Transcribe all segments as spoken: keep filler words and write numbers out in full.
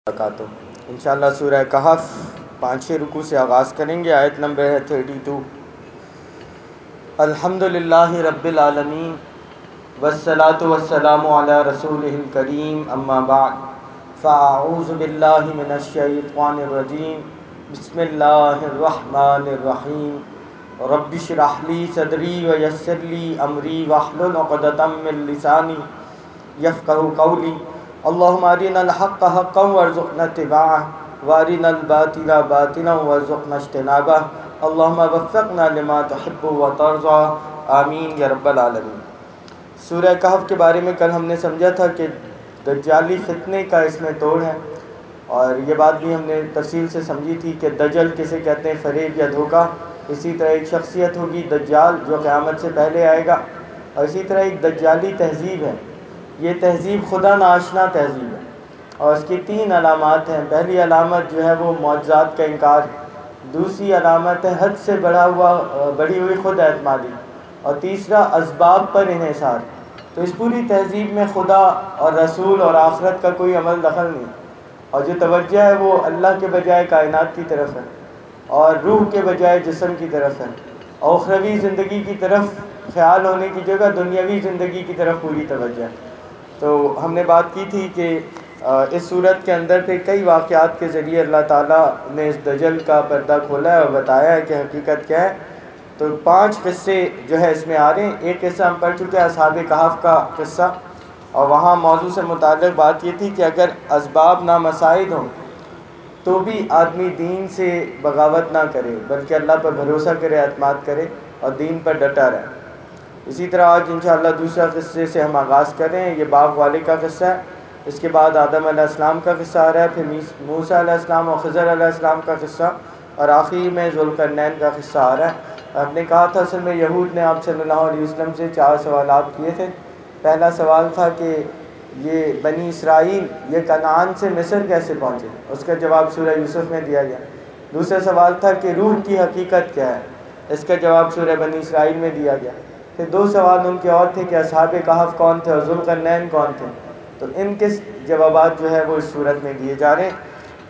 وبرکاتہ انشاءاللہ سورہ کہف پانچویں رکوع سے آغاز کریں گے. آیت نمبر ہے تھرٹی ٹو. الحمدللہ رب العالمین والصلاة والسلام علی رسولہ الکریم اما بعد فاعوذ باللہ من الشیطان الرجیم بسم اللہ الرحمن الرحیم رب اشرح لی صدری ویسر لی امری واحلل عقدۃ من لسانی یفقہوا قولی اللہم ارنا الحق حقا وارزقنا اتباعہ وارنا الباطل باطلا وارزقنا اجتنابہ اللہم وفقنا لما تحب وترضى آمین یا رب العالمین. سورہ کہف کے بارے میں کل ہم نے سمجھا تھا کہ دجالی فتنے کا اس میں توڑ ہے، اور یہ بات بھی ہم نے تفصیل سے سمجھی تھی کہ دجل کسے کہتے ہیں، فریب یا دھوکہ. اسی طرح ایک شخصیت ہوگی دجال جو قیامت سے پہلے آئے گا، اور اسی طرح ایک دجالی تہذیب ہے. یہ تہذیب خدا ناشنا تہذیب ہے اور اس کی تین علامات ہیں. پہلی علامت جو ہے وہ معجزات کا انکار ہے، دوسری علامت ہے حد سے بڑا ہوا بڑی ہوئی خود اعتمادی، اور تیسرا اسباب پر انحصار. تو اس پوری تہذیب میں خدا اور رسول اور آخرت کا کوئی عمل دخل نہیں، اور جو توجہ ہے وہ اللہ کے بجائے کائنات کی طرف ہے، اور روح کے بجائے جسم کی طرف ہے. اخروی زندگی کی طرف خیال ہونے کی جگہ دنیاوی زندگی کی طرف پوری توجہ ہے. تو ہم نے بات کی تھی کہ اس صورت کے اندر پہ کئی واقعات کے ذریعے اللہ تعالیٰ نے اس دجل کا پردہ کھولا ہے اور بتایا ہے کہ حقیقت کیا ہے. تو پانچ قصے جو ہے اس میں آ رہے ہیں. ایک قصہ ہم پڑھ چکے ہیں اصحاب کہف کا قصہ، اور وہاں موضوع سے متعلق بات یہ تھی کہ اگر اسباب نامساعد ہوں تو بھی آدمی دین سے بغاوت نہ کرے بلکہ اللہ پر بھروسہ کرے، اعتماد کرے اور دین پر ڈٹا رہے. اسی طرح آج انشاءاللہ دوسرا قصے سے ہم آغاز کر رہے ہیں. یہ باغ والے کا قصہ ہے. اس کے بعد آدم علیہ السلام کا قصہ آ رہا ہے، پھر موسیٰ علیہ السلام اور خضر علیہ السلام کا قصہ، اور آخر میں ذوالقرنین کا قصہ آ رہا ہے. ہم نے کہا تھا اصل میں یہود نے آپ صلی اللہ علیہ وسلم سے چار سوالات کیے تھے. پہلا سوال تھا کہ یہ بنی اسرائیل یہ کنعان سے مصر کیسے پہنچے، اس کا جواب سورہ یوسف میں دیا گیا. دوسرا سوال تھا کہ روح کی حقیقت کیا ہے، اس کا جواب سورہ بنی اسرائیل میں دیا گیا. پھر دو سوال ان کے اور تھے کہ اصحاب کہف کون تھے اور ذوالقرنین کون تھے. تو ان کے جوابات جو ہے وہ اس صورت میں دیے جا رہے ہیں.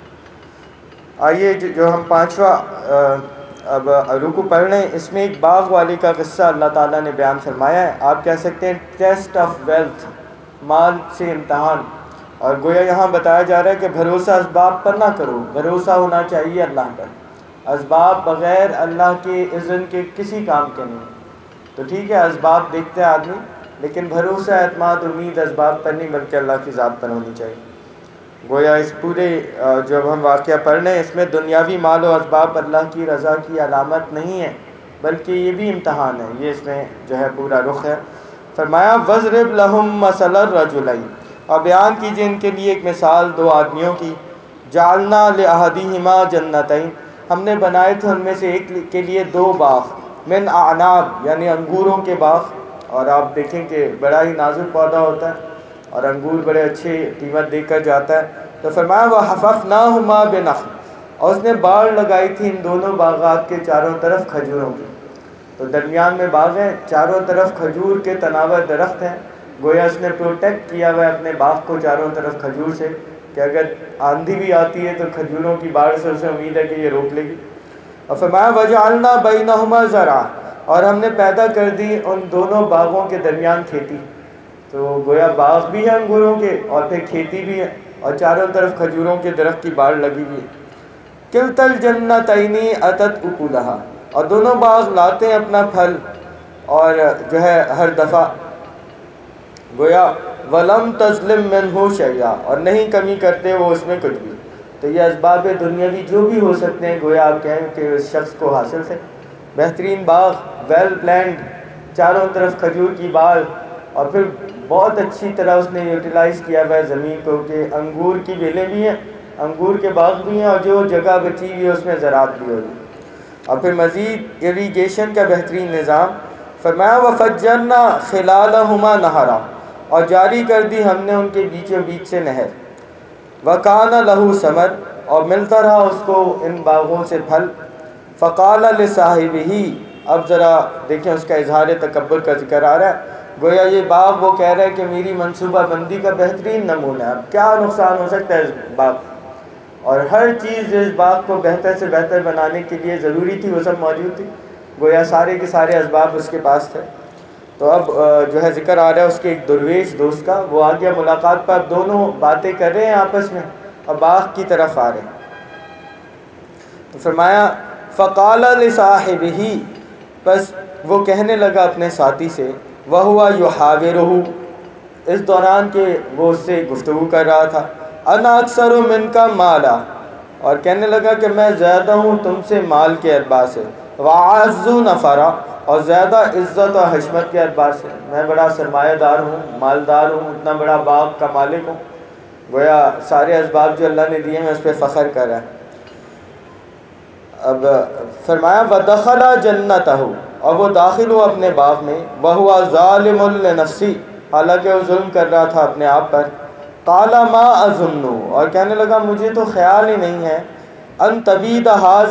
آئیے جو ہم پانچواں اب رکوع پڑھ رہے ہیں، اس میں ایک باغ والے کا قصہ اللہ تعالیٰ نے بیان فرمایا ہے. آپ کہہ سکتے ہیں ٹیسٹ آف ویلتھ، مال سے امتحان. اور گویا یہاں بتایا جا رہا ہے کہ بھروسہ اسباب پر نہ کرو، بھروسہ ہونا چاہیے اللہ پر. اسباب بغیر اللہ کے اذن کے کسی کام کے نہیں. تو ٹھیک ہے اسباب دیکھتے ہیں آدمی، لیکن بھروسہ، اعتماد، امید اسباب پر نہیں بلکہ اللہ کی ذات پر ہونی چاہیے. گویا اس پورے جو ہم واقعہ پڑھ رہے ہیں اس میں دنیاوی مال و اسباب اللہ کی رضا کی علامت نہیں ہے بلکہ یہ بھی امتحان ہے. یہ اس میں جو ہے پورا رخ ہے. فرمایا وَاضْرِبْ لَهُم مَثَلَ الرَّجُلَيْنِ، اور بیان کیجئے ان کے لیے ایک مثال دو آدمیوں کی. جعلنا لأحدہما جنتین، ہم نے بنائے تھے ان میں سے ایک کے لیے دو باغ، من اعناب یعنی انگوروں کے باغ. اور آپ دیکھیں کہ بڑا ہی نازک پودا ہوتا ہے اور انگور بڑے اچھے قیمت دے کر جاتا ہے. تو فرمایا وَحَفَفْنَاهُمَا بِنَخْلٍ، اور اس نے باڑ لگائی تھی ان دونوں باغات کے چاروں طرف کھجوروں کی. تو درمیان میں باغ ہے، چاروں طرف کھجور کے تناور درخت ہیں. گویا اس نے پروٹیکٹ کیا ہوا ہے اپنے باغ کو چاروں طرف کھجور سے، کہ اگر آندھی بھی آتی ہے تو کھجوروں کی باڑ سے اسے امید ہے کہ یہ روک لے گی. اور فرمایا وَجَعَلْنَا بَيْنَهُمَا زَرْعًا، اور ہم نے پیدا کر دی ان دونوں باغوں کے درمیان کھیتی. تو گویا باغ بھی ہے انگوروں کے اور پھر کھیتی بھی ہے اور چاروں طرف کھجوروں کے درخت کی باڑ لگی ہوئی ہے. کِلْتَا الْجَنَّتَيْنِ أَتَتْ أُكُلَهَا، اور دونوں باغ لاتے ہیں اپنا پھل اور جو ہے ہر دفعہ. گویا وَلَمْ تَظْلِمْ مِنْهُ شَيْئًا، اور نہیں کمی کرتے وہ اس میں کچھ بھی. تو یہ اسباب دنیاوی جو بھی ہو سکتے ہیں گویا آپ کہیں کہ اس شخص کو حاصل تھے. بہترین باغ، ویل پلانڈ، چاروں طرف کھجور کی باڑ، اور پھر بہت اچھی طرح اس نے یوٹیلائز کیا ہوا ہے زمین کو کہ انگور کی بیلیں بھی ہیں، انگور کے باغ بھی ہیں، اور جو جگہ بچی ہوئی ہے اس میں زراعت بھی ہوگی. اور پھر مزید ایریگیشن کا بہترین نظام. فرمایا وَفَجَّرْنَا خِلَالَهُمَا نَهَرًا، اور جاری کر دی ہم نے ان کے بیچوں بیچ سے نہر. وَكَانَ لَهُ ثَمَرٌ، اور ملتا رہا اس کو ان باغوں سے پھل. فَقَالَ لِصَاحِبِهِ، اب ذرا دیکھیں اس کا اظہار تکبر کا ذکر آ رہا ہے. گویا یہ باغ وہ کہہ رہا ہے کہ میری منصوبہ بندی کا بہترین نمونہ ہے، اب کیا نقصان ہو سکتا ہے اس باغ. اور ہر چیز اس باغ کو بہتر سے بہتر بنانے کے لیے ضروری تھی وہ سب موجود تھی، گویا سارے کے سارے اسباب اس کے پاس تھے۔ تو اب جو ہے ذکر آ رہا ہے اس کے ایک درویش دوست کا، وہ آ گیا ملاقات پر، اب دونوں باتیں کر رہے ہیں آپس میں اور باغ کی طرف آ رہے ہیں۔ تو فرمایا فقال لصاحبہ، بس وہ کہنے لگا اپنے ساتھی سے، وہو یحاورہ، اس دوران کہ وہ اس سے گفتگو کر رہا تھا، انا اکثر منک مالا، اور کہنے لگا کہ میں زیادہ ہوں تم سے مال کے اعتبار سے، واعز نفرا، اور زیادہ عزت اور حشمت کے اعتبار سے، میں بڑا سرمایہ دار ہوں، مالدار ہوں، اتنا بڑا باغ کا مالک ہوں، گویا سارے اسباب جو اللہ نے دیے میں اس پہ فخر کر رہا ہے۔ اب فرمایا ودخل جنتہ، اور وہ داخل ہوا اپنے باغ میں، وہو ظالم لنفسی، حالانکہ وہ ظلم کر رہا تھا اپنے آپ پر، قال ما اظن، اور کہنے لگا مجھے تو خیال ہی نہیں ہے، ان تبید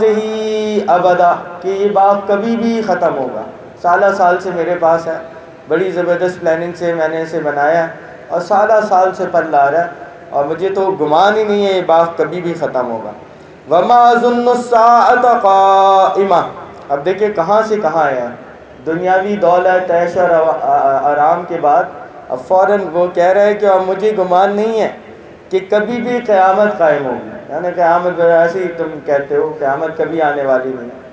هذه ابدا، کہ یہ باغ کبھی بھی ختم ہوگا، سالہ سال سے میرے پاس ہے، بڑی زبردست پلاننگ سے میں نے اسے بنایا ہے اور سالہ سال سے پل لا رہا ہے، اور مجھے تو گمان ہی نہیں ہے یہ باغ کبھی بھی ختم ہوگا۔ وما اظن الساعة قائمہ، اب دیکھیں کہاں سے کہاں آیا ہے، دنیاوی دولت عیش اور آرام کے بعد اب فوراً وہ کہہ رہا ہے کہ اور مجھے گمان نہیں ہے کہ کبھی بھی قیامت قائم ہوگی، یعنی قیامت ایسے ہی تم کہتے ہو، قیامت کبھی آنے والی نہیں ہے۔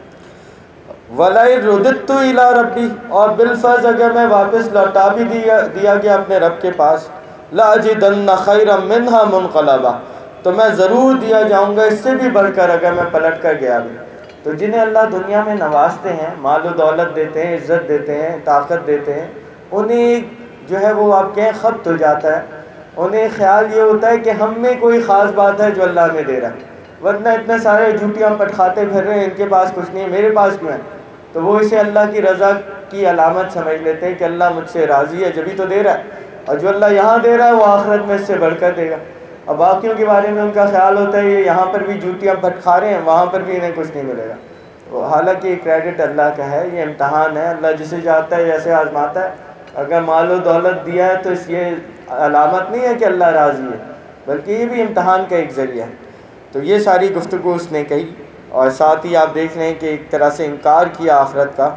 وَلَئِن رُدِدتُّ إِلَىٰ رَبِّي، اور بالفرض اگر میں واپس لوٹا بھی دیا دیا گیا اپنے رب کے پاس، لَأَجِدَنَّ خَيْرًا مِنْهَا مُنْقَلَبًا، تو میں ضرور دیا جاؤں گا اس سے بھی بڑھ کر اگر میں پلٹ کر گیا بھی۔ تو جنہیں اللہ دنیا میں نوازتے ہیں، مال و دولت دیتے ہیں، عزت دیتے ہیں، طاقت دیتے ہیں، انہیں جو ہے وہ آپ کہیں خبط ہو جاتا ہے، انہیں خیال یہ ہوتا ہے کہ ہم میں کوئی خاص بات ہے جو اللہ ہمیں دے رہا ہے، ورنہ اتنے سارے جھوٹیاں پٹکھاتے پھر رہے ہیں، ان کے پاس کچھ نہیں ہے، میرے پاس کیوں ہے؟ تو وہ اسے اللہ کی رضا کی علامت سمجھ لیتے ہیں کہ اللہ مجھ سے راضی ہے جبھی تو دے رہا ہے، اور جو اللہ یہاں دے رہا ہے وہ آخرت میں اس سے بڑھ کر دے گا۔ اور باقیوں کے بارے میں ان کا خیال ہوتا ہے یہ یہاں پر بھی جوتیاں پٹکھا رہے ہیں، وہاں پر بھی انہیں کچھ نہیں ملے گا۔ تو حالانکہ یہ کریڈٹ اللہ کا ہے، یہ امتحان ہے، اللہ جسے چاہتا ہے ایسے آزماتا ہے۔ اگر مال و دولت دیا ہے تو اس یہ علامت نہیں ہے کہ اللہ راضی ہے، بلکہ یہ بھی امتحان کا ایک ذریعہ ہے۔ تو یہ ساری گفتگو اس نے کہی، اور ساتھ ہی آپ دیکھ لیں کہ ایک طرح سے انکار کیا آخرت کا،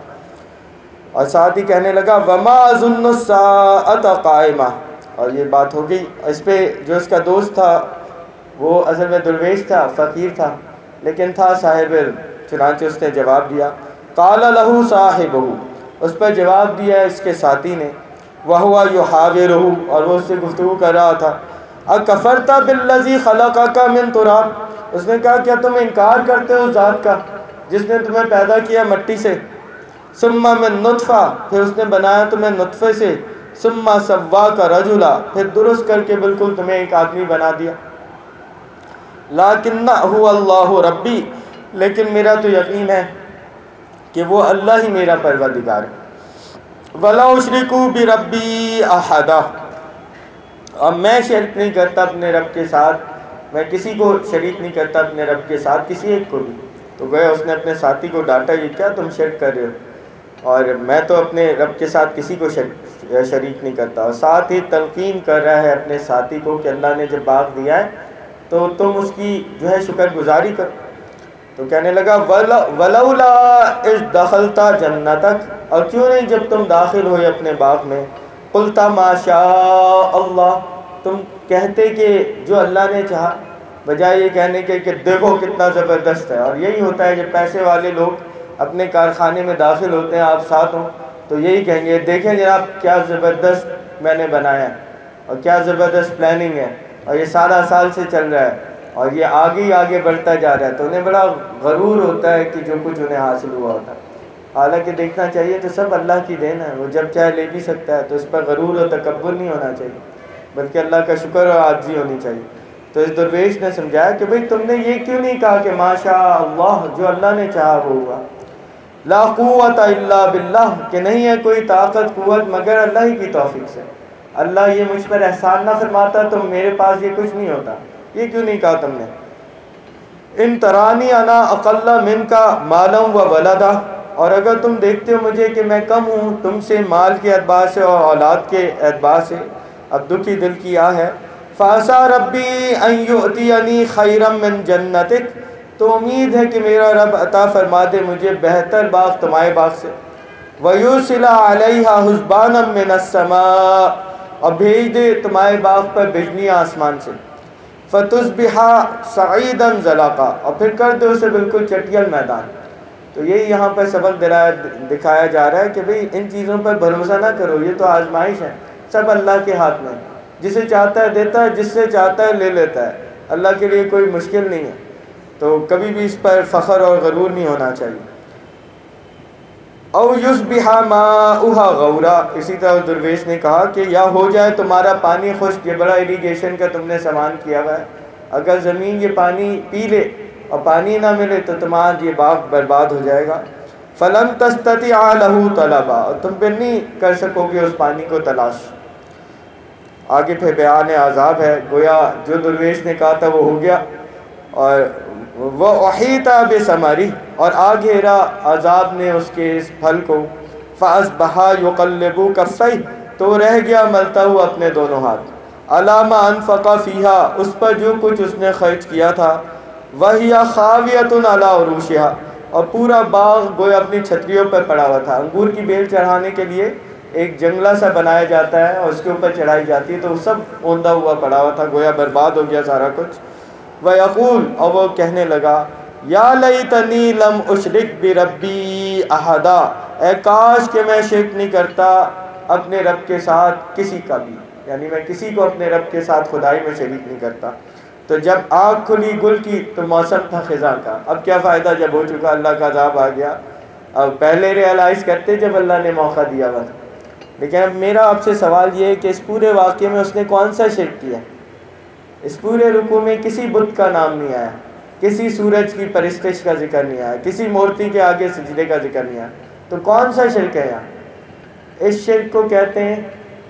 اور ساتھ ہی کہنے لگا وما اظن الساعة قائمہ، اور یہ بات ہو گئی۔ اس پہ جو اس کا دوست تھا وہ اصل میں درویش تھا، فقیر تھا، لیکن تھا صاحب علم، چنانچہ اس نے جواب دیا، قال له صاحبہ، اس پر جواب دیا اس کے ساتھی نے، وہو یحاورہ، اور وہ اس سے گفتگو کر رہا تھا، اکفرت بالذی خلقک من تراب، اس نے کہا کیا تم انکار کرتے ہو اس ذات کا جس نے تمہیں پیدا کیا مٹی سے، ثم من نطفہ، پھر اس نے بنایا تمہیں نطفے سے، ثم سواک رجلا، پھر درست کر کے بالکل تمہیں ایک آدمی بنا دیا، لیکن هو اللہ ربی، لیکن میرا تو یقین ہے کہ وہ اللہ ہی میرا پروردگار ہے، ولا اشرک بربی احدا، اور میں شرک نہیں کرتا اپنے رب کے ساتھ، میں کسی کو شریک نہیں کرتا اپنے رب کے ساتھ، کسی ایک کو بھی۔ تو گویا اس نے اپنے ساتھی کو ڈانٹا، یہ کیا تم شرک کر رہے ہو، اور میں تو اپنے رب کے ساتھ کسی کو شریک نہیں کرتا، اور ساتھ ہی تلقین کر رہا ہے اپنے ساتھی کو کہ اللہ نے جب باغ دیا ہے تو تم اس کی جو ہے شکر گزاری کرو۔ تو کہنے لگا ولولا اذ دخلت جنتک، اور کیوں نہیں جب تم داخل ہوئے اپنے باغ میں، قلت ما شاء اللہ، تم کہتے کہ جو اللہ نے چاہا، بجائے یہ کہنے کے کہ دیکھو کتنا زبردست ہے۔ اور یہی ہوتا ہے جب پیسے والے لوگ اپنے کارخانے میں داخل ہوتے ہیں، آپ ساتھ ہوں تو یہی کہیں گے دیکھیں جناب کیا زبردست میں نے بنایا ہے، اور کیا زبردست پلاننگ ہے، اور یہ سارا سال سے چل رہا ہے، اور یہ آگے ہی آگے بڑھتا جا رہا ہے، تو انہیں بڑا غرور ہوتا ہے کہ جو کچھ انہیں حاصل ہوا ہوتا ہے۔ حالانکہ دیکھنا چاہیے تو سب اللہ کی دین ہے، وہ جب چاہے لے بھی سکتا ہے، تو اس پر غرور و تکبر نہیں ہونا چاہیے، بلکہ اللہ کا شکر اور عاجزی ہونی چاہیے۔ تو اس درویش نے سمجھایا کہ بھئی تم نے یہ کیوں نہیں کہا کہ ما شاء اللہ، جو اللہ نے چاہا وہ ہوا، لا قوت الا باللہ، کہ نہیں ہے کوئی طاقت قوت مگر اللہ ہی کی توفیق سے، اللہ یہ مجھ پر احسان نہ فرماتا تو میرے پاس یہ کچھ نہیں ہوتا، یہ کیوں نہیں کہا تم نے؟ ان ترانی انا اقل منک مالا و ولدا، اور اگر تم دیکھتے ہو مجھے کہ میں کم ہوں تم سے مال کے اعتبار سے اور اولاد کے اعتبار سے، اب دکھی دل کی آہ ہے، فَعَسَىٰ رَبِّي أَن يُؤْتِيَنِي خَيْرًا مِّن جَنَّتِكَ، تو امید ہے کہ میرا رب عطا فرما دے مجھے بہتر باغ تمہارے باغ سے، وَيُرْسِلَ عَلَيْهَا حُسْبَانًا مِّنَ السَّمَاءِ، اور بھیج دے تمہارے باغ پر بجلیاں آسمان سے، فَتُصْبِحَ صَعِيدًا زَلَقًا، اور پھر کر دے اسے بالکل چٹیل میدان۔ تو یہی یہاں پر سبق دکھایا جا رہا ہے کہ بھئی ان چیزوں پر بھروسہ نہ کرو، یہ تو آزمائش ہے، سب اللہ کے ہاتھ میں، جسے چاہتا ہے دیتا ہے، جس سے چاہتا ہے لے لیتا ہے، اللہ کے لیے کوئی مشکل نہیں ہے، تو کبھی بھی اس پر فخر اور غرور نہیں ہونا چاہیے۔ او یصبح ماؤها غورا، اسی طرح درویش نے کہا کہ یا ہو جائے تمہارا پانی خشک، یہ بڑا اریگیشن کا تم نے سامان کیا ہوا ہے، اگر زمین یہ پانی پی لے اور پانی نہ ملے تو تمہارا یہ باغ برباد ہو جائے گا۔ فلن تستطيع له طلبا، اور تم پھر نہیں کر سکو گے اس پانی کو تلاش۔ آگے پھر بیان عذاب ہے، گویا جو درویش نے کہا تھا وہ ہو گیا، اور وہ احیط بثمرہ، اور آ گھیرا عذاب نے اس کے اس پھل کو، فاصبح یقلب کفیہ، تو رہ گیا ملتا ہوا اپنے دونوں ہاتھ، علی ما انفق فیہا، اس پر جو کچھ اس نے خرچ کیا تھا، وہی خاویۃ علی عروشہا، اور پورا باغ گویا اپنی چھتریوں پر پڑا ہوا تھا۔ انگور کی بیل چڑھانے کے لیے ایک جنگلہ سا بنایا جاتا ہے اور اس کے اوپر چڑھائی جاتی ہے، تو وہ سب اوندا ہوا پڑا ہوا تھا، گویا برباد ہو گیا سارا کچھ۔ وَيَقُولُ، اور وہ کہنے لگا، یا لیتنی لم اشرک بربی احدا، اے کاش کہ میں شرک نہیں کرتا اپنے رب کے ساتھ کسی کا بھی، یعنی میں کسی کو اپنے رب کے ساتھ خدائی میں شریک نہیں کرتا۔ تو جب آنکھ کھلی گل کی تو موسم تھا خزاں کا، اب کیا فائدہ جب ہو چکا، اللہ کا عذاب آ گیا۔ اب پہلے ریئلائز کرتے جب اللہ نے موقع دیا ہوا تھا۔ لیکن اب میرا آپ سے سوال یہ ہے کہ اس پورے واقعے میں اس نے کون سا شرک کیا؟ اس پورے رکوع میں کسی بت کا نام نہیں آیا، کسی سورج کی پرستش کا ذکر نہیں آیا، کسی مورتی کے آگے سجدے کا ذکر نہیں آیا، تو کون سا شرک ہے یہاں؟ اس شرک کو کہتے ہیں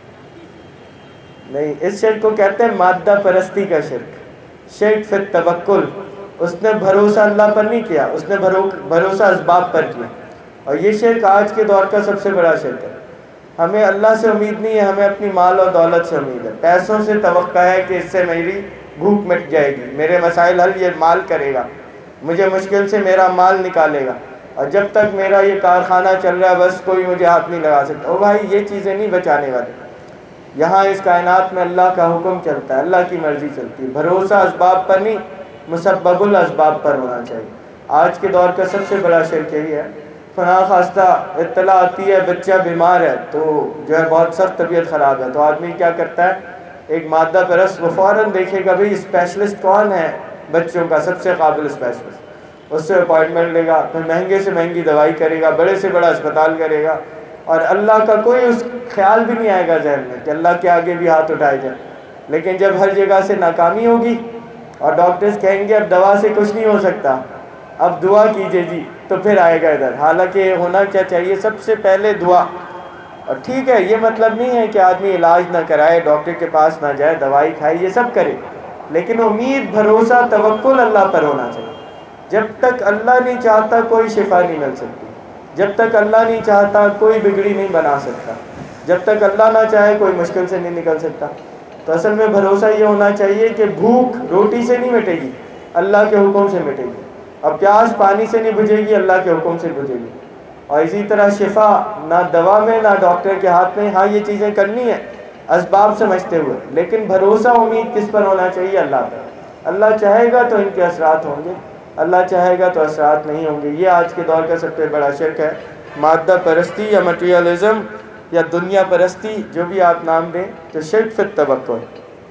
نہیں اس شرک کو کہتے ہیں مادہ پرستی کا شرک، شرک فی التوکل۔ اس نے بھروسہ اللہ پر نہیں کیا، اس نے بھروسہ اسباب پر کیا، اور یہ شرک آج کے دور کا سب سے بڑا شرک ہے۔ ہمیں اللہ سے امید نہیں ہے، ہمیں اپنی مال اور دولت سے امید ہے، پیسوں سے توقع ہے کہ اس سے میری بھوک مٹ جائے گی، میرے مسائل حل یہ مال کرے گا، مجھے مشکل سے میرا مال نکالے گا، اور جب تک میرا یہ کارخانہ چل رہا ہے بس کوئی مجھے ہاتھ نہیں لگا سکتا۔ او بھائی یہ چیزیں نہیں بچانے والی، یہاں اس کائنات میں اللہ کا حکم چلتا ہے، اللہ کی مرضی چلتی ہے، بھروسہ اسباب پر نہیں مسبب الاسباب پر ہونا چاہیے۔ آج کے دور کا سب سے بڑا شرک یہی ہے، فنا خواستہ اطلاع آتی ہے بچہ بیمار ہے تو جو ہے بہت سخت طبیعت خراب ہے، تو آدمی کیا کرتا ہے، ایک مادہ پرست، وہ فوراً دیکھے گا بھئی اسپیشلسٹ کون ہے بچوں کا، سب سے قابل اسپیشلسٹ، اس سے اپوائنٹمنٹ لے گا، پھر مہنگے سے مہنگی دوائی کرے گا، بڑے سے بڑا اسپتال کرے گا، اور اللہ کا کوئی اس خیال بھی نہیں آئے گا ذہن میں کہ اللہ کے آگے بھی ہاتھ اٹھائے جائے۔ لیکن جب ہر جگہ سے ناکامی ہوگی اور ڈاکٹرز کہیں گے اب دوا سے کچھ نہیں ہو سکتا، اب دعا کیجئے جی، تو پھر آئے گا ادھر۔ حالانکہ ہونا کیا چاہیے، سب سے پہلے دعا۔ اور ٹھیک ہے یہ مطلب نہیں ہے کہ آدمی علاج نہ کرائے، ڈاکٹر کے پاس نہ جائے، دوائی کھائے، یہ سب کرے، لیکن امید بھروسہ توکل اللہ پر ہونا چاہیے۔ جب تک اللہ نہیں چاہتا کوئی شفا نہیں مل سکتی، جب تک اللہ نہیں چاہتا کوئی بگڑی نہیں بنا سکتا، جب تک اللہ نہ چاہے کوئی مشکل سے نہیں نکل سکتا۔ تو اصل میں بھروسہ یہ ہونا چاہیے کہ بھوک روٹی سے نہیں مٹے گی، اللہ کے حکم سے مٹے گی، اور پیاس پانی سے نہیں بجھے گی، اللہ کے حکم سے بجھے گی۔ اور اسی طرح شفا نہ دوا میں نہ ڈاکٹر کے ہاتھ میں، ہاں یہ چیزیں کرنی ہیں اسباب سمجھتے ہوئے، لیکن بھروسہ امید کس پر ہونا چاہیے، اللہ پر۔ اللہ چاہے گا تو ان کے اثرات ہوں گے، اللہ چاہے گا تو اثرات نہیں ہوں گے۔ یہ آج کے دور کا سب سے بڑا شرک ہے، مادہ پرستی یا مٹیریلزم یا دنیا پرستی، جو بھی آپ نام دیں، تو شرک فی التوکل۔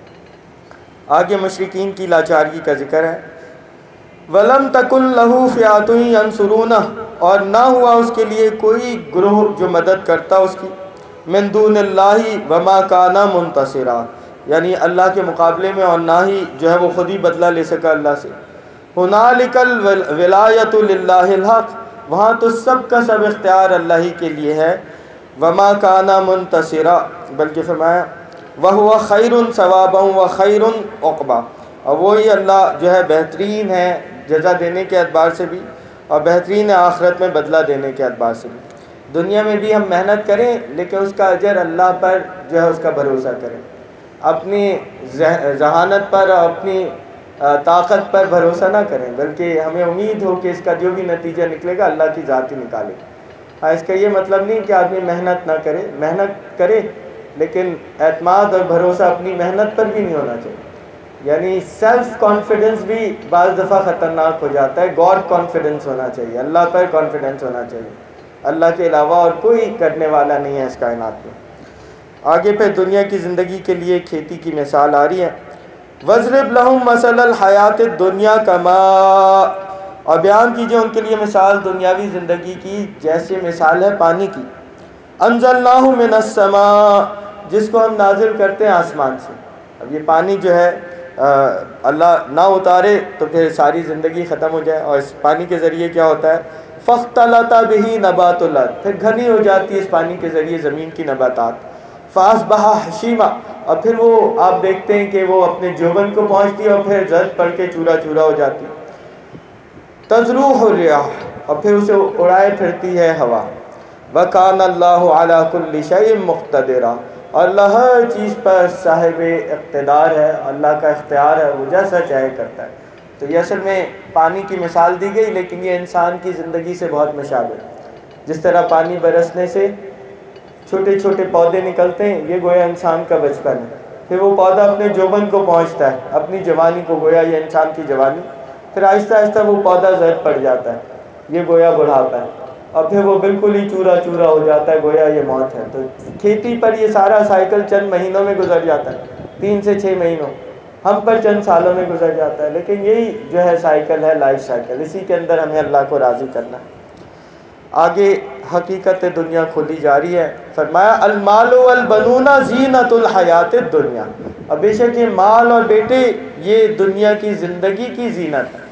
آگے مشرکین کی لاچاری کا ذکر ہے، وَلَمْ تَكُنْ لَهُ فِئَةٌ يَنْصُرُونَهُ، اور نہ ہوا اس کے لیے کوئی گروہ جو مدد کرتا اس کی، مِن دُونِ اللَّهِ وَمَا كَانَ مُنْتَصِرًا، یعنی اللہ کے مقابلے میں، اور نہ ہی جو ہے وہ خود ہی بدلہ لے سکا اللہ سے۔ هُنَالِكَ الْوِلَایَةُ لِلَّهِ الْحَقِّ، وہاں تو سب کا سب اختیار اللہ ہی کے لیے ہے۔ وَمَا كَانَ مُنْتَصِرًا، بلکہ فرمایا وَهُوَ خَيْرٌ ثَوَابًا وَخَيْرٌ عُقْبًا، اور وہی اللہ جو ہے بہترین ہے جزا دینے کے اعتبار سے بھی، اور بہترین ہے آخرت میں بدلہ دینے کے اعتبار سے بھی۔ دنیا میں بھی ہم محنت کریں لیکن اس کا اجر اللہ پر جو ہے اس کا بھروسہ کریں۔ اپنی ذہانت پر اور اپنی طاقت پر بھروسہ نہ کریں، بلکہ ہمیں امید ہو کہ اس کا جو بھی نتیجہ نکلے گا اللہ کی ذات ہی نکالے گی۔ ہاں، اس کا یہ مطلب نہیں کہ آدمی محنت نہ کرے، محنت کرے، لیکن اعتماد اور بھروسہ اپنی محنت پر بھی نہیں ہونا چاہیے۔ یعنی سیلف کانفیڈنس بھی بعض دفعہ خطرناک ہو جاتا ہے، گاڈ کانفیڈنس ہونا چاہیے، اللہ پر کانفیڈنس ہونا چاہیے، اللہ کے علاوہ اور کوئی کرنے والا نہیں ہے اس کائنات میں۔ آگے پھر دنیا کی زندگی کے لیے کھیتی کی مثال آ رہی ہے، وَاضْرِبْ لَهُم مَثَلَ الْحَيَاةِ الدُّنْيَا كَمَاءٍ، اور بیان کیجئے ان کے لیے مثال دنیاوی زندگی کی جیسے مثال ہے پانی کی، أَنزَلْنَاهُ مِنَ السَّمَاءِ، جس کو ہم نازل کرتے ہیں آسمان سے۔ اب یہ پانی جو ہے اللہ نہ اتارے تو پھر ساری زندگی ختم ہو جائے، اور اس پانی کے ذریعے کیا ہوتا ہے، فَاخْتَلَطَ بِهِ نَبَاتُ الْأَرْضِ، پھر گھنی ہو جاتی ہے اس پانی کے ذریعے زمین کی نباتات، فَأَصْبَحَ حَشِيمًا، اور پھر وہ آپ دیکھتے ہیں کہ وہ اپنے جوبن کو پہنچتی ہے اور پھر زرد پڑ کے چورا چورا ہو جاتی، تَذْرُوهُ الرِّياحُ، اور پھر اسے اڑائے پھرتی ہے ہوا، وَكَانَ اللَّهُ عَلَى كُلِّ شَيْءٍ مُقْتَدِرًا، اور اللہ ہر چیز پر صاحب اقتدار ہے، اللہ کا اختیار ہے، وہ جیسا چاہے کرتا ہے۔ تو یہ اصل میں پانی کی مثال دی گئی، لیکن یہ انسان کی زندگی سے بہت مشابہ ہے۔ جس طرح پانی برسنے سے چھوٹے چھوٹے پودے نکلتے ہیں، یہ گویا انسان کا بچپن ہے، پھر وہ پودا اپنے جوبن کو پہنچتا ہے، اپنی جوانی کو، گویا یہ انسان کی جوانی، پھر آہستہ آہستہ وہ پودا زرد پڑ جاتا ہے، یہ گویا بڑھاپا ہے، اور پھر وہ بالکل ہی چورا چورا ہو جاتا ہے، گویا یہ موت ہے۔ تو کھیتی پر یہ سارا سائیکل چند مہینوں میں گزر جاتا ہے، تین سے چھ مہینوں، ہم پر چند سالوں میں گزر جاتا ہے، لیکن یہی جو ہے سائیکل ہے، لائف سائیکل، اسی کے اندر ہمیں اللہ کو راضی کرنا ہے۔ آگے حقیقت دنیا کھولی جا رہی ہے، فرمایا المال والبنون زینت الحیات الدنیا، اور بے شک یہ مال اور بیٹے یہ دنیا کی زندگی کی زینت ہے،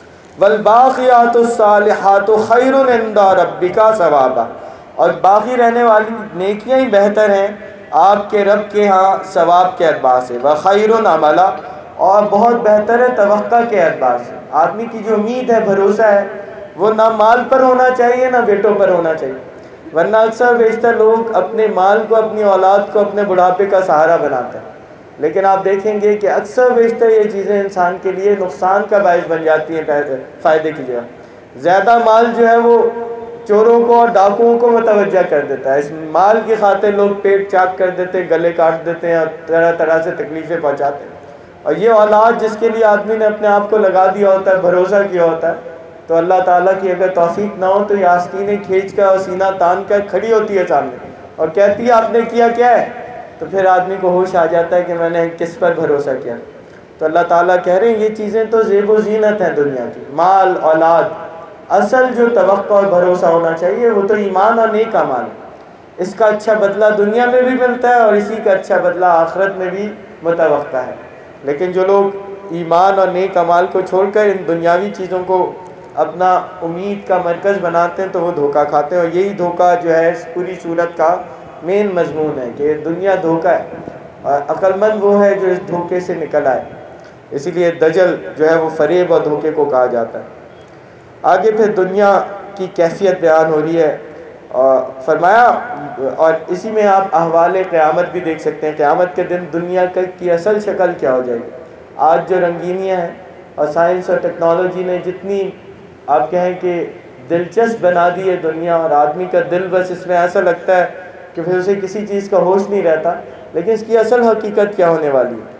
والباقیات الصالحات خیر عند ربک ثوابا، اور باقی رہنے والی نیکیاں ہی بہتر ہیں آپ کے رب کے ہاں ثواب کے اعتبار سے، وخیر عملا، اور بہت بہتر ہے توقع کے اعتبار سے۔ آدمی کی جو امید ہے، بھروسہ ہے، وہ نہ مال پر ہونا چاہیے نہ بیٹوں پر ہونا چاہیے، ورنہ اکثر بیشتر لوگ اپنے مال کو، اپنی اولاد کو اپنے بڑھاپے کا سہارا بناتے ہیں، لیکن آپ دیکھیں گے کہ اکثر بیشتر یہ چیزیں انسان کے لیے نقصان کا باعث بن جاتی ہیں فائدے کی جگہ۔ زیادہ مال جو ہے وہ چوروں کو اور ڈاکوؤں کو متوجہ کر دیتا ہے، اس مال کی خاطر لوگ پیٹ چاک کر دیتے ہیں، گلے کاٹ دیتے ہیں اور طرح طرح سے تکلیفیں پہنچاتے ہیں، اور یہ اولاد جس کے لیے آدمی نے اپنے آپ کو لگا دیا ہوتا ہے، بھروسہ کیا ہوتا ہے، تو اللہ تعالیٰ کی اگر توفیق نہ ہو تو یہ آستینیں کھینچ کر اور سینہ تان کر کھڑی ہوتی ہے سامنے اور کہتی ہے آپ نے کیا کیا ہے، تو پھر آدمی کو ہوش آ جاتا ہے کہ میں نے کس پر بھروسہ کیا۔ تو اللہ تعالیٰ کہہ رہے ہیں یہ چیزیں تو زیب و زینت ہیں دنیا کی، مال، اولاد، اصل جو توقع اور بھروسہ ہونا چاہیے وہ تو ایمان اور نیک اعمال ہے، اس کا اچھا بدلہ دنیا میں بھی ملتا ہے اور اسی کا اچھا بدلہ آخرت میں بھی متوقع ہے۔ لیکن جو لوگ ایمان اور نیک اعمال کو چھوڑ کر ان دنیاوی چیزوں کو اپنا امید کا مرکز بناتے ہیں تو وہ دھوکہ کھاتے ہیں، اور یہی دھوکہ جو ہے اس پوری صورت کا مین مضمون ہے کہ دنیا دھوکہ ہے، اور عقل مند وہ ہے جو اس دھوکے سے نکل آئے، اسی لیے دجل جو ہے وہ فریب اور دھوکے کو کہا جاتا ہے۔ آگے پھر دنیا کی کیفیت بیان ہو رہی ہے، اور فرمایا، اور اسی میں آپ احوال قیامت بھی دیکھ سکتے ہیں، قیامت کے دن دنیا کی اصل شکل کیا ہو جائے گی۔ آج جو رنگینیاں ہیں اور سائنس اور ٹیکنالوجی نے جتنی آپ کہیں کہ دلچسپ بنا دی ہے دنیا، اور آدمی کا دل بس اس میں ایسا لگتا ہے کہ پھر اسے کسی چیز کا ہوش نہیں رہتا، لیکن اس کی اصل حقیقت کیا ہونے والی ہے۔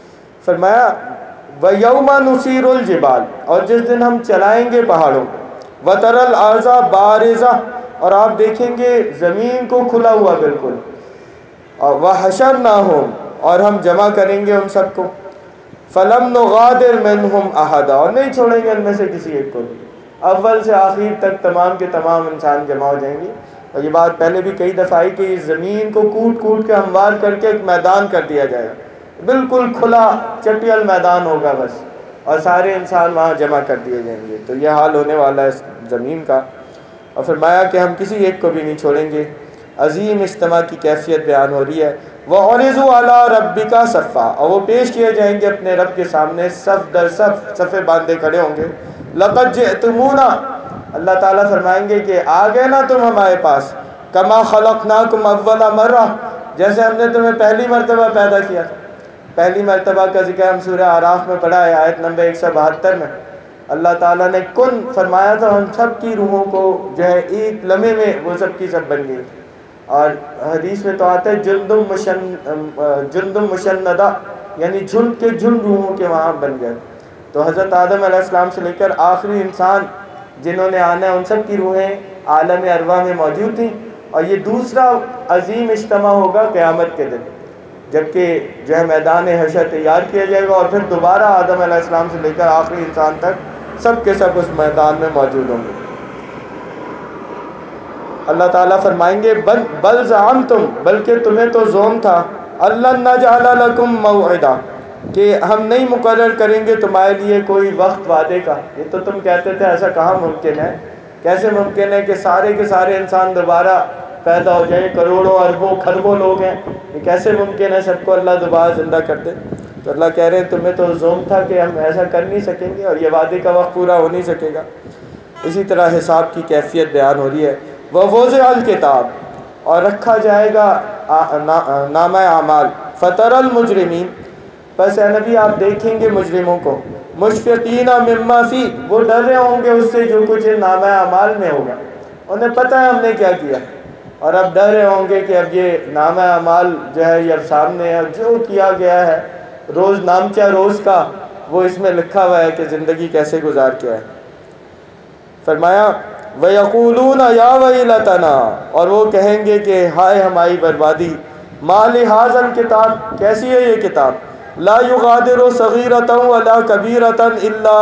فرمایا وَيَوْمَ نُسِيرُ الْجِبَالَ، اور جس دن ہم چلائیں گے پہاڑوں کو، وَتَرَى الْأَرْضَ بَارِزَةً، اور آپ دیکھیں گے زمین کو کھلا ہوا بالکل، اور وَحَشَرْنَاهُمْ، اور ہم جمع کریں گے ان سب کو، فَلَمْ نُغَادِرْ مِنْهُمْ أَحَدًا، اور نہیں چھوڑیں گے ان میں سے کسی ایک کو بھی، اول سے آخر تک تمام کے تمام انسان جمع ہو جائیں گے۔ اور یہ بات پہلے بھی کئی دفعہ آئی کہ اس زمین کو کوٹ کوٹ کے ہموار کر کے ایک میدان کر دیا جائے گا، بالکل کھلا چٹیل میدان ہوگا بس، اور سارے انسان وہاں جمع کر دیے جائیں گے۔ تو یہ حال ہونے والا ہے اس زمین کا، اور فرمایا کہ ہم کسی ایک کو بھی نہیں چھوڑیں گے۔ عظیم اجتماع کی کیفیت بیان ہو رہی ہے، وَعُرِضُوا عَلَىٰ رَبِّكَ صَفًّا، اور وہ پیش کیے جائیں گے اپنے رب کے سامنے صف در صف، صفیں باندھے کھڑے ہوں گے۔ لَقَدْ جِئْتُمُونَا، اللہ تعالیٰ فرمائیں گے کہ آ گئے نا تم ہمارے پاس، کَمَا خَلَقْنَاكُمْ أَوَّلَ مَرَّةٍ، جیسے ہم نے تمہیں پہلی مرتبہ پیدا کیا تھا، پہلی مرتبہ کا ذکر ہم سورہ اعراف میں پڑھا ہے، آیت نمبر ایک سو بہتر میں اللہ تعالیٰ نے کن فرمایا تھا، ان سب کی روحوں کو جو ہے ایک لمحے میں وہ سب کی سب بن گئی. اور حدیث میں تو آتا ہے جندم مشن جندم مشندہ، یعنی جھنڈ کے جھنڈ روحوں کے وہاں بن گئے. تو حضرت آدم علیہ السلام سے لے کر آخری انسان جنہوں نے آنا ہے ان سب کی روحیں عالم ارواح میں موجود تھیں. اور یہ دوسرا عظیم اجتماع ہوگا قیامت کے دن، جبکہ جو ہے میدان حشر تیار کیا جائے گا، اور پھر دوبارہ آدم علیہ السلام سے لے کر آخری انسان تک سب کے سب اس میدان میں موجود ہوں گے. اللہ تعالیٰ فرمائیں گے بل بل زعمتم، بلکہ تمہیں تو زوم تھا، اللہ نجعل لکم موعدا، کہ ہم نہیں مقرر کریں گے تمہارے لیے کوئی وقت وعدے کا. یہ تو تم کہتے تھے ایسا کہاں ممکن ہے، کیسے ممکن ہے کہ سارے کے سارے انسان دوبارہ پیدا ہو جائے، کروڑوں اربوں خربوں لوگ ہیں، یہ کیسے ممکن ہے سب کو اللہ دوبارہ زندہ کر دے. تو اللہ کہہ رہے ہیں تمہیں تو زوم تھا کہ ہم ایسا کر نہیں سکیں گے، اور یہ وعدے کا وقت پورا ہو نہیں سکے گا. اسی طرح حساب کی کیفیت بیان ہو رہی ہے. وَوُضِعَ الْكِتَابُ، اور رکھا جائے گا نامہ اعمال. فَتَرَى الْمُجْرِمِينَ، پس اے نبی آپ دیکھیں گے مجرموں کو، مشفقین مما فی، وہ ڈر رہے ہوں گے اس سے جو کچھ نامہ اعمال میں ہوگا. انہیں پتہ ہے ہم نے کیا کیا، اور اب ڈر رہے ہوں گے کہ اب یہ نامہ اعمال جو ہے یہ اب سامنے ہے، جو کیا گیا ہے روز نامچہ روز کا وہ اس میں لکھا ہوا ہے کہ زندگی کیسے گزار کے ہے. فرمایا وَيَقُولُونَ يَا وَيْلَتَنَا، اور وہ کہیں گے کہ ہائے ہماری بربادی، مَا لِهَٰذَا الْكِتَابِ، کیسی ہے یہ کتاب، لا یغادر صغیرۃ ولا کبیرۃ الا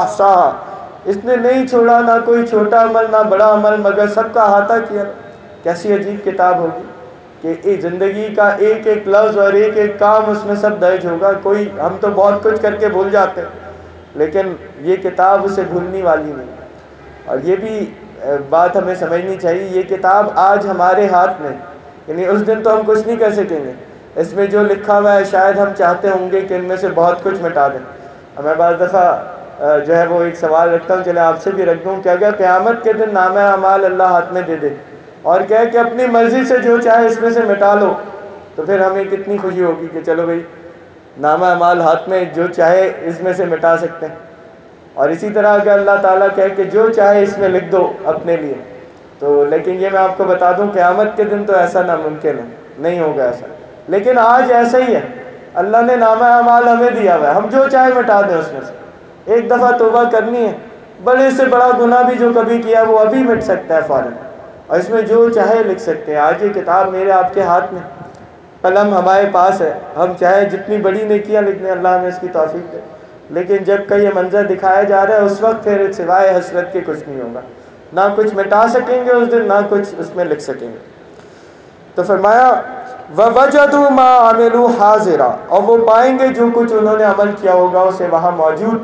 احصاها، اس نے نہیں چھوڑا نہ کوئی چھوٹا عمل نہ بڑا عمل مگر سب کا احاطہ کیا. کیسی عجیب کتاب ہوگی کہ زندگی کا ایک ایک لفظ اور ایک ایک کام اس میں سب درج ہوگا. کوئی ہم تو بہت کچھ کر کے بھول جاتے لیکن یہ کتاب اسے بھولنے والی نہیں. اور یہ بھی بات ہمیں سمجھنی چاہیے، یہ کتاب آج ہمارے ہاتھ میں، یعنی اس دن تو ہم کچھ نہیں کر سکیں گے. اس میں جو لکھا ہوا ہے شاید ہم چاہتے ہوں گے کہ ان میں سے بہت کچھ مٹا دیں. میں بعض دفعہ جو ہے وہ ایک سوال رکھتا ہوں، چلے آپ سے بھی رکھ دوں کہ اگر قیامت کے دن نامہ اعمال اللہ ہاتھ میں دے دے اور کہے کہ اپنی مرضی سے جو چاہے اس میں سے مٹا لو، تو پھر ہمیں کتنی خوشی ہوگی کہ چلو بھائی نامہ اعمال ہاتھ میں، جو چاہے اس میں سے مٹا سکتے ہیں. اور اسی طرح اگر اللہ تعالیٰ کہے کہ جو چاہے اس میں لکھ دو اپنے لیے، تو لیکن یہ میں آپ کو بتا دوں قیامت کے دن تو ایسا ناممکن ہے، نہیں ہوگا ایسا. لیکن آج ایسا ہی ہے، اللہ نے نامہ اعمال ہمیں دیا ہوا ہے، ہم جو چاہے مٹا دیں اس میں سے. ایک دفعہ توبہ کرنی ہے، بڑے سے بڑا گناہ بھی جو کبھی کیا وہ ابھی مٹ سکتا ہے فوراً، اور اس میں جو چاہے لکھ سکتے ہیں. آج یہ کتاب میرے آپ کے ہاتھ میں، قلم ہمارے پاس ہے، ہم چاہے جتنی بڑی نیکیاں لکھ دیں، اللہ ہمیں اس کی توفیق دے. لیکن جب کا یہ منظر دکھایا جا رہا ہے اس وقت پھر سوائے حسرت کے کچھ نہیں ہوگا، نہ کچھ مٹا سکیں گے اس دن، نہ کچھ اس میں لکھ سکیں گے. تو فرمایا وَوَجَدُوا مَا عَمِلُوا حَاضِرًا، اور وہ پائیں گے جو کچھ انہوں نے عمل کیا ہوگا اسے وہاں موجود.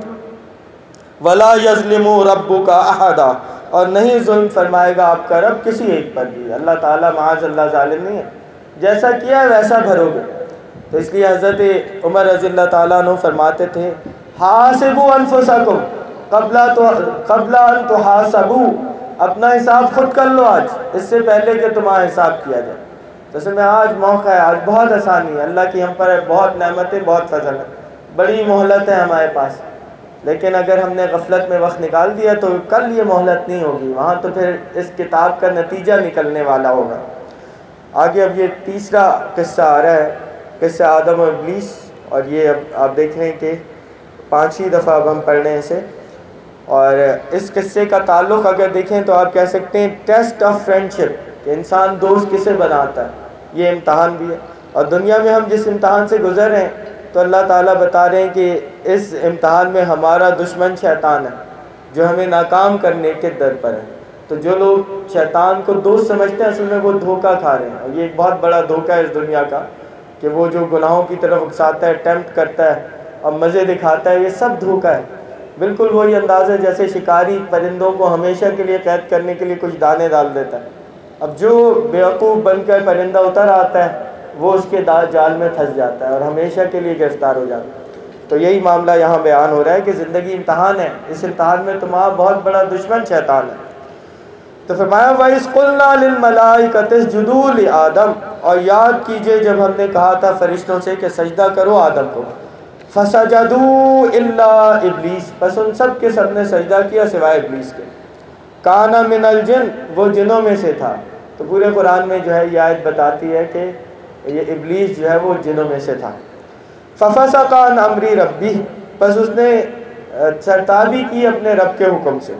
وَلَا يَظْلِمُ رَبُّكَ أَحَدًا، اور نہیں ظلم فرمائے گا آپ کا رب کسی ایک پر بھی. اللہ تعالیٰ معاذ اللہ ظالم نہیں ہے، جیسا کیا ہے ویسا بھرو گے. تو اس لیے حضرت عمر رضی اللہ تعالیٰ عنہ فرماتے تھے حاسبوا انفسکم قبل قبل ان تحاسبوا، اپنا حساب خود کر لو آج، اس سے پہلے کہ تمہارا حساب کیا جائے. تو اس میں آج موقع ہے، آج بہت آسانی ہے، اللہ کی ہم پر بہت نعمتیں، بہت فضل ہے، بڑی مہلت ہے ہمارے پاس. لیکن اگر ہم نے غفلت میں وقت نکال دیا تو کل یہ مہلت نہیں ہوگی، وہاں تو پھر اس کتاب کا نتیجہ نکلنے والا ہوگا. آگے اب یہ تیسرا قصہ آ رہا ہے، قصہ آدم و ابلیس، اور یہ اب آپ دیکھ رہے ہیں کہ پانچویں دفعہ اب ہم پڑھ رہے ہیں اسے. اور اس قصے کا تعلق اگر دیکھیں تو آپ کہہ سکتے ہیں ٹیسٹ آف فرینڈ شپ، کہ انسان دوست کسے بناتا ہے، یہ امتحان بھی ہے. اور دنیا میں ہم جس امتحان سے گزر رہے ہیں تو اللہ تعالیٰ بتا رہے ہیں کہ اس امتحان میں ہمارا دشمن شیطان ہے جو ہمیں ناکام کرنے کے در پر ہے. تو جو لوگ شیطان کو دوست سمجھتے ہیں اصل میں وہ دھوکہ کھا رہے ہیں، اور یہ ایک بہت بڑا دھوکہ ہے اس دنیا کا کہ وہ جو گناہوں کی طرف اکساتا ہے، ٹیمپٹ کرتا ہے اور مزے دکھاتا ہے، یہ سب دھوکہ ہے. بالکل وہی انداز ہے جیسے شکاری پرندوں کو ہمیشہ کے لیے قید کرنے کے لیے کچھ دانے ڈال دیتا ہے. اب جو بیوقوف بن کر پرندہ اتر آتا ہے وہ اس کے جال میں پھنس جاتا ہے اور ہمیشہ کے لیے گرفتار ہو جاتا ہے. تو یہی معاملہ یہاں بیان ہو رہا ہے کہ زندگی امتحان ہے، اس امتحان میں تمہارا بہت بڑا دشمن شیطان ہے. تو فرمایا وَإِذْ قُلْنَا لِلْمَلَائِكَةِ اسْجُدُوا لِآدَمَ، اور یاد کیجئے جب ہم نے کہا تھا فرشتوں سے کہ سجدہ کرو آدم کو، فَسَجَدُوا إِلَّا إِبْلِيسَ، بس ان سب کے سب نے سجدہ کیا سوائے ابلیس کے، کَانَ مِنَ الْجِنِّ، وہ جنوں میں سے تھا۔ تو پورے قرآن میں جو ہے یہ آیت بتاتی ہے کہ یہ ابلیس جو ہے وہ جنوں میں سے تھا۔ فَفَسَقَ عَنْ أَمْرِ رَبِّهِ، بس اس نے سرتابی کی اپنے رب کے حکم سے۔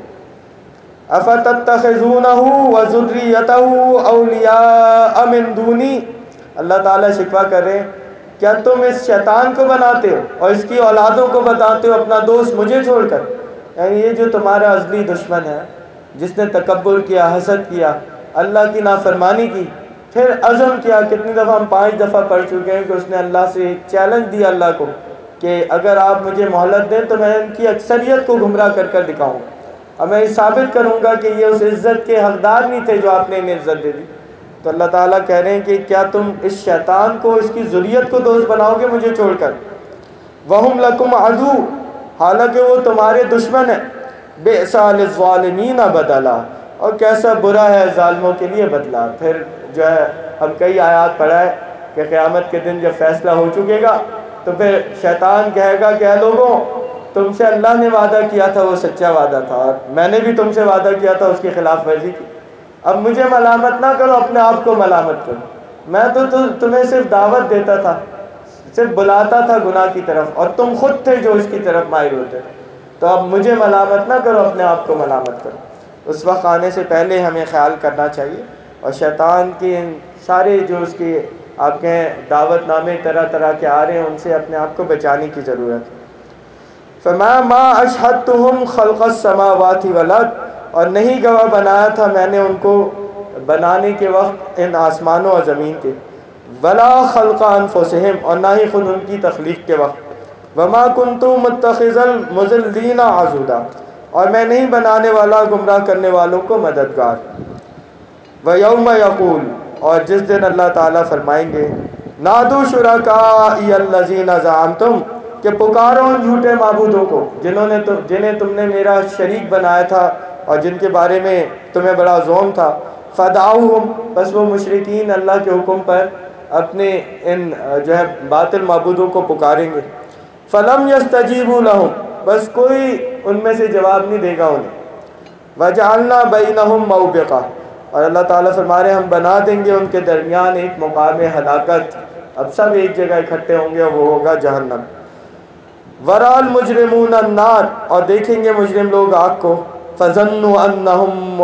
اَفَتَتَّخِذُونَهُ وَذُرِّيَّتَهُ أَوْلِيَاءَ مِن دُونِي، اللہ تعالیٰ شکوہ کر رہے ہیں کیا تم اس شیطان کو بناتے ہو اور اس کی اولادوں کو بتاتے ہو اپنا دوست مجھے چھوڑ کر؟ یعنی یہ جو تمہارا ازلی دشمن ہے جس نے تکبر کیا، حسد کیا، اللہ کی نافرمانی کی، پھر عزم کیا، کتنی دفعہ ہم پانچ دفعہ پڑھ چکے ہیں کہ اس نے اللہ سے چیلنج دیا اللہ کو کہ اگر آپ مجھے مہلت دیں تو میں ان کی اکثریت کو گمراہ کر کر دکھاؤں اور میں یہ ثابت کروں گا کہ یہ اس عزت کے حقدار نہیں تھے جو آپ نے انہیں عزت دے دی۔ تو اللہ تعالیٰ کہہ رہے ہیں کہ کیا تم اس شیطان کو، اس کی ذریت کو دوست بناؤ گے مجھے چھوڑ کر؟ وَهُمْ لَكُمْ عَدُوٌّ، حالانکہ وہ تمہارے دشمن ہیں۔ بِئْسَ لِلظَّالِمِينَ بَدَلًا، اور کیسا برا ہے ظالموں کے لیے بدلہ۔ پھر جو ہے ہم کئی آیات پڑھا ہے کہ قیامت کے دن جب فیصلہ ہو چکے گا تو پھر شیطان کہے گا کہ اے لوگوں، تم سے اللہ نے وعدہ کیا تھا وہ سچا وعدہ تھا، اور میں نے بھی تم سے وعدہ کیا تھا اس کی خلاف ورزی کی، اب مجھے ملامت نہ کرو، اپنے آپ کو ملامت کرو، میں تو تمہیں صرف دعوت دیتا تھا، صرف بلاتا تھا گناہ کی طرف، اور تم خود تھے جو اس کی طرف مائل ہوتے، تو اب مجھے ملامت نہ کرو، اپنے آپ کو ملامت کرو۔ اس وقت آنے سے پہلے ہمیں خیال کرنا چاہیے، اور شیطان کے سارے جو اس کے آپ کہیں دعوت نامے طرح طرح کے آ رہے ہیں ان سے اپنے آپ کو بچانے کی ضرورت ہے۔ فما ما اشہدتہم خلق السماوات والارض، اور نہیں گواہ بنایا تھا میں نے ان کو بنانے کے وقت ان آسمانوں اور زمین کے، ولا خلق انفسہم، اور نہ ہی خود ان کی تخلیق کے وقت، وما کنت متخذ المضلین عضدا، اور میں نہیں بنانے والا گمراہ کرنے والوں کو مددگار۔ وَيَوْمَ يَقُولُ، اور جس دن اللہ تعالیٰ فرمائیں گے، نادو شرکائی الذین زعمتم، کہ پکارو ان جھوٹے معبودوں کو جنہوں نے جنہیں تم نے میرا شریک بنایا تھا اور جن کے بارے میں تمہیں بڑا زوم تھا، فدعوہم، بس وہ مشرکین اللہ کے حکم پر اپنے ان جو ہے باطل معبودوں کو پکاریں گے، فلم یستجیبوا لہم، بس کوئی ان میں سے جواب نہیں دے گا انہیں، وجعلنا بینہم موبقہ، اور اللہ تعالیٰ فرما رہے ہیں ہم بنا دیں گے ان کے درمیان ایک مقام ہلاکت، اب سب ایک جگہ اکٹھے ہوں گے اور وہ ہوگا جہنم۔ ورا المجرمون النار، اور دیکھیں گے مجرم لوگ آگ کو، فظنوا انہم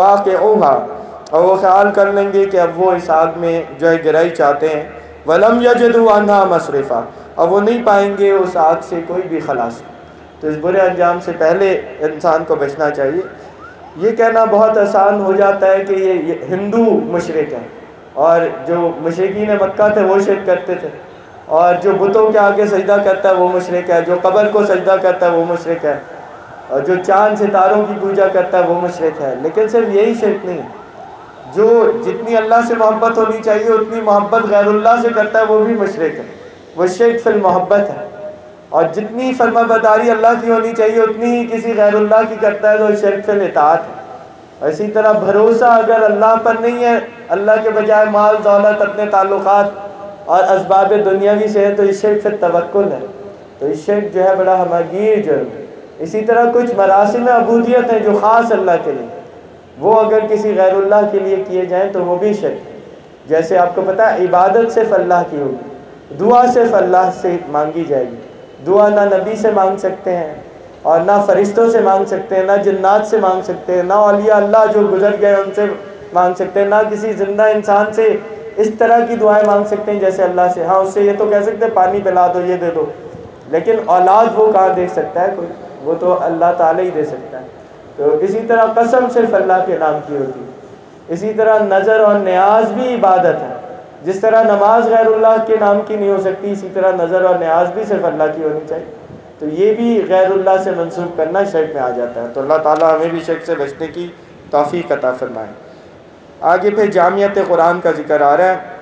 مواقعوها، اور وہ خیال کر لیں گے کہ اب وہ اس آگ میں جو ہے گرائی چاہتے ہیں، ولم یجدوا عنہا مصرفا، اور وہ نہیں پائیں گے اس آگ سے کوئی بھی خلاص۔ تو اس برے انجام سے پہلے انسان کو بچنا چاہیے۔ یہ کہنا بہت آسان ہو جاتا ہے کہ یہ ہندو مشرک ہیں، اور جو مشرکین مکہ تھے وہ شرک کرتے تھے، اور جو بتوں کے آگے سجدہ کرتا ہے وہ مشرک ہے، جو قبر کو سجدہ کرتا ہے وہ مشرک ہے، اور جو چاند ستاروں کی پوجا کرتا ہے وہ مشرک ہے۔ لیکن صرف یہی شرک نہیں، جو جتنی اللہ سے محبت ہونی چاہیے اتنی محبت غیر اللہ سے کرتا ہے وہ بھی مشرک ہے، وہ شرک فی المحبت ہے، اور جتنی فرما برداری اللہ کی ہونی چاہیے اتنی ہی کسی غیر اللہ کی کرتا ہے تو شرک فی الاطاعت ہے۔ اور اسی طرح بھروسہ اگر اللہ پر نہیں ہے، اللہ کے بجائے مال دولت اپنے تعلقات اور اسباب دنیاوی سے ہے تو یہ شرک فی التوکل ہے، تو یہ شرک جو ہے بڑا ہماگیر جرم ہے۔ اسی طرح کچھ مراسم عبودیت ہیں جو خاص اللہ کے لیے، وہ اگر کسی غیر اللہ کے لیے کیے جائیں تو وہ بھی شرک ہے۔ جیسے آپ کو پتہ ہے عبادت صرف اللہ کی ہوگی، دعا صرف اللہ سے مانگی جائے گی، دعا نہ نبی سے مانگ سکتے ہیں اور نہ فرشتوں سے مانگ سکتے ہیں، نہ جنات سے مانگ سکتے ہیں، نہ اولیاء اللہ جو گزر گئے ان سے مانگ سکتے ہیں، نہ کسی زندہ انسان سے اس طرح کی دعائیں مانگ سکتے ہیں جیسے اللہ سے۔ ہاں اس سے یہ تو کہہ سکتے ہیں پانی پلا دو، یہ دے دو، لیکن اولاد وہ کہاں دے سکتا ہے کوئی، وہ تو اللہ تعالیٰ ہی دے سکتا ہے۔ تو اسی طرح قسم صرف اللہ کے نام کی ہوتی ہے، اسی طرح نظر اور نیاز بھی عبادت ہے، جس طرح نماز غیر اللہ کے نام کی نہیں ہو سکتی اسی طرح نظر اور نیاز بھی صرف اللہ کی ہونی چاہیے، تو یہ بھی غیر اللہ سے منسوب کرنا شرک میں آ جاتا ہے۔ تو اللہ تعالیٰ ہمیں بھی شرک سے بچنے کی توفیق عطا فرمائے۔ آگے پھر جامعیت قرآن کا ذکر آ رہا ہے،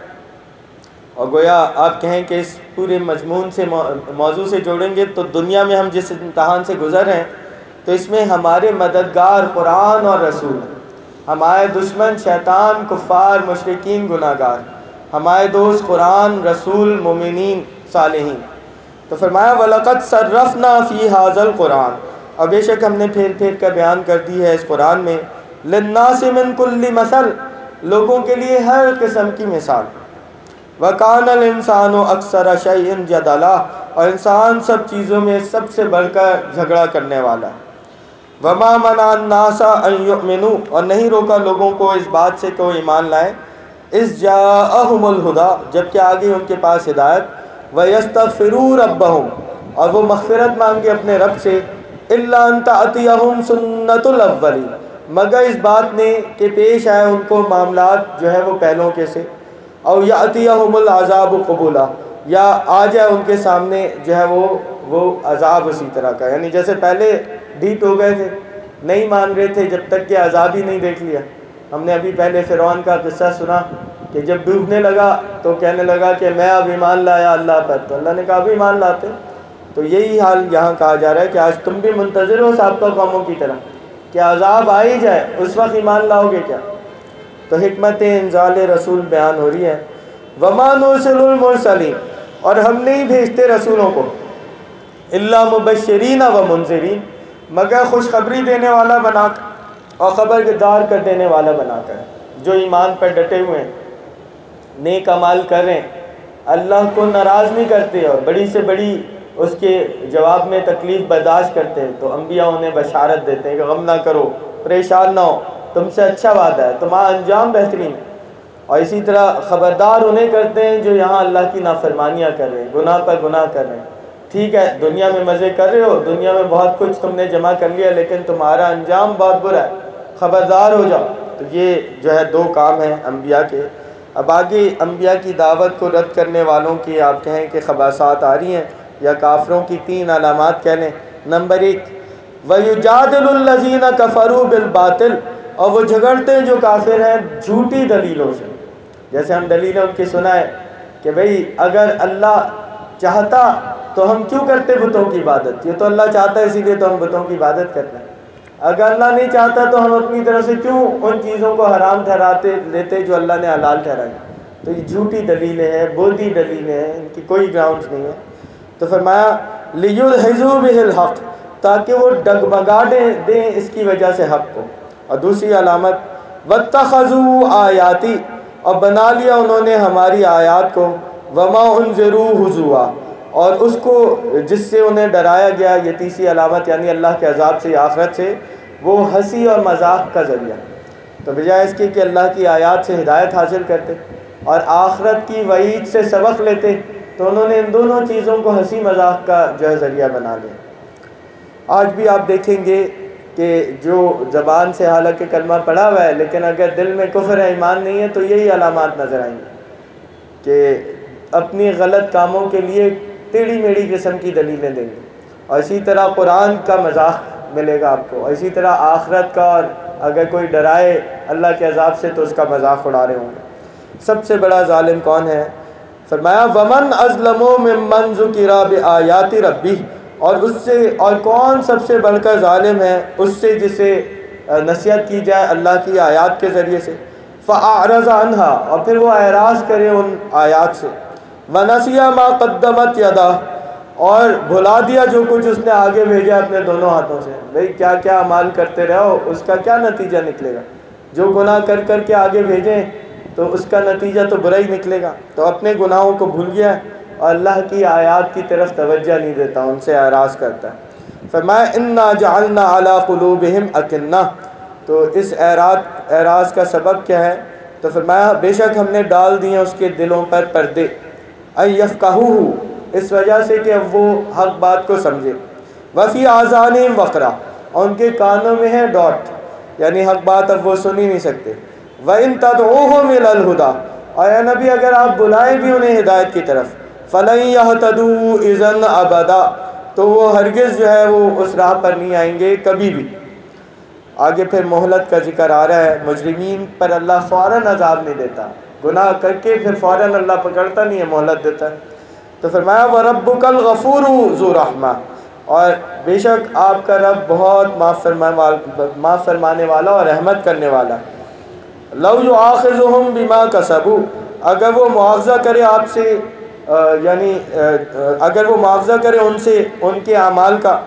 اور گویا آپ کہیں کہ اس پورے مضمون سے موضوع سے جوڑیں گے تو دنیا میں ہم جس امتحان سے گزر ہیں تو اس میں ہمارے مددگار قرآن اور رسول ہیں، ہمارے دشمن شیطان، کفار، مشرکین، گناہ گار، ہمارے دوست قرآن، رسول، مومنین، صالحین۔ تو فرمایا وَلَقَدْ صَرَّفْنَا فِي هَذَا الْقُرْآنِ، اور بے شک ہم نے پھیر پھیر کر بیان کر دی ہے اس قرآن میں، لِلنَّاسِ مِن كُلِّ مَثَلٍ، لوگوں کے لیے ہر قسم کی مثال، وَكَانَ الْإِنسَانُ أَكْثَرَ شَيْءٍ جَدَلًا، اور انسان سب چیزوں میں سب سے بڑھ کر جھگڑا کرنے والا ہے۔ وَمَا مَنَعَ النَّاسَ أَن يُؤْمِنُوا، اور نہیں روکا لوگوں کو اس بات سے کہ وہ ایمان لائیں، إِذْ جَاءَهُمُ الْهُدَىٰ، جبکہ آگئی ان کے پاس ہدایت، وَيَسْتَغْفِرُوا رَبَّهُمْ، اور وہ مغفرت مانگے اپنے رب سے، إِلَّا أَن تَأْتِيَهُمْ سُنَّةُ الْأَوَّلِينَ، مگر اس بات میں کہ پیش آئے ان کو معاملات جو ہے وہ پہلوں کے سے، او یأتیہم العذاب قبولا، یا آ جائے ان کے سامنے جو ہے وہ وہ عذاب اسی طرح کا، یعنی جیسے پہلے ڈھیٹ ہو گئے تھے، نہیں مان رہے تھے جب تک کہ عذاب ہی نہیں دیکھ لیا۔ ہم نے ابھی پہلے فرعون کا قصہ سنا کہ جب ڈوبنے لگا تو کہنے لگا کہ میں اب ایمان لایا اللہ پر، تو اللہ نے کہا ابھی ایمان لاتے۔ تو یہی حال یہاں کہا جا رہا ہے کہ آج تم بھی منتظر ہو سابقہ قوموں کی طرح کہ عذاب آ ہی جائے، اس وقت ایمان لاؤ گے کیا؟ تو حکمت انزال رسول بیان ہو رہی ہے۔ وَمَا نُرْسِلُ الْمُرْسَلِينَ، اور ہم نہیں بھیجتے رسولوں کو، إِلَّا مُبَشِّرِينَ وَمُنذِرِينَ، مگر خوشخبری دینے والا بنا کر اور خبردار کر دینے والا بنا کر۔ جو ایمان پر ڈٹے ہوئے ہیں، نیک اعمال کر رہے ہیں، اللہ کو ناراض نہیں کرتے اور بڑی سے بڑی اس کے جواب میں تکلیف برداشت کرتے ہیں، تو انبیاء انہیں بشارت دیتے ہیں کہ غم نہ کرو، پریشان نہ ہو، تم سے اچھا وعدہ ہے، تمہارا انجام بہترین ہے۔ اور اسی طرح خبردار انہیں کرتے ہیں جو یہاں اللہ کی نافرمانیاں کر رہے ہیں، گناہ پر گناہ کر رہے ہیں۔ ٹھیک ہے دنیا میں مزے کر رہے ہو، دنیا میں بہت کچھ تم نے جمع کر لیا، لیکن تمہارا انجام بہت برا ہے، خبردار ہو جاؤ۔ تو یہ جو ہے دو کام ہیں انبیاء کے۔ اب آگے انبیاء کی دعوت کو رد کرنے والوں کی آپ کہیں کہ خباثات آ رہی ہیں، یا کافروں کی تین علامات کہہ لیں۔ نمبر ایک، وَيُجَادِلُ الَّذِينَ كَفَرُوا بِالْبَاطِلِ، اور وہ جھگڑتے ہیں جو کافر ہیں جھوٹی دلیلوں سے۔ جیسے ہم دلیلیں ان کی سنا ہے کہ بھئی اگر اللہ چاہتا تو ہم کیوں کرتے بتوں کی عبادت، یہ تو اللہ چاہتا ہے اسی لیے تو ہم بتوں کی عبادت کرتے ہیں۔ اگر اللہ نہیں چاہتا تو ہم اپنی طرف سے کیوں ان چیزوں کو حرام ٹھہراتے لیتے جو اللہ نے حلال ٹھہرائی۔ تو یہ جھوٹی دلیلیں ہیں، بودھی دلیلیں ہیں، ان کی کوئی گراؤنڈز نہیں ہے۔ تو فرمایا لِيُدْحِضُوا بِهِ الْحَقَّ، تاکہ وہ ڈگمگا دیں اس کی وجہ سے حق کو۔ اور دوسری علامت وَاتَّخَذُوا آیاتی، اور بنا لیا انہوں نے ہماری آیات کو، وَمَا أُنذِرُوا هُزُوًا، اور اس کو جس سے انہیں ڈرایا گیا، یہ تیسری علامت یعنی اللہ کے عذاب سے، آخرت سے، وہ ہنسی اور مذاق کا ذریعہ۔ تو بجائے اس کے کہ اللہ کی آیات سے ہدایت حاصل کرتے اور آخرت کی وعید سے سبق لیتے، تو انہوں نے ان دونوں چیزوں کو ہنسی مذاق کا جو ہے ذریعہ بنا لیا۔ آج بھی آپ دیکھیں گے کہ جو زبان سے حالانکہ کلمہ پڑھا ہوا ہے لیکن اگر دل میں کفر ہے، ایمان نہیں ہے، تو یہی علامات نظر آئیں گے کہ اپنی غلط کاموں کے لیے ٹیڑھی میڑھی قسم کی دلیلیں دیں گے، اور اسی طرح قرآن کا مذاق ملے گا آپ کو، اور اسی طرح آخرت کا، اور اگر کوئی ڈرائے اللہ کے عذاب سے تو اس کا مذاق اڑا رہے ہوں گے۔ سب سے بڑا ظالم کون ہے؟ فرمایا وَمَنْ أَظْلَمُ مِمَّنْ ذُكِرَ بِآيَاتِ رَبِّهِ، اور اس سے اور کون سب سے بڑھ کر ظالم ہے اس سے جسے نصیحت کی جائے اللہ کی آیات کے ذریعے سے، فَأَعْرَضَ عَنْهَا، اور پھر وہ اعراض کرے ان آیات سے، وَنَسِيَ مَا قَدَّمَتْ يَدَاهُ، اور بھلا دیا جو کچھ اس نے آگے بھیجا اپنے دونوں ہاتھوں سے۔ بھئی کیا کیا اعمال کرتے رہو، اس کا کیا نتیجہ نکلے گا؟ جو گناہ کر کر کے آگے بھیجیں تو اس کا نتیجہ تو برا ہی نکلے گا۔ تو اپنے گناہوں کو بھول گیا اور اللہ کی آیات کی طرف توجہ نہیں دیتا، ان سے اعراض کرتا ہے۔ فرمایا اِنَّا جَعَلْنَا عَلَىٰ قُلُوبِهِمْ أَكِنَّةً، تو اس اعراض اعراض کا سبب کیا ہے؟ تو فرمایا بے شک ہم نے ڈال دیے اس کے دلوں پر پردے، أَن يَفْقَهُوهُ، اس وجہ سے کہ اب وہ حق بات کو سمجھے، وَفِي آذَانِهِمْ وَقْرًا، اور ان کے کانوں میں ہے ڈاٹ، یعنی حق بات اب وہ سن ہی نہیں سکتے، وَإِن تَدْعُوهُمْ إِلَى الْهُدَىٰ، اور اے نبی اگر آپ بلائیں بھی انہیں ہدایت کی طرف، فَلَن يَهْتَدُوا إِذًا أَبَدًا، تو وہ ہرگز جو ہے وہ اس راہ پر نہیں آئیں گے کبھی بھی۔ آگے پھر مہلت کا ذکر آ رہا ہے، مجرمین پر اللہ فوراً عذاب نہیں دیتا، گناہ کر کے پھر فوراً اللہ پکڑتا نہیں ہے، مہلت دیتا ہے۔ تو فرمایا وَرَبُّكَ الْغَفُورُ ذُو رَحْمَةٍ، اور بے شک آپ کا رب بہت معاف فرمانے والا اور رحمت کرنے والا، لو یؤاخذہم بما کسبوا، اگر وہ مواخذہ کرے آپ سے، یعنی اگر وہ مواخذہ کرے ان سے ان کے اعمال کا،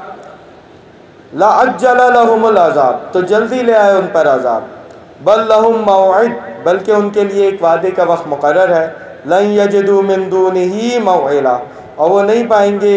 لعجل لهم العذاب، تو جلدی لے آئے ان پر عذاب، بل لهم موعد، بلکہ ان کے لیے ایک وعدے کا وقت مقرر ہے، لن یجدوا من دونه موعلا، اور وہ نہیں پائیں گے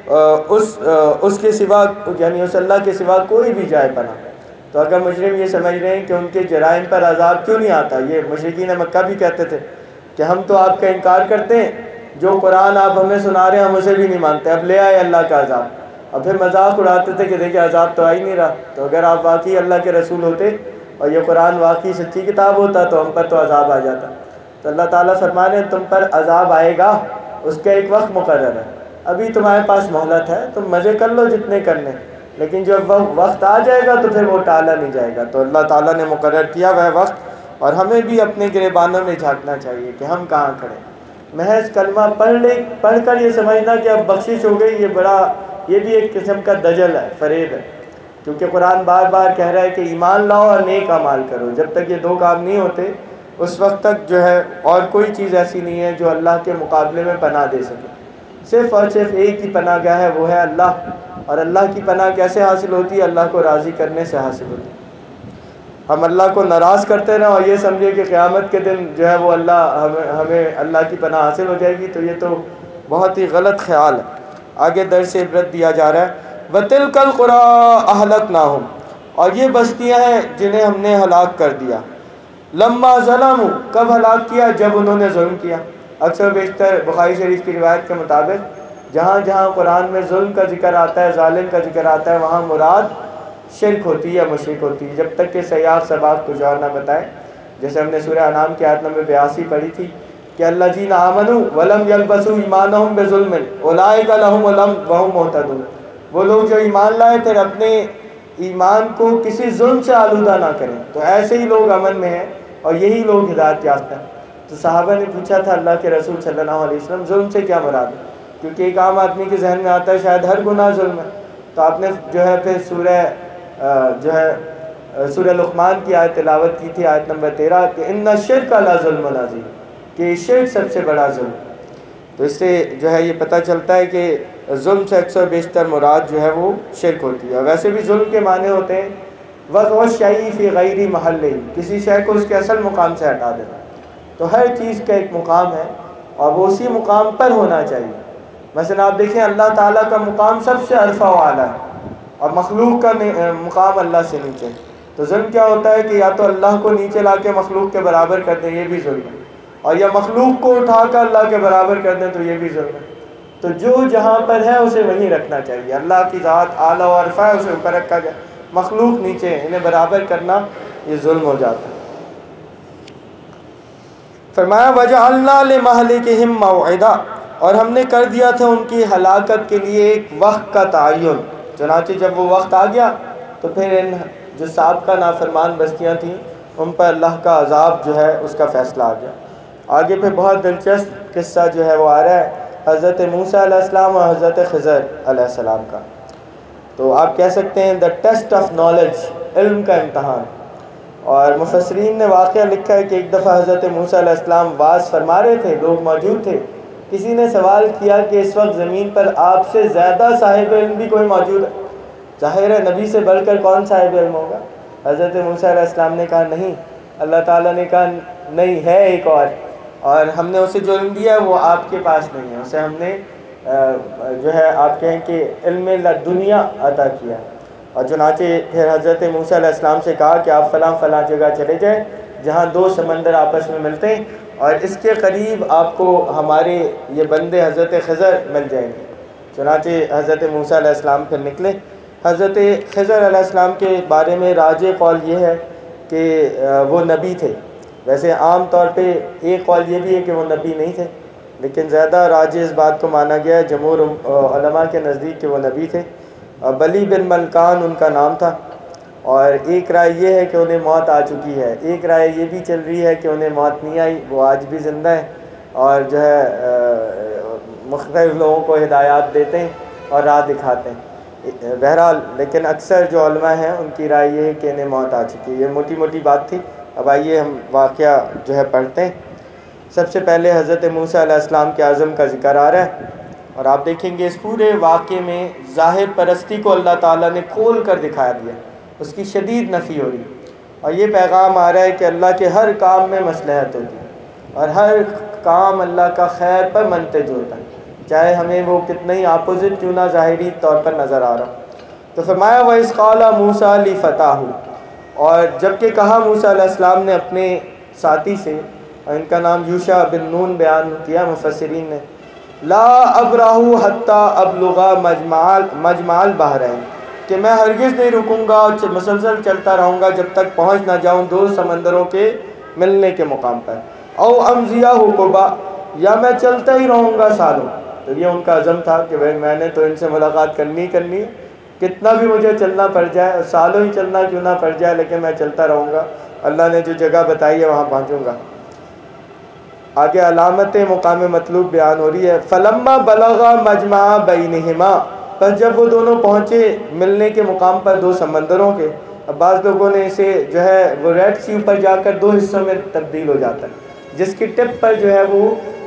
اس اس کے سوا، یعنی اس اللہ کے سوا کوئی بھی جائے پناہ۔ تو اگر مجرم یہ سمجھ رہے ہیں کہ ان کے جرائم پر عذاب کیوں نہیں آتا، یہ مشرکین مکہ بھی کہتے تھے کہ ہم تو آپ کا انکار کرتے ہیں، جو قرآن آپ ہمیں سنا رہے ہیں ہم اسے بھی نہیں مانتے، اب لے آئے اللہ کا عذاب، اور پھر مذاق اڑاتے تھے کہ دیکھیں عذاب تو آ ہی نہیں رہا۔ تو اگر آپ واقعی اللہ کے رسول ہوتے اور یہ قرآن واقعی سچی کتاب ہوتا تو ہم پر تو عذاب آ جاتا۔ تو اللہ تعالیٰ فرما رہے ہیں تم پر عذاب آئے گا، اس کا ایک وقت مقرر ہے، ابھی تمہارے پاس مہلت ہے، تم مزے کر لو جتنے کرنے، لیکن جب وہ وقت آ جائے گا تو پھر وہ ٹالا نہیں جائے گا۔ تو اللہ تعالیٰ نے مقرر کیا وہ وقت، اور ہمیں بھی اپنے گریبانوں میں جھانکنا چاہیے کہ ہم کہاں کھڑے۔ محض کلمہ پڑھ لے پڑھ کر یہ سمجھنا کہ اب بخشش ہو گئی، یہ بڑا یہ بھی ایک قسم کا دجل ہے، فریب ہے، کیونکہ قرآن بار بار کہہ رہا ہے کہ ایمان لاؤ اور نیک اعمال کرو۔ جب تک یہ دو کام نہیں ہوتے اس وقت تک جو ہے اور کوئی چیز ایسی نہیں ہے جو اللہ کے مقابلے میں پناہ دے سکے۔ صرف اور صرف ایک ہی پناہ گاہ ہے، وہ ہے اللہ، اور اللہ کی پناہ کیسے حاصل ہوتی ہے؟ اللہ کو راضی کرنے سے حاصل ہوتی ہے۔ ہم اللہ کو ناراض کرتے رہیں اور یہ سمجھے کہ قیامت کے دن جو ہے وہ اللہ ہمیں ہمیں اللہ کی پناہ حاصل ہو جائے گی، تو یہ تو بہت ہی غلط خیال ہے۔ آگے درس عبرت دیا جا رہا ہے، وَتِلْكَ الْقُرَىٰ أَهْلَكْنَاهُمْ، اور یہ بستیاں ہیں جنہیں ہم نے ہلاک کر دیا، لَمَّا ظَلَمُوا، کب ہلاک کیا؟ جب انہوں نے ظلم کیا۔ اکثر بیشتر بخاری شریف کی روایت کے مطابق جہاں جہاں قرآن میں ظلم کا ذکر آتا ہے، ظالم کا ذکر آتا ہے، وہاں مراد شرک ہوتی ہے یا مشرک ہوتی ہے، جب تک کہ سیاق سباق کچھ اور نہ بتائے۔ جیسے ہم نے سورہ انعام کی آیت نمبر بیاسی پڑھی تھی کہ الذین آمنوا ولم یلبسوا ایمانہم بظلم اولئک لہم الامن وہم مہتدون، وہ لوگ جو ایمان لائے پھر اپنے ایمان کو کسی ظلم سے آلودہ نہ کریں، تو ایسے ہی لوگ امن میں ہیں اور یہی لوگ ہدایت یافتہ ہیں۔ تو صحابہ نے پوچھا تھا اللہ کے رسول صلی اللہ علیہ وسلم ظلم سے کیا مراد ہے؟ کیونکہ ایک عام آدمی کے ذہن میں آتا ہے شاید ہر گناہ ظلم ہے۔ تو آپ نے جو ہے پھر سورہ جو ہے سورہ لقمان کی آیت تلاوت کی تھی، آیت نمبر تیرہ، کہ ان الشرک لظلم عظیم، کہ شرک سب سے بڑا ظلم۔ تو اس سے جو ہے یہ پتہ چلتا ہے کہ ظلم سے اکثر بیشتر مراد جو ہے وہ شرک ہوتی ہے۔ اور ویسے بھی ظلم کے معنی ہوتے ہیں وضع الشیء فی غیر محلہ، کسی شے کو اس کے اصل مقام سے ہٹا دینا۔ تو ہر چیز کا ایک مقام ہے اور وہ اسی مقام پر ہونا چاہیے۔ مثلا آپ دیکھیں اللہ تعالیٰ کا مقام سب سے عرفہ و اعلیٰ ہے اور مخلوق کا مقام اللہ سے نیچے، تو ظلم کیا ہوتا ہے کہ یا تو اللہ کو نیچے لا کے مخلوق کے برابر کر دیں، یہ بھی ظلم ہے، اور یا مخلوق کو اٹھا کر اللہ کے برابر کر دیں تو یہ بھی ظلم ہے۔ تو جو جہاں پر ہے اسے وہیں رکھنا چاہیے، اللہ کی ذات اعلیٰ و عرفہ ہے، اسے اوپر رکھا جائے، مخلوق نیچے ہے، انہیں برابر کرنا یہ ظلم ہو جاتا ہے۔ فرمایا وَجَعَلْنَا لِمَهْلِكِهِمْ مَوْعِدًا، اور ہم نے کر دیا تھا ان کی ہلاکت کے لیے ایک وقت کا تعین۔ چنانچہ جب وہ وقت آ گیا تو پھر ان جو سابقہ نافرمان بستیاں تھیں ان پر اللہ کا عذاب جو ہے اس کا فیصلہ آ گیا۔ آگے پھر بہت دلچسپ قصہ جو ہے وہ آ رہا ہے حضرت موسیٰ علیہ السلام اور حضرت خضر علیہ السلام کا۔ تو آپ کہہ سکتے ہیں دا ٹیسٹ آف نالج، علم کا امتحان۔ اور مفسرین نے واقعہ لکھا ہے کہ ایک دفعہ حضرت موسیٰ علیہ السلام واعظ فرما رہے تھے، لوگ موجود تھے، کسی نے سوال کیا کہ اس وقت زمین پر آپ سے زیادہ صاحب علم بھی کوئی موجود ہے؟ ظاہر ہے نبی سے بڑھ کر کون صاحب علم ہوگا؟ حضرت موسیٰ علیہ السلام نے کہا نہیں، اللہ تعالیٰ نے کہا نہیں ہے ایک اور، اور ہم نے اسے جو علم دیا وہ آپ کے پاس نہیں ہے، اسے ہم نے جو ہے آپ کہیں کہ علم لدنیا عطا کیا۔ اور چنانچہ پھر حضرت موسیٰ علیہ السلام سے کہا کہ آپ فلاں فلاں جگہ چلے جائیں جہاں دو سمندر آپس میں ملتے ہیں اور اس کے قریب آپ کو ہمارے یہ بندے حضرت خضر مل جائیں گے۔ چنانچہ حضرت موسیٰ علیہ السلام پھر نکلے۔ حضرت خضر علیہ السلام کے بارے میں راجح قول یہ ہے کہ وہ نبی تھے۔ ویسے عام طور پہ ایک قول یہ بھی ہے کہ وہ نبی نہیں تھے، لیکن زیادہ راجح اس بات کو مانا گیا ہے جمہور علماء کے نزدیک کہ وہ نبی تھے۔ بلی بن ملکان ان کا نام تھا، اور ایک رائے یہ ہے کہ انہیں موت آ چکی ہے، ایک رائے یہ بھی چل رہی ہے کہ انہیں موت نہیں آئی، وہ آج بھی زندہ ہیں اور جو ہے مختلف لوگوں کو ہدایات دیتے ہیں اور راہ دکھاتے ہیں۔ بہرحال لیکن اکثر جو علماء ہیں ان کی رائے یہ ہے کہ انہیں موت آ چکی ہے۔ یہ موٹی موٹی بات تھی، اب آئیے ہم واقعہ جو ہے پڑھتے ہیں۔ سب سے پہلے حضرت موسیٰ علیہ السلام کے عزم کا ذکر آ رہا ہے، اور آپ دیکھیں گے اس پورے واقعے میں ظاہر پرستی کو اللہ تعالیٰ نے کھول کر دکھا دیا، اس کی شدید نفی ہو رہی، اور یہ پیغام آ رہا ہے کہ اللہ کے ہر کام میں مصلحت ہوتی ہے، اور ہر کام اللہ کا خیر پر منتج ہوتا ہے، چاہے ہمیں وہ کتنا ہی اپوزٹ کیوں نہ ظاہری طور پر نظر آ رہا۔ تو فرمایا وَإِذْ قَالَ مُوسَىٰ لِفَتَاهُ، اور جب کہ کہا موسیٰ علیہ السلام نے اپنے ساتھی سے، اور ان کا نام یوشع بن نون بیان کیا مفسرین نے، لا ابرح حتی ابلغ مجمع مجمع البحرین، کہ میں ہرگز نہیں رکوں گا اور مسلسل چلتا رہوں گا جب تک پہنچ نہ جاؤں دو سمندروں کے ملنے کے مقام پر، او امضیہ حقبہ، یا میں چلتا ہی رہوں گا سالوں۔ تو یہ ان کا عزم تھا کہ بھائی میں نے تو ان سے ملاقات کرنی کرنی ہے، کتنا بھی مجھے چلنا پڑ جائے، اور سالوں ہی چلنا کیوں نہ پڑ جائے، لیکن میں چلتا رہوں گا، اللہ نے جو جگہ بتائی ہے وہاں پہنچوں گا۔ آگے علامت مقام مطلوب بیان ہو رہی ہے، فلما بلغا مجمع بینہما، پس جب وہ دونوں پہنچے ملنے کے مقام پر دو سمندروں کے۔ اب بعض لوگوں نے اسے جو ہے وہ ریڈ سی اوپر جا کر دو حصوں میں تبدیل ہو جاتا ہے، جس کی ٹپ پر جو ہے وہ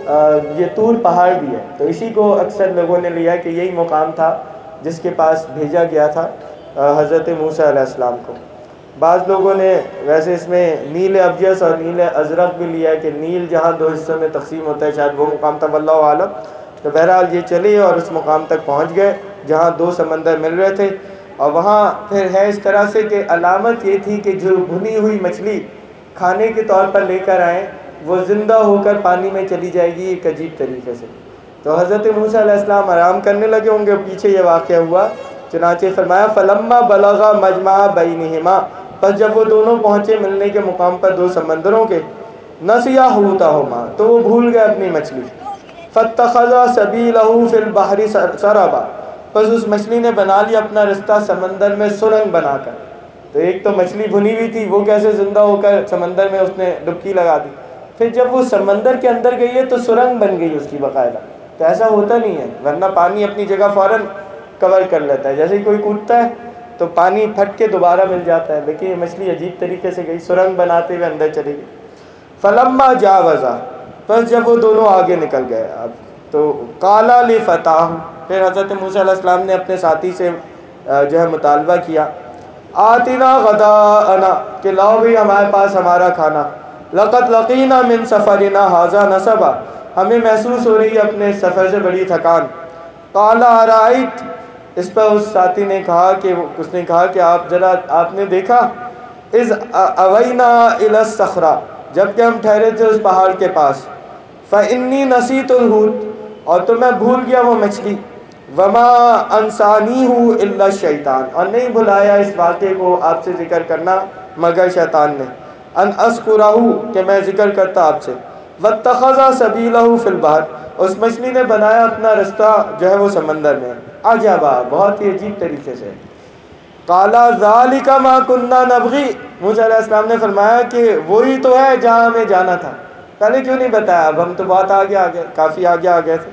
یہ طور پہاڑ بھی ہے، تو اسی کو اکثر لوگوں نے لیا کہ یہی مقام تھا جس کے پاس بھیجا گیا تھا حضرت موسیٰ علیہ السلام کو۔ بعض لوگوں نے ویسے اس میں نیل ابیض اور نیل ازرق بھی لیا ہے کہ نیل جہاں دو حصوں میں تقسیم ہوتا ہے شاید وہ مقام تھا، واللہ عالم۔ تو بہرحال یہ چلے اور اس مقام تک پہنچ گئے جہاں دو سمندر مل رہے تھے، اور وہاں پھر ہے اس طرح سے کہ علامت یہ تھی کہ جو بھنی ہوئی مچھلی کھانے کے طور پر لے کر آئیں وہ زندہ ہو کر پانی میں چلی جائے گی ایک عجیب طریقے سے۔ تو حضرت موسیٰ علیہ السلام آرام کرنے لگے ہوں گے، پیچھے یہ واقعہ ہوا، چنانچہ فرمایا فلما بلغا مجمع بینہما، پس جب وہ دونوں پہنچے ملنے کے مقام پر دو سمندروں کے، نسیا حوتہما، تو وہ بھول گئے اپنی مچھلی، فاتخذ سبیلہ فی البحر سربا، پس اس مچھلی نے بنا لیا اپنا رستہ سمندر میں سرنگ بنا کر۔ تو ایک تو مچھلی بھنی ہوئی تھی، وہ کیسے زندہ ہو کر سمندر میں اس نے ڈبکی لگا دی، پھر جب وہ سمندر کے اندر گئی ہے تو سرنگ بن گئی اس کی باقاعدہ۔ تو ایسا ہوتا نہیں ہے، ورنہ پانی اپنی جگہ فوراً کور کر لیتا ہے، جیسے ہی کوئی کودتا ہے تو پانی پھٹ کے دوبارہ مل جاتا ہے، لیکن یہ مچھلی عجیب طریقے سے گئی، سرنگ بناتے ہوئے اندر چلی گئی۔ فلما جاوزا، پس جب وہ دونوں آگے نکل گئے، اب تو قالا لفتاہ، پھر حضرت موسیٰ علیہ السلام نے اپنے ساتھی سے جو ہے مطالبہ کیا، آتنا غداءنا، کہ لاؤ بھی ہمارے پاس ہمارا کھانا، لقد لقینا من سفرنا ھذا نصبا، ہمیں محسوس ہو رہی ہے اپنے سفر سے بڑی تھکان۔ قال ارائیت، اس پر اس ساتھی نے کہا کہ اس نے کہا کہ آپ ذرا آپ نے دیکھا، اذ اوینا الی الصخرہ، جب کہ ہم ٹھہرے تھے اس پہاڑ کے پاس، فانی نسیت الحوت، اور تو میں بھول گیا وہ مچھلی، وما انسانیہ الا الشیطان، اور نہیں بھلایا اس واقعے کو آپ سے ذکر کرنا مگر شیطان نے، ان اذکرہ، کہ میں ذکر کرتا آپ سے، واتخذ سبیلہ فی البحر، اس مچھلی نے بنایا اپنا رستہ جو ہے وہ سمندر میں، عجبا، بہت ہی عجیب طریقے سے۔ قال ذلک ما کنا نبغی، موسیٰ علیہ السلام نے فرمایا کہ وہی تو ہے جہاں ہمیں جانا تھا، پہلے کیوں نہیں بتایا، اب ہم تو بہت آگے آ گئے، کافی آگے آ گئے تھے۔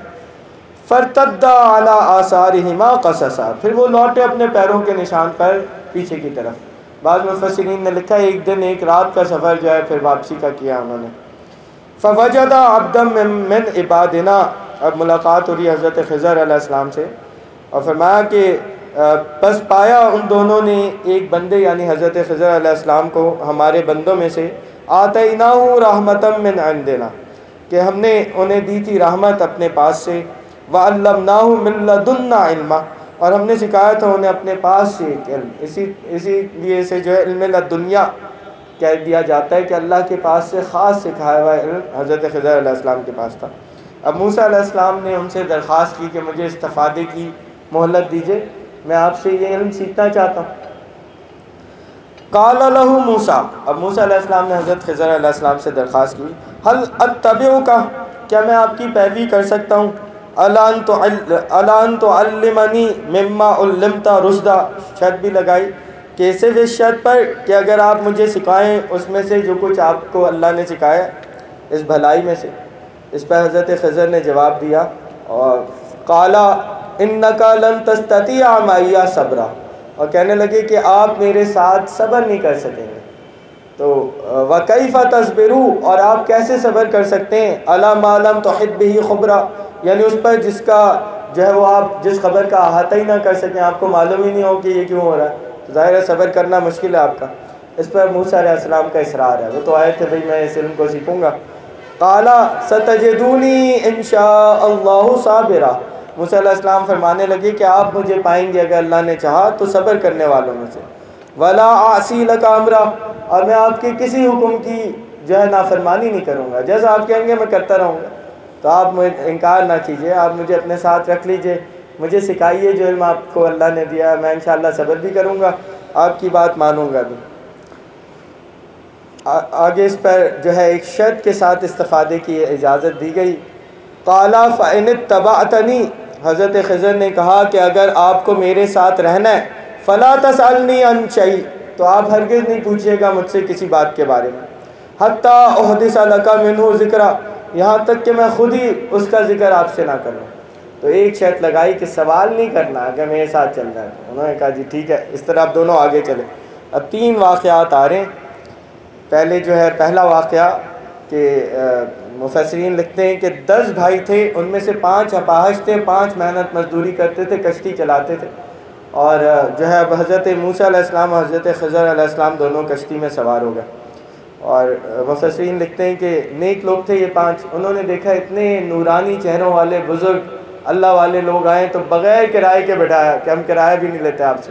فرتدا علی آثارہما قصصا، پھر وہ لوٹے اپنے پیروں کے نشان پر پیچھے کی طرف۔ بعض مفسرین نے لکھا ہے ایک دن ایک رات کا سفر جو ہے پھر واپسی کا کیا انہوں نے۔ فوجد عبدا من عبادنا، اب ملاقات ہو رہی حضرت خضر علیہ السلام سے، اور فرمایا کہ پس پایا ان دونوں نے ایک بندے یعنی حضرت خضر علیہ السلام کو ہمارے بندوں میں سے، آتیناہ رحمتا من عندنا، کہ ہم نے انہیں دی تھی رحمت اپنے پاس سے، وعلمناہ من لدنا علما، اور ہم نے سکھایا تھا انہیں اپنے پاس سے ایک علم، اسی اسی لیے سے جو ہے علم لدنیا کہہ دیا جاتا ہے کہ اللہ کے پاس سے خاص سکھایا ہوا علم حضرت خضر علیہ السلام کے پاس تھا۔ اب موسیٰ علیہ السلام نے ان سے درخواست کی کہ مجھے استفادے کی مہلت دیجیے، میں آپ سے یہ علم سیکھنا چاہتا ہوں۔ قال لہ موسیٰ، اب موسیٰ علیہ السلام نے حضرت خضر علیہ السلام سے درخواست کی، هل اتبعک، کیا میں آپ کی پیروی کر سکتا ہوں، الا ان تعلمنی مما علمت رشدا، شرط بھی لگائی کہ صرف اس شرط پر کہ اگر آپ مجھے سکھائیں اس میں سے جو کچھ آپ کو اللہ نے سکھایا اس بھلائی میں سے۔ اس پر حضرت خضر نے جواب دیا، اور قال انک لن تستطیع معی صبرا، اور کہنے لگے کہ آپ میرے ساتھ صبر نہیں کر سکیں گے۔ تو وَكَيْفَ تَصْبِرُوا، اور آپ کیسے صبر کر سکتے ہیں، عَلَىٰ مَا لَمْ تُحِطْ بِهِ خُبْرًا، یعنی اس پر جس کا جو ہے وہ آپ جس خبر کا احاطہ ہی نہ کر سکیں، آپ کو معلوم ہی نہیں ہو کہ یہ کیوں ہو رہا ہے، تو ظاہر ہے صبر کرنا مشکل ہے آپ کا۔ اس پر موسیٰ علیہ السلام کا اصرار ہے، وہ تو آئے تھے بھئی میں اس علم کو سیکھوں گا۔ قَالَ سَتَجِدُونِی إِن شَاءَ اللَّهُ صَابِرًا، موسیٰ علیہ السلام فرمانے لگے کہ آپ مجھے پائیں گے اگر اللہ نے چاہا تو صبر کرنے والوں میں سے۔ وَلَا أَعْصِي لَكَ أَمْرًا، اور میں آپ کے کسی حکم کی جو ہے نافرمانی نہیں کروں گا، جیسا آپ کہیں گے میں کرتا رہوں گا۔ تو آپ مجھے انکار نہ کیجئے، آپ مجھے اپنے ساتھ رکھ لیجئے، مجھے سکھائیے جو علم آپ کو اللہ نے دیا، میں انشاءاللہ صبر بھی کروں گا، آپ کی بات مانوں گا بھی۔ آگے اس پر جو ہے ایک شرط کے ساتھ استفادے کی اجازت دی گئی۔ قَالَ فَإِنِ اتَّبَعْتَنِی، حضرت خضر نے کہا کہ اگر آپ کو میرے ساتھ رہنا ہے، فَلَا تَسْأَلْنِی عَنْ شَیْءٍ، تو آپ ہرگز نہیں پوچھیے گا مجھ سے کسی بات کے بارے میں، حَتَّىٰ أُحْدِثَ لَکَ مِنْهُ ذِکْرًا، یہاں تک کہ میں خود ہی اس کا ذکر آپ سے نہ کروں۔ تو ایک شرط لگائی کہ سوال نہیں کرنا اگر میرے ساتھ چل رہا ہے۔ انہوں نے کہا جی ٹھیک ہے، اس طرح آپ دونوں آگے چلے۔ اب تین واقعات آ رہے ہیں۔ پہلے جو ہے پہلا واقعہ کہ مفسرین لکھتے ہیں کہ دس بھائی تھے، ان میں سے پانچ اپاہج تھے، پانچ محنت مزدوری کرتے تھے، کشتی چلاتے تھے، اور جو ہے اب حضرت موسیٰ علیہ السلام اور حضرت خضر علیہ السلام دونوں کشتی میں سوار ہو گئے۔ اور مفسرین لکھتے ہیں کہ نیک لوگ تھے یہ پانچ، انہوں نے دیکھا اتنے نورانی چہروں والے بزرگ اللہ والے لوگ آئے تو بغیر کرائے کے بٹھایا کہ ہم کرایہ بھی نہیں لیتے آپ سے۔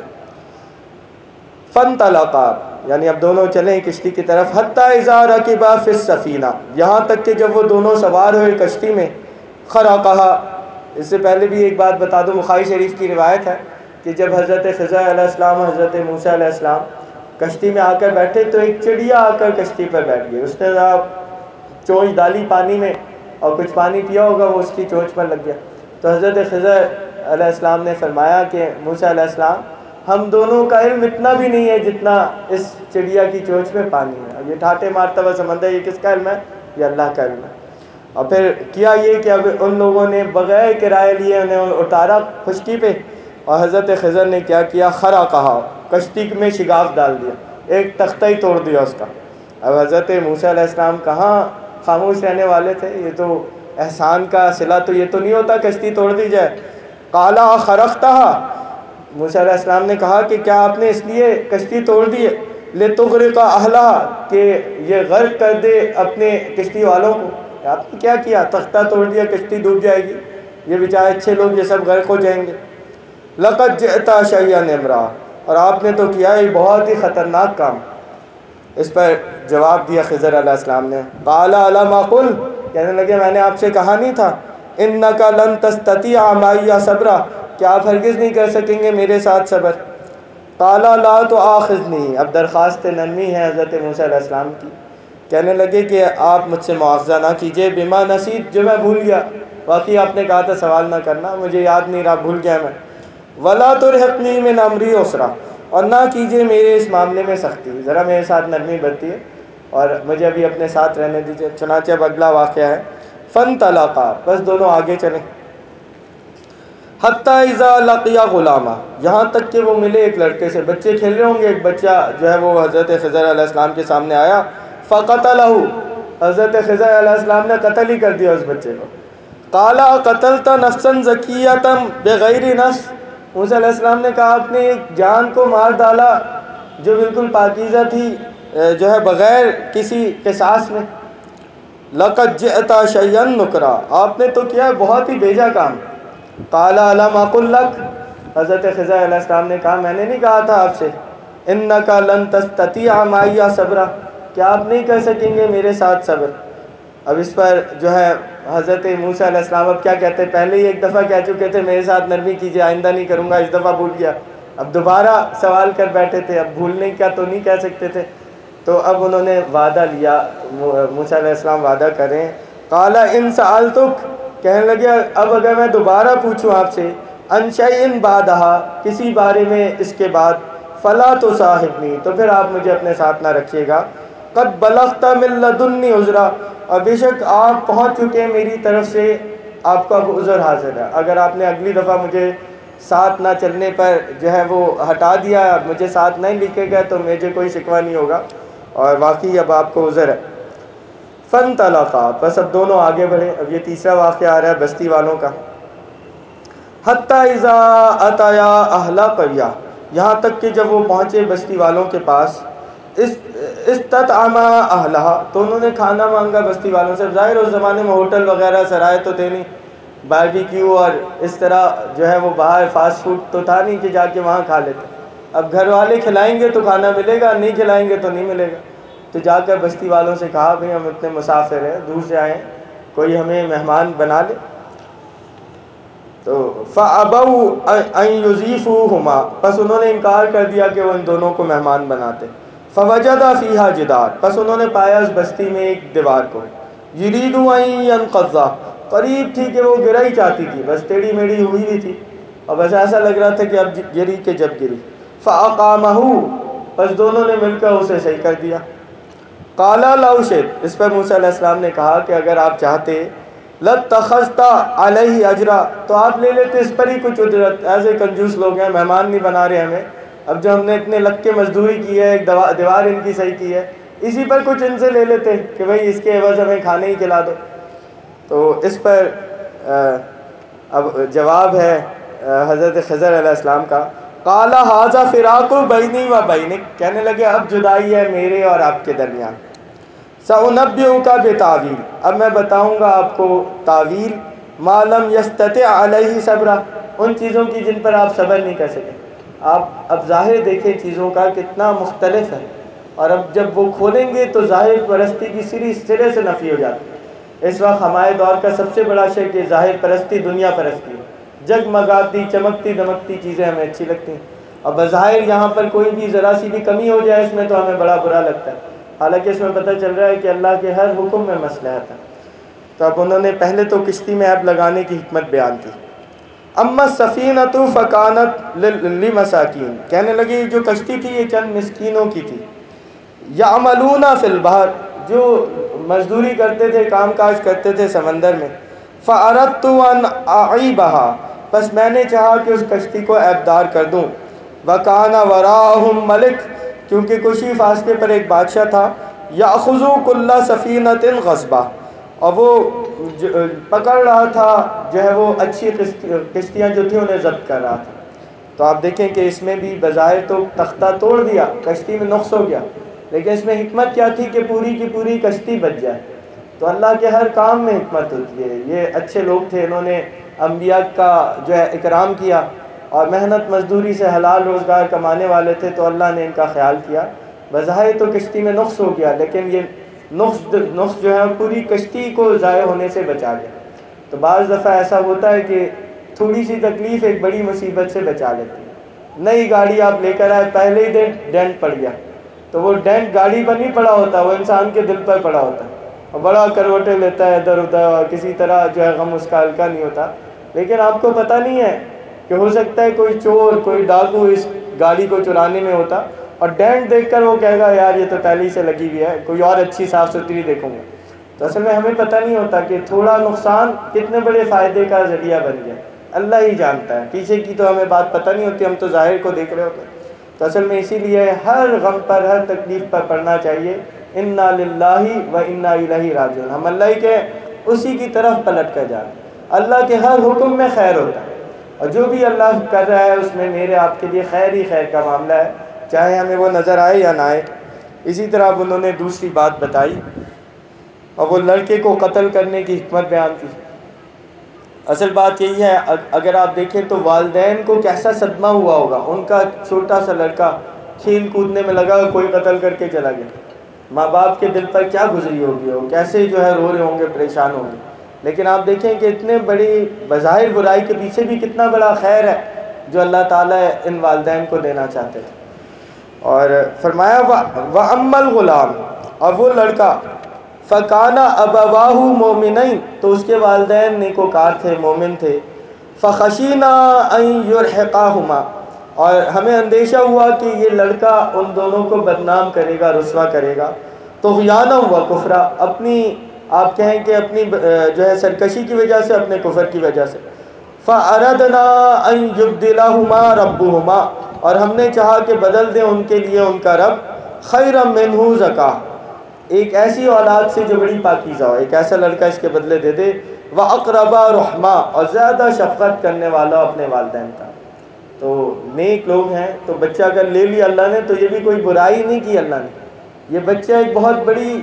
فَانْطَلَقَا، یعنی اب دونوں چلیں کشتی کی طرف، حَتَّىٰ إِذَا رَكِبَا فِي السَّفِینَہ، یہاں تک کہ جب وہ دونوں سوار ہوئے کشتی میں، خَرَقَهَا، اس سے پہلے بھی ایک بات بتا دوں، بخاری شریف کی روایت ہے کہ جب حضرت خضر علیہ السلام اور حضرت موسیٰ علیہ السلام کشتی میں آ کر بیٹھے تو ایک چڑیا آ کر کشتی پر بیٹھ گئی، اس نے ذرا چونچ ڈالی پانی میں اور کچھ پانی پیا ہوگا، وہ اس کی چونچ پر لگ گیا۔ تو حضرت خضر علیہ السلام نے فرمایا کہ موسیٰ علیہ السلام، ہم دونوں کا علم اتنا بھی نہیں ہے جتنا اس چڑیا کی چونچ میں پانی ہے، یہ ٹھاٹے مارتا ہوا سمندر، یہ کس کا علم ہے؟ یہ اللہ کا علم ہے۔ اور پھر کیا یہ کہ اب ان لوگوں نے بغیر کرائے لیے انہیں اتارا خشکی پہ، اور حضرت خضر نے کیا کیا، خرا کہا، کشتی میں شگاف ڈال دیا، ایک تختہ ہی توڑ دیا اس کا۔ اب حضرت موسیٰ علیہ السلام کہاں خاموش رہنے والے تھے، یہ تو احسان کا صلہ تو یہ تو نہیں ہوتا کشتی توڑ دی جائے۔ قَالَ أَخَرَقْتَهَا، موسیٰ علیہ السلام نے کہا کہ کیا آپ نے اس لیے کشتی توڑ دی ہے، لِتُغْرِقَ أَهْلَهَا، کہ یہ غرق کر دے اپنے کشتی والوں کو؟ آپ نے کیا کیا، تختہ توڑ دیا، کشتی ڈوب جائے گی، یہ بیچارے اچھے لوگ یہ سب غرق ہو جائیں گے۔ لَقَدْ جِئْتَ شَيْئًا إِمْرًا، اور آپ نے تو کیا یہ بہت ہی خطرناک کام۔ اس پر جواب دیا خضر علیہ السلام نے، قَالَ أَلَمْ أَقُلْ، کہنے لگے میں نے آپ سے کہا نہیں تھا، إِنَّكَ لَن تَسْتَطِيعَ مَعِيَ صَبْرًا، کہ آپ ہرگز نہیں کر سکیں گے میرے ساتھ صبر۔ قَالَ لَا تُؤَاخِذْنِی، اب درخواست نرمی ہے حضرت موسیٰ علیہ السلام کی، کہنے لگے کہ آپ مجھ سے مواخذہ نہ کیجئے، بِمَا نَسِیت، جو میں بھول گیا، واقعی آپ نے کہا تھا سوال نہ کرنا، مجھے یاد نہیں رہا، بھول گیا میں۔ وَلَا تُرْهِقْنِی مِنْ أَمْرِی عُسْرًا، اور نہ کیجئے میرے اس معاملے میں سختی، ذرا میرے ساتھ نرمی برتیے اور مجھے ابھی اپنے ساتھ رہنے دیجئے۔ چنانچہ اب اگلا واقعہ ہے، فَانْطَلَقَا، بس دونوں آگے چلیں، حَتَّىٰ إِذَا لَقِیَا غُلَامًا، یہاں تک کہ وہ ملے ایک لڑکے سے، بچے کھیل رہے ہوں گے، ایک بچہ جو ہے وہ حضرت خضر علیہ السلام کے سامنے آیا، فَقَتَلَهُ، حضرت خضر علیہ السلام نے قتل ہی کر دیا اس بچے کو۔ قَالَ أَقَتَلْتَ نَفْسًا زَکِیَّةً بِغَیْرِ نَفْسٍ، موسیٰ علیہ السلام نے کہا آپ نے ایک جان کو مار ڈالا جو بالکل پاکیزہ تھی، جو ہے بغیر کسی قصاص میں۔ لَقَدْ جِئْتَ شَيْئًا نُكْرًا، آپ نے تو کیا بہت ہی بیجا کام۔ قَالَ أَلَمْ أَقُلْ لَكَ، حضرت خضر علیہ السلام نے کہا میں نے نہیں کہا تھا آپ سے، إِنَّكَ لَن تَسْتَطِيعَ مَعِيَ صَبْرًا، کہ آپ نہیں کر سکیں گے میرے ساتھ صبر۔ اب اس پر جو ہے حضرت موسیٰ علیہ السلام اب کیا کہتے ہیں، پہلے ہی ایک دفعہ کہہ چکے تھے میرے ساتھ نرمی کیجیے، آئندہ نہیں کروں گا، اس دفعہ بھول گیا، اب دوبارہ سوال کر بیٹھے تھے، اب بھولنے کا تو نہیں کہہ سکتے تھے، تو اب انہوں نے وعدہ لیا، موسیٰ علیہ السلام وعدہ کریں۔ قَالَ إِن سَأَلْتُكَ، کہنے لگے اب اگر میں دوبارہ پوچھوں آپ سے، عَن شَيْءٍ بَعْدَهَا، کسی بارے میں اس کے بعد، فَلَا تُصَاحِبْنِی، تو پھر آپ مجھے اپنے ساتھ نہ رکھیے گا، قَدْ بَلَغْتَ مِن لَدُنِّی عُذْرًا، اور بے شک آپ پہنچ چکے ہیں میری طرف سے، آپ کا اب عذر حاضر ہے، اگر آپ نے اگلی دفعہ مجھے ساتھ نہ چلنے پر جو ہے وہ ہٹا دیا، مجھے ساتھ نہیں لکھے گئے تو مجھے کوئی شکوہ نہیں ہوگا، اور واقعی اب آپ کو عذر ہے۔ فن طلقا، بس اب دونوں آگے بڑھے۔ اب یہ تیسرا واقعہ آ رہا ہے بستی والوں کا۔ حتی اذا اتیا اہل قریہ، یہاں تک کہ جب وہ پہنچے بستی والوں کے پاس، استطعما اہلہا، تو انہوں نے کھانا مانگا بستی والوں سے۔ ظاہر اس زمانے میں ہوٹل وغیرہ سرائے تو تھے نہیں، باربیکیو اور اس طرح جو ہے وہ باہر فاسٹ فوڈ تو تھا نہیں کہ جا کے وہاں کھا لیتے۔ اب گھر والے کھلائیں گے تو کھانا ملے گا، نہیں کھلائیں گے تو نہیں ملے گا۔ تو جا کر بستی والوں سے کہا بھئی ہم اتنے مسافر ہیں، دور سے آئے ہیں، کوئی ہمیں مہمان بنا لے۔ تو فَأَبَوْا أَن يُضِيفُوهُمَا، پس انہوں نے انکار کر دیا کہ وہ ان دونوں کو مہمان بناتے۔ فَوَجَدَ فِيهَا جِدَارًا، پس انہوں نے پایا اس بستی میں ایک دیوار کو۔ يُرِيدُ أَن يَنقَضَّ، قریب تھی کہ وہ گرا ہی چاہتی تھی، بس ٹیڑھی میڑھی ہوئی بھی تھی اور بس ایسا لگ رہا تھا کہ اب گری کہ جب گری۔ فَأَقَامَهُ، پس دونوں نے مل کر اسے صحیح کر دیا۔ قَالَ لَوْ شِئْتَ، اس پر موسیٰ علیہ السلام نے کہا کہ اگر آپ چاہتے، لَاتَّخَذْتَ عَلَيْهِ أَجْرًا، تو آپ لے لیتے اس پر ہی کچھ اجرت۔ ایسے کنجوس لوگ ہیں، مہمان نہیں بنا رہے ہمیں، اب جو ہم نے اتنے لگ کے مزدوری کی ہے، ایک دیوار ان کی صحیح کی ہے، اسی پر کچھ ان سے لے لیتے کہ بھئی اس کے عوض ہمیں کھانے ہی کھلا دو۔ تو اس پر اب جواب ہے حضرت خضر علیہ السلام کا، قَالَ هَٰذَا فِرَاقُ بَيْنِي وَبَيْنِكَ، کہنے لگے اب جدائی ہے میرے اور آپ کے درمیان۔ سَأُنَبِّئُكَ بِتَأْوِيلِ، اب میں بتاؤں گا آپ کو تعویل، مَا لَمْ يَسْتَطِعْ عَلَيْهِ صَبْرًا، ان چیزوں کی جن پر آپ صبر نہیں کر سکے۔ آپ اب ظاہر دیکھیں چیزوں کا کتنا مختلف ہے، اور اب جب وہ کھولیں گے تو ظاہر پرستی کی سری سرے سے نفی ہو جاتی ہے۔ اس وقت ہمارے دور کا سب سے بڑا شے کہ ظاہر پرستی دنیا پرستی ہے، جگمگاتی چمکتی دمکتی چیزیں ہمیں اچھی لگتی ہیں، اور بظاہر یہاں پر کوئی بھی ذرا سی بھی کمی ہو جائے اس میں تو ہمیں بڑا برا لگتا ہے، حالانکہ اس میں پتہ چل رہا ہے کہ اللہ کے ہر حکم میں مصلحت ہے۔ تو اب انہوں نے پہلے تو کشتی میں عیب لگانے کی حکمت بیان کی۔ اما السفینۃ فکانت لمساکین، کہنے لگے جو کشتی تھی یہ چند مسکینوں کی تھی، یعملون فی البحر، جو مزدوری کرتے تھے، کام کاج کرتے تھے سمندر میں۔ فاردت ان اعیبها، بس میں نے چاہا کہ اس کشتی کو عیبدار کر دوں۔ وکان وراءہم ملک، کیونکہ کچھ ہی فاصلے پر ایک بادشاہ تھا، یاخذ کل سفینۃ غصبا، اور وہ پکڑ رہا تھا جو ہے وہ اچھی کشتیاں جو تھیں انہیں ضبط کر رہا تھا۔ تو آپ دیکھیں کہ اس میں بھی بظاہر تو تختہ توڑ دیا، کشتی میں نقص ہو گیا، لیکن اس میں حکمت کیا تھی کہ پوری کی پوری کشتی بچ جائے۔ تو اللہ کے ہر کام میں حکمت ہوتی ہے۔ یہ اچھے لوگ تھے، انہوں نے انبیاء کا جو ہے اکرام کیا اور محنت مزدوری سے حلال روزگار کمانے والے تھے، تو اللہ نے ان کا خیال کیا۔ بظاہر تو کشتی میں نقص ہو گیا، لیکن یہ نقص نقص جو ہے پوری کشتی کو ضائع ہونے سے بچا گیا۔ تو بعض دفعہ ایسا ہوتا ہے کہ تھوڑی سی تکلیف ایک بڑی مصیبت سے بچا لیتی ہے۔ نئی گاڑی آپ لے کر آئے، پہلے ہی دن ڈینٹ پڑ گیا، تو وہ ڈینٹ گاڑی پر نہیں پڑا ہوتا، وہ انسان کے دل پر پڑا ہوتا ہے، اور بڑا کروٹیں لیتا ہے ادھر ادھر، اور کسی طرح جو ہے غم اس کا ہلکا نہیں ہوتا۔ لیکن آپ کو پتہ نہیں ہے کہ ہو سکتا ہے کوئی چور، کوئی ڈاکو اس گاڑی کو چرانے میں ہوتا، اور ڈینٹ دیکھ کر وہ کہے گا یار یہ تو پہلے ہی سے لگی ہوئی ہے، کوئی اور اچھی صاف ستھری دیکھوں گا۔ تو اصل میں ہمیں پتہ نہیں ہوتا کہ تھوڑا نقصان کتنے بڑے فائدے کا ذریعہ بن گیا، اللہ ہی جانتا ہے، پیچھے کی تو ہمیں بات پتہ نہیں ہوتی، ہم تو ظاہر کو دیکھ رہے ہوتے ہیں۔ تو اصل میں اسی لیے ہر غم پر، ہر تکلیف پر پڑھنا چاہیے انا للہ و انا الیہ راجعون، ہم اللہ ہی کے اسی کی طرف پلٹ کر جاتے ہیں۔ اللہ کے ہر حکم میں خیر ہوتا ہے، اور جو بھی اللہ کر رہا ہے اس میں میرے آپ کے لیے خیر ہی خیر کا معاملہ ہے، چاہے ہمیں وہ نظر آئے یا نہ آئے۔ اسی طرح اب انہوں نے دوسری بات بتائی، اور وہ لڑکے کو قتل کرنے کی حکمت بیان کی۔ اصل بات یہی ہے، اگر آپ دیکھیں تو والدین کو کیسا صدمہ ہوا ہوگا، ان کا چھوٹا سا لڑکا کھیل کودنے میں لگا، کوئی قتل کر کے چلا گیا، ماں باپ کے دل پر کیا گزری ہوگی، وہ کیسے جو ہے رو رہے ہوں گے، پریشان ہوں گے۔ لیکن آپ دیکھیں کہ اتنے بڑی بظاہر برائی کے پیچھے بھی کتنا بڑا خیر ہے جو اللہ تعالیٰ ان والدین کو دینا چاہتے تھے۔ اور فرمایا وَأَمَّا الْغُلَامُ، اور وہ لڑکا، فَكَانَ أَبَوَاهُ مُؤْمِنَيْنِ، تو اس کے والدین نیکوکار تھے، مومن تھے۔ فَخَشِينَا أَن يُرْهِقَاهُمَا، اور ہمیں اندیشہ ہوا کہ یہ لڑکا ان دونوں کو بدنام کرے گا، رسوا کرے گا، طغیانا وکفرا، اپنی آپ کہیں کہ اپنی جو ہے سرکشی کی وجہ سے، اپنے کفر کی وجہ سے۔ فَأَرَدْنَا أَن يُبْدِلَهُمَا رَبُّهُمَا، اور ہم نے چاہا کہ بدل دیں ان کے لیے ان کا رب، خیرا منہ زکا، ایک ایسی اولاد سے جو بڑی پاکیزہ ہو، ایک ایسا لڑکا اس کے بدلے دے دے، وَأَقْرَبَ رحمہ، اور زیادہ شفقت کرنے والا اپنے والدین کا۔ تو نیک لوگ ہیں، تو بچہ اگر لے لیا اللہ نے تو یہ بھی کوئی برائی نہیں کی اللہ نے، یہ بچہ ایک بہت بڑی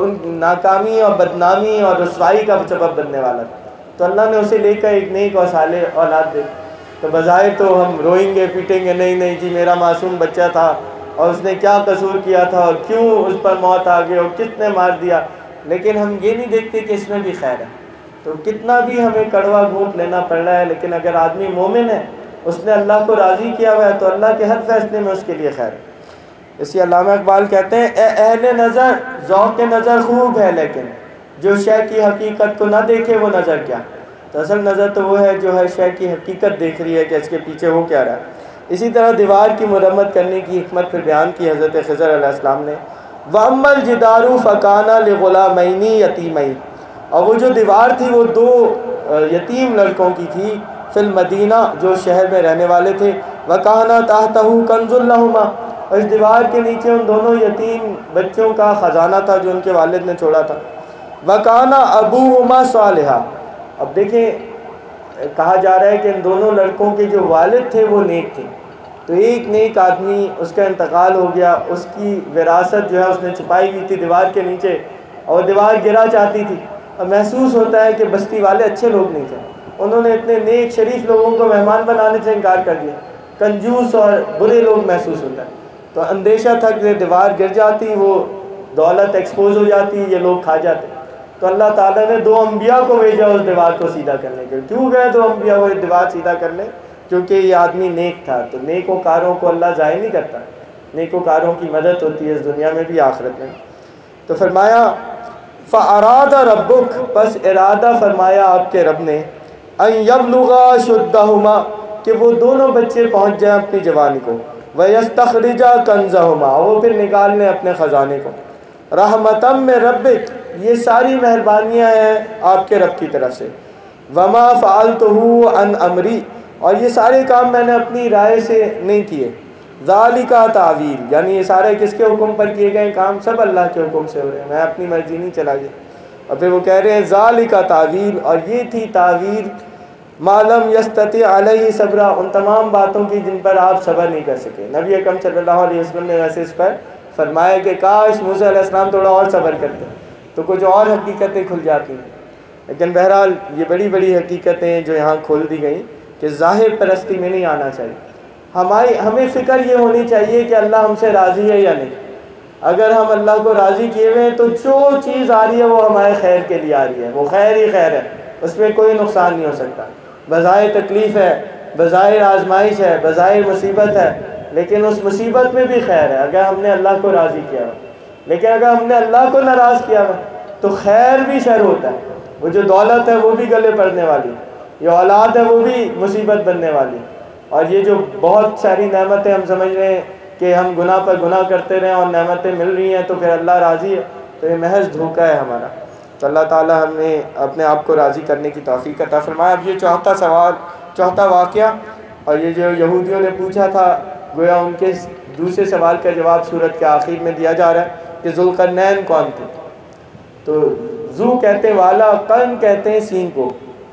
ناکامی اور بدنامی اور رسوائی کا سبب بننے والا تھا، تو اللہ نے اسے لے کر ایک نیک اور صالح اولاد دے۔ تو بظاہر تو ہم روئیں گے پیٹیں گے، نہیں نہیں جی میرا معصوم بچہ تھا اور اس نے کیا قصور کیا تھا اور کیوں اس پر موت آ گئی اور کس نے مار دیا، لیکن ہم یہ نہیں دیکھتے کہ اس میں بھی خیر ہے۔ تو کتنا بھی ہمیں کڑوا گھونٹ لینا پڑ رہا ہے، لیکن اگر آدمی مومن ہے، اس نے اللہ کو راضی کیا ہوا ہے، تو اللہ کے ہر فیصلے میں اس کے لیے خیر ہے۔ اسی علامہ اقبال کہتے ہیں، اے اہل نظر ذوق نظر خوب ہے، لیکن جو شے کی حقیقت کو نہ دیکھے وہ نظر کیا۔ تو اصل نظر تو وہ ہے جو ہے شے کی حقیقت دیکھ رہی ہے کہ اس کے پیچھے ہو کیا رہا ہے۔ اسی طرح دیوار کی مرمت کرنے کی حکمت پھر بیان کی حضرت خضر علیہ السلام نے، وَأَمَّا الْجِدَارُ فَكَانَ لِغُلَامَيْنِ يَتِيمَيْنِ، اور وہ جو دیوار تھی وہ دو یتیم لڑکوں کی تھی، فی المدینہ، جو شہر میں رہنے والے تھے، وَكَانَ تَحْتَهُ كَنْزٌ لَهُمَا، اور اس دیوار کے نیچے ان دونوں یتیم بچوں کا خزانہ تھا جو ان کے والد نے چھوڑا تھا، وَكَانَ أَبُوهُمَا صَالِحًا۔ اب دیکھیں کہا جا رہا ہے کہ ان دونوں لڑکوں کے جو والد تھے وہ نیک تھے، تو ایک نیک آدمی اس کا انتقال ہو گیا، اس کی وراثت جو ہے اس نے چھپائی ہوئی تھی دیوار کے نیچے، اور دیوار گرا چاہتی تھی، اور محسوس ہوتا ہے کہ بستی والے اچھے لوگ نہیں تھے، انہوں نے اتنے نیک شریف لوگوں کو مہمان بنانے سے انکار کر دیا، کنجوس اور برے لوگ محسوس ہوتا ہے۔ تو اندیشہ تھا کہ دیوار گر جاتی، وہ دولت ایکسپوز ہو جاتی، یہ لوگ کھا جاتے، تو اللہ تعالیٰ نے دو انبیاء کو بھیجا اس دیوار کو سیدھا کرنے کے لیے۔ کیوں گئے دو انبیاء وہ دیوار سیدھا کرنے؟ کیونکہ یہ آدمی نیک تھا، تو نیکوکاروں کو اللہ ضائع نہیں کرتا، نیکوکاروں کی مدد ہوتی ہے اس دنیا میں بھی آخرت میں۔ تو فرمایا فَأَرَادَ رَبُّكَ، پس ارادہ فرمایا آپ کے رب نے، أَن يَبْلُغَا أَشُدَّهُمَا، کہ وہ دونوں بچے پہنچ جائیں اپنی جوانی کو، وَيَسْتَخْرِجَا كَنزَهُمَا، وہ پھر نکال لیں اپنے خزانے کو، رحمتم میں ربک، یہ ساری مہربانیاں ہیں آپ کے رب کی طرف سے، وما فعلتہ عن امری، اور یہ سارے کام میں نے اپنی رائے سے نہیں کیے، ذالک تعویل، یعنی یہ سارے کس کے حکم پر کیے گئے کام؟ سب اللہ کے حکم سے ہو رہے ہیں، میں اپنی مرضی نہیں چلا گیا۔ اور پھر وہ کہہ رہے ہیں ذالک تعویل، اور یہ تھی تعویل ما لم یستطع علیہ صبرا، ان تمام باتوں کی جن پر آپ صبر نہیں کر سکے۔ نبی اکرم صلی اللہ علیہ وسلم نے ویسے اس پر فرمایا کہ کاش موسیٰ علیہ السلام تھوڑا اور صبر کرتے تو کچھ اور حقیقتیں کھل جاتی ہیں، لیکن بہرحال یہ بڑی بڑی حقیقتیں جو یہاں کھول دی گئیں کہ ظاہر پرستی میں نہیں آنا چاہیے، ہماری ہمیں فکر یہ ہونی چاہیے کہ اللہ ہم سے راضی ہے یا نہیں۔ اگر ہم اللہ کو راضی کیے ہوئے ہیں تو جو چیز آ رہی ہے وہ ہمارے خیر کے لیے آ رہی ہے، وہ خیر ہی خیر ہے، اس میں کوئی نقصان نہیں ہو سکتا۔ بظاہر تکلیف ہے، بظاہر آزمائش ہے، بظاہر مصیبت ہے، لیکن اس مصیبت میں بھی خیر ہے اگر ہم نے اللہ کو راضی کیا ہو۔ لیکن اگر ہم نے اللہ کو ناراض کیا ہو تو خیر بھی شر ہوتا ہے، وہ جو دولت ہے وہ بھی گلے پڑنے والی، یہ اولاد ہے وہ بھی مصیبت بننے والی، اور یہ جو بہت ساری نعمتیں ہم سمجھ رہے ہیں کہ ہم گناہ پر گناہ کرتے رہیں اور نعمتیں مل رہی ہیں تو پھر اللہ راضی ہے، تو یہ محض دھوکہ ہے ہمارا۔ تو اللہ تعالیٰ ہمیں اپنے آپ کو راضی کرنے کی توفیق عطا فرمائے۔ اب یہ چوتھا سوال، چوتھا واقعہ، اور یہ جو یہودیوں نے پوچھا تھا، گویا ان کے دوسرے سوال کا جواب سورت کے آخر میں دیا جا رہا ہے کہ ذوالقرنین کون تھے۔ تو ذو کہتے ہیں والا، قرن کہتے ہیں سینگ کو،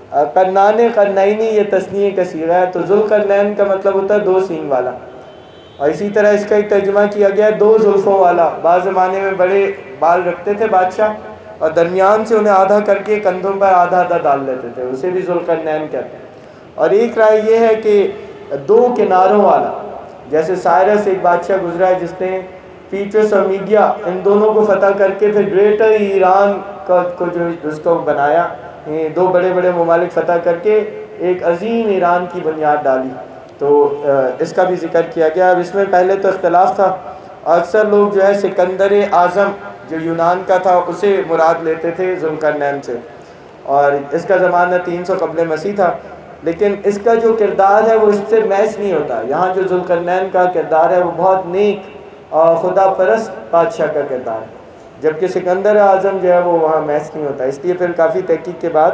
قرنان قرنینی یہ تثنیہ کا صیغہ ہے، تو ذوالقرنین کا مطلب ہوتا ہے دو سینگ والا، اور اسی طرح اس کا ایک ترجمہ کیا گیا ہے دو زلفوں والا۔ بعض زمانے میں بڑے بال رکھتے تھے بادشاہ اور درمیان سے انہیں آدھا کر کے کندھوں پر آدھا آدھا ڈال لیتے تھے، اسے بھی ذوالقرنین کہتے ہیں۔ اور ایک رائے یہ ہے کہ دو کناروں والا، جیسے سائرس ایک بادشاہ گزرا ہے جس نے پیٹرس اور میڈیا ان دونوں کو فتح کر کے پھر گریٹر ایران کو جو اس کو بنایا، دو بڑے بڑے ممالک فتح کر کے ایک عظیم ایران کی بنیاد ڈالی، تو اس کا بھی ذکر کیا گیا۔ اب اس میں پہلے تو اختلاف تھا، اکثر لوگ جو ہے سکندر اعظم جو یونان کا تھا اسے مراد لیتے تھے ذوالقرنین سے، اور اس کا زمانہ تین سو قبل مسیح تھا، لیکن اس کا جو کردار ہے وہ اس سے میچ نہیں ہوتا۔ یہاں جو ذوالقرنین کا کردار ہے وہ بہت نیک اور خدا پرست بادشاہ کا کردار ہے، جبکہ سکندر اعظم جو ہے وہ وہاں میچ نہیں ہوتا۔ اس لیے پھر کافی تحقیق کے بعد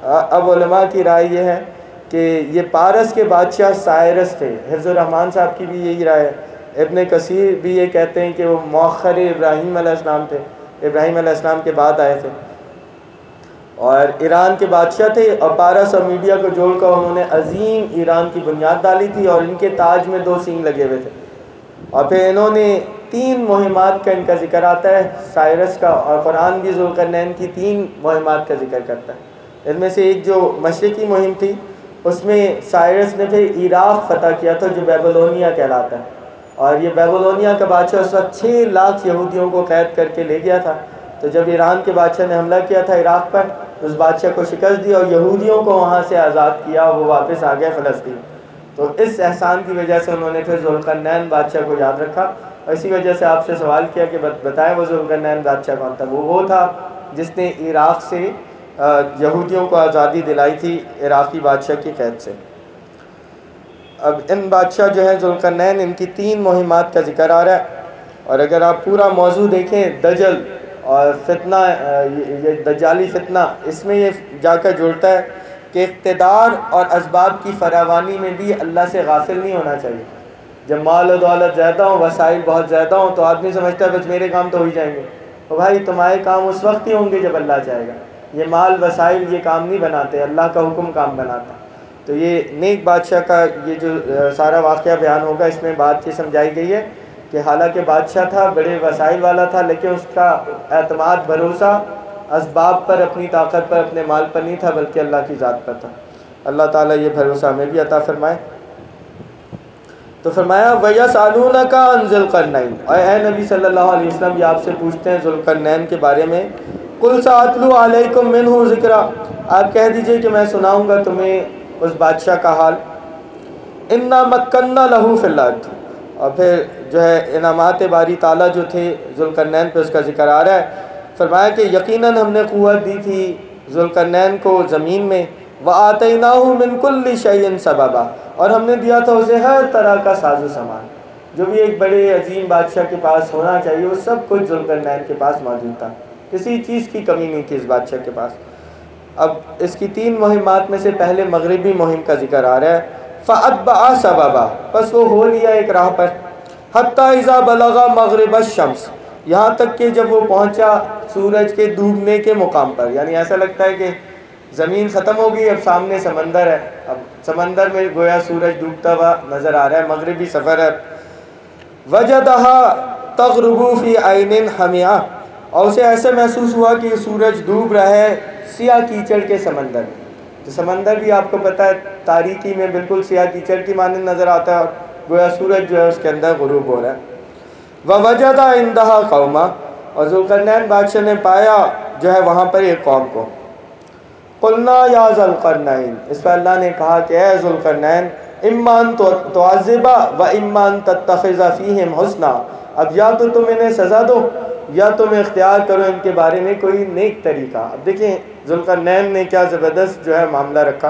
اب علماء کی رائے یہ ہے کہ یہ پارس کے بادشاہ سائرس تھے، حفظ الرحمان صاحب کی بھی یہی رائے ہے، ابن کثیر بھی یہ کہتے ہیں کہ وہ مؤخر ابراہیم علیہ السلام تھے، ابراہیم علیہ السلام کے بعد آئے تھے، اور ایران کے بادشاہ تھے، اور پارس اور میڈیا کو جوڑ کر انہوں نے عظیم ایران کی بنیاد ڈالی تھی، اور ان کے تاج میں دو سینگ لگے ہوئے تھے۔ اور پھر انہوں نے تین مہمات کا ان کا ذکر آتا ہے سائرس کا، اور قرآن بھی ذوالقرنین کی تین مہمات کا ذکر کرتا ہے۔ ان میں سے ایک جو مشرقی مہم تھی، اس میں سائرس نے پھر عراق فتح کیا تھا جو بیبلونیا کہلاتا ہے، اور یہ بیبلونیا کا بادشاہ اس وقت چھ لاکھ یہودیوں کو قید کر کے لے گیا تھا۔ تو جب ایران کے بادشاہ نے حملہ کیا تھا عراق پر، اس بادشاہ کو شکست دی اور یہودیوں کو وہاں سے آزاد کیا، اور وہ واپس آ گئے فلسطین۔ تو اس احسان کی وجہ سے انہوں نے پھر ذوالقرنین بادشاہ کو یاد رکھا، اور اسی وجہ سے آپ سے سوال کیا کہ بتائیں وہ ذوالقرنین بادشاہ کون تھا۔ وہ وہ تھا جس نے عراق سے یہودیوں کو آزادی دلائی تھی عراقی بادشاہ کی قید سے۔ اب ان بادشاہ جو ہے ذوالقرنین، ان کی تین مہمات کا ذکر آ رہا ہے، اور اگر آپ پورا موضوع دیکھیں دجل اور فتنہ، یہ دجالی فتنہ، اس میں یہ جا کر جڑتا ہے کہ اقتدار اور اسباب کی فراوانی میں بھی اللہ سے غافل نہیں ہونا چاہیے۔ جب مال و دولت زیادہ ہوں، وسائل بہت زیادہ ہوں، تو آدمی سمجھتا ہے بس میرے کام تو ہو ہی جائیں گے۔ تو بھائی تمہارے کام اس وقت ہی ہوں گے جب اللہ چاہے گا۔ یہ مال وسائل یہ کام نہیں بناتے، اللہ کا حکم کام بناتا ہے۔ تو یہ نیک بادشاہ کا یہ جو سارا واقعہ بیان ہوگا، اس میں بات یہ سمجھائی گئی ہے کہ حالانکہ بادشاہ تھا، بڑے وسائل والا تھا، لیکن اس کا اعتماد بھروسہ اسباب پر، اپنی طاقت پر، اپنے مال پر نہیں تھا، بلکہ اللہ کی ذات پر تھا۔ اللہ تعالیٰ یہ بھروسہ ہمیں بھی عطا فرمائے۔ تو فرمایا وَيَسْأَلُونَكَ عَنْ ذِي الْقَرْنَيْنِ، اور اے نبی صلی اللہ علیہ وسلم یہ آپ سے پوچھتے ہیں ذوالقرنین کے بارے میں۔ قُلْ سَأَتْلُو عَلَيْكُم مِّنْهُ ذِكْرًا، آپ کہہ دیجئے کہ میں سناؤں گا تمہیں اس بادشاہ کا حال۔ اِنَّا مَكَّنَّا لَهُ فِي الْأَرْضِ، اور پھر جو ہے انعامات باری تعالیٰ جو تھے ذوالقرنین پہ اس کا ذکر آ رہا ہے۔ فرمایا کہ یقیناً ہم نے قوت دی تھی ذوالقرنین کو زمین میں، وَآتَيْنَاهُ مِنْ كُلِّ شَيْءٍ سَبَبًا، اور ہم نے دیا تھا اسے ہر طرح کا ساز و سامان، جو بھی ایک بڑے عظیم بادشاہ کے پاس ہونا چاہیے وہ سب کچھ ذوالقرنین کے پاس موجود تھا، کسی چیز کی کمی نہیں تھی اس بادشاہ کے پاس۔ اب اس کی تین مہمات میں سے پہلے مغربی مہم کا ذکر آ رہا ہے۔ فَأَتْبَعَ سَبَبًا، بس وہ ہو لیا ایک راہ پر، حَتَّى إِذَا بَلَغَ مَغْرِبَ الشَّمْسِ، یہاں تک کہ جب وہ پہنچا سورج کے ڈوبنے کے مقام پر، یعنی ایسا لگتا ہے کہ زمین ختم ہو گئی، اب سامنے سمندر ہے، اب سمندر میں گویا سورج ڈوبتا ہوا نظر آ رہا ہے، مغربی سفر ہے۔ وَجَدَهَا تَغْرُبُ فِي عَيْنٍ حَمِئَةٍ، اور اسے ایسے محسوس ہوا کہ سورج ڈوب رہا ہے سیاہ کیچڑ کے سمندر میں۔ تو سمندر بھی آپ کو پتہ ہے تاریکی میں بالکل سیاہ کیچڑ کی مانند نظر آتا ہے، اور گویا سورج جو ہے اس کے اندر غروب ہو رہا ہے۔ وَوَجَدَ عِندَهَا قَوْمًا، اور ذوالقرنین بادشاہ نے پایا جو ہے وہاں پر ایک قوم کو۔ قُلْنَا يَا ذَا الْقَرْنَيْنِ، اس پر اللہ نے کہا کہ اے ذوالقرنین، اِمَّا أَن تُعَذِّبَ وَإِمَّا أَن تَتَّخِذَ فِيهِمْ حُسْنًا، اب یا تو تم انہیں سزا دو یا تم اختیار کرو ان کے بارے میں کوئی نیک طریقہ۔ اب دیکھیں ذوالقرنین نے کیا زبردست جو ہے معاملہ رکھا،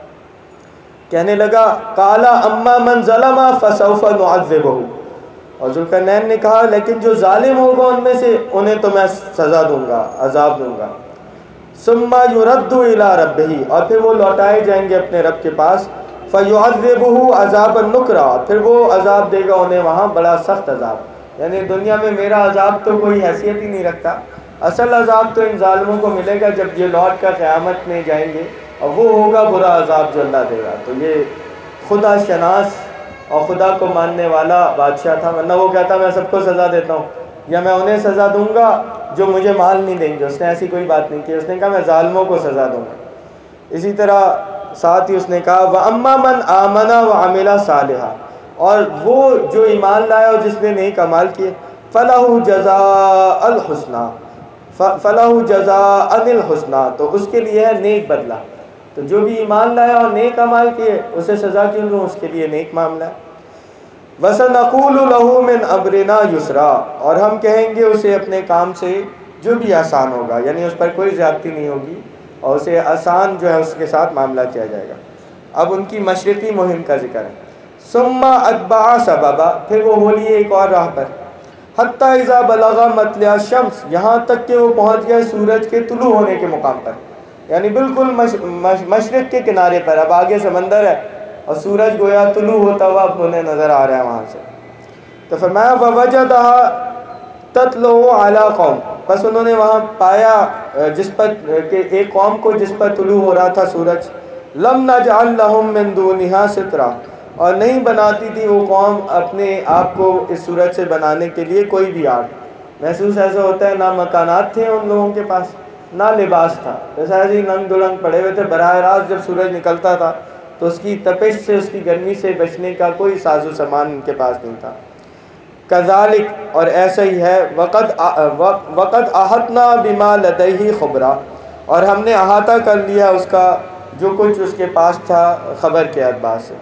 کہنے لگا قَالَ أَمَّا مَنْ ظَلَمَ فَسَوْفَ نُعَذِّبُهُ، اور ذوالقرنین نے کہا لیکن جو ظالم ہوگا ان میں سے انہیں تو میں سزا دوں گا، عذاب دوں گا۔ ثُمَّ يُرَدُّ إِلَىٰ رَبِّهِ، اور پھر وہ لوٹائے جائیں گے اپنے رب کے پاس، فَيُعَذِّبُهُ عَذَابًا نُكْرًا، پھر وہ عذاب دے گا انہیں وہاں بڑا سخت عذاب، یعنی دنیا میں میرا عذاب تو کوئی حیثیت ہی نہیں رکھتا، اصل عذاب تو ان ظالموں کو ملے گا جب یہ لوٹ کر قیامت میں جائیں گے، اور وہ ہوگا برا عذاب جو اللہ دے گا۔ تو یہ خدا شناس اور خدا کو ماننے والا بادشاہ تھا، ورنہ وہ کہتا میں سب کو سزا دیتا ہوں یا میں انہیں سزا دوں گا جو مجھے مال نہیں دیں گے، اس نے ایسی کوئی بات نہیں کی، اس نے کہا میں ظالموں کو سزا دوں گا۔ اسی طرح ساتھ ہی اس نے کہا وَأَمَّا مَنْ آمَنَ وَعَمِلَ صَالِحًا، اور وہ جو ایمان لایا اور جس نے نیک اعمال کیے، فَلَهُ جَزَاءَ الْحُسْنَى، فَلَهُ جَزَاءً الْحُسْنَى، تو اس کے لیے ہے نیک بدلہ۔ تو جو بھی ایمان لایا اور نیک اعمال کیے اسے سزا کیوں دوں، اس کے لیے نیک معاملہ ہے۔ وَسَنَقُولُ لَهُ مِنْ أَمْرِنَا يُسْرًا، اور ہم کہیں گے اسے اپنے کام سے جو بھی آسان ہوگا، یعنی اس پر کوئی زیادتی نہیں ہوگی اور اسے آسان جو ہے اس کے ساتھ معاملہ کیا جائے گا۔ اب ان کی مشرقی مہم کا ذکر ہے۔ ثُمَّ أَتْبَعَ سَبَبًا، پھر وہ ہو لیے ایک اور راہ پر، حَتَّى إِذَا بَلَغَ مَطْلِعَ الشَّمْسِ، یہاں تک کہ وہ پہنچ گئے سورج کے طلوع ہونے کے مقام پر، یعنی بالکل مش... مش... مشرق کے کنارے پر، اب آگے سمندر ہے اور سورج گویا طلوع ہوتا ہوا اب انہیں نظر آ رہا ہے وہاں سے۔ تو فرمایا وَوَجَدَهَا تَطْلُعُ عَلَى قَوْمٍ، بس انہوں نے وہاں پایا جس پر کہ ایک قوم کو جس پر طلوع ہو رہا تھا سورج، لَمْ نَجْعَلْ لَهُم مِّن دُونِهَا سِتْرًا، اور نہیں بناتی تھی وہ قوم اپنے آپ کو اس سورج سے بنانے کے لیے کوئی بھی آڑ۔ محسوس ایسا ہوتا ہے نہ مکانات تھے ان لوگوں کے پاس، نہ لباس تھا، بس ایسے ہی ننگ دلنگ پڑے ہوئے تھے۔ براہ راست جب سورج نکلتا تھا تو اس کی تپش سے، اس کی گرمی سے بچنے کا کوئی ساز و سامان ان کے پاس نہیں تھا۔ کذالک، اور ایسا ہی ہے، وقد وقد احطنا بما لدیہ خبرا، اور ہم نے احاطہ کر لیا اس کا جو کچھ اس کے پاس تھا خبر کے اعتبار سے۔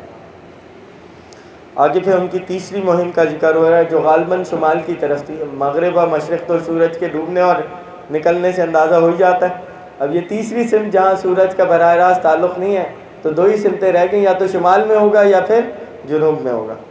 آگے پھر ان کی تیسری مہم کا ذکر ہو رہا ہے جو غالباً شمال کی طرف تھی۔ مغرب و مشرق تو سورج کے ڈوبنے اور نکلنے سے اندازہ ہو ہی جاتا ہے۔ اب یہ تیسری سمت جہاں سورج کا براہ راست تعلق نہیں ہے، تو دو ہی سمتیں رہ گئیں، یا تو شمال میں ہوگا یا پھر جنوب میں ہوگا۔